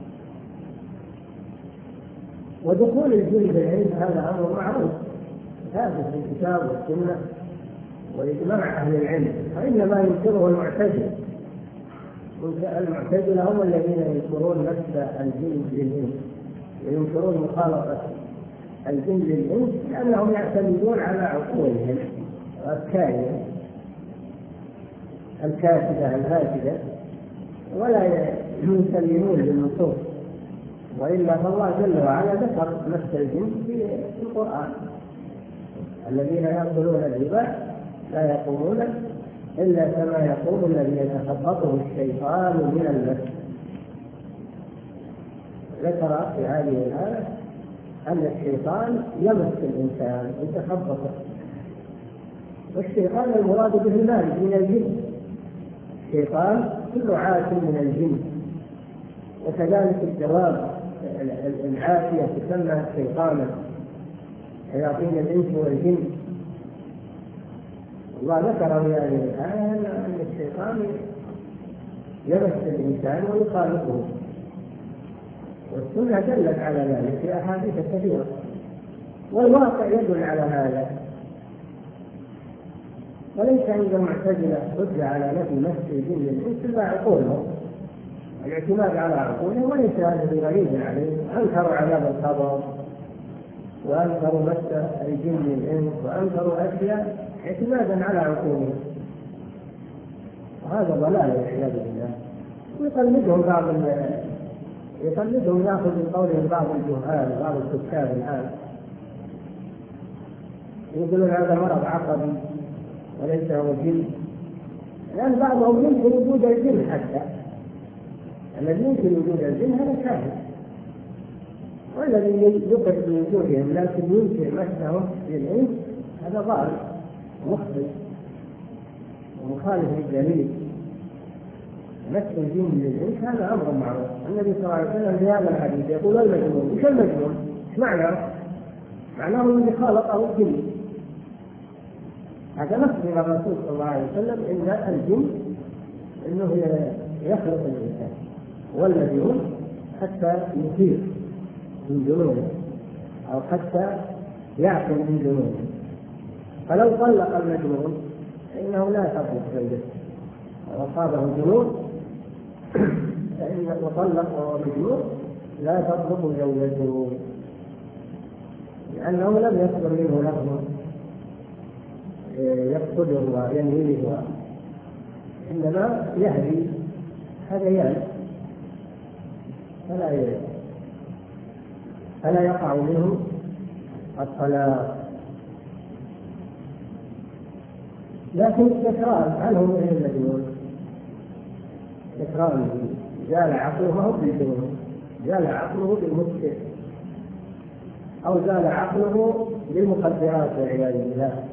[SPEAKER 2] ودخول الجن بالعلم هذا أمر معروف ثابت في الكتاب والسنة وإجماع أهل العلم، وإنما ينكره المعتزلة. المعتزلة هم الذين ينكرون نفس الجن للإنس وينكرون مخالطة الجن للإنس لأنهم يعتمدون على عقولهم وأفكارهم الكاسدة الفاسدة ولا يسلمون للنصوص، وإلا فالله جل وعلا ذكر نفس الجن في القرآن: الذين يأكلون الربا لا يقومون إلا كما يقوم الذي يتخبطه الشيطان من المس. ذكر في هذه الآية أن الشيطان يمس الإنسان يتخبطه، والشيطان المراد به المارد من الجن. الشيطان كل عاش من الجن، وكذلك الدواب العافية تسمى شيطانا، شياطين الإنس والجن. الله ذكر في هذه الآية أن الشيطان يمس الإنسان ويخالطه، والسنة دلت على ذلك في أحاديث كثيرة، والواقع يدل على هذا. وليس عند المعتزلة حجة على نفي مس الجن للإنس إلا عقولهم، الاعتماد على عقولهم، وليس هذا بغريب عليهم. أنكروا عذاب القبر وأنكروا مس الجن للإنس وأنكروا أشياء اعتمادا على عقولهم، وهذا ضلال والعياذ بالله. ويقلدهم بعض يقلدهم ياخذ من قولهم بعض الجهال بعض الكتاب الآن يقولون هذا مرض عصبي وليس هو جن، لأن بعضهم ينكر وجود الجن، حتى الذي ينكر وجود الجن هذا كافر، والذي يقر بوجودهم لكن ينكر مسهم للإنس هذا ضال مخطئ ومخالف للدليل. مس الجن للإنس هذا أمر معروف. النبي صلى الله عليه وسلم في هذا الحديث يقول: المجنون. وش المجنون؟ ايش معناه؟ معناه الذي خالطه الجن. هذا نص من الرسول صلى الله عليه وسلم إن الجن إنه يخلق الإنسان، والمجنون حتى يثير من جنونه أو حتى يعقل من جنونه. فلو طلق المجنون فإنه لا تطلق زوجته، وأصابه الجنون فإن وطلق وهو مجنون لا تطلق زوجته، لأنه لم يصدر منه لفظ يقصده وينهيه، إنما يهدي هذيان فلا فلا يقع منه الطلاق. لكن التكرار عنه من المجنون تكرار زال عقله ما هو بالجنون، زال عقله بالمسكر أو زال عقله بالمخدرات والعياذ بالله.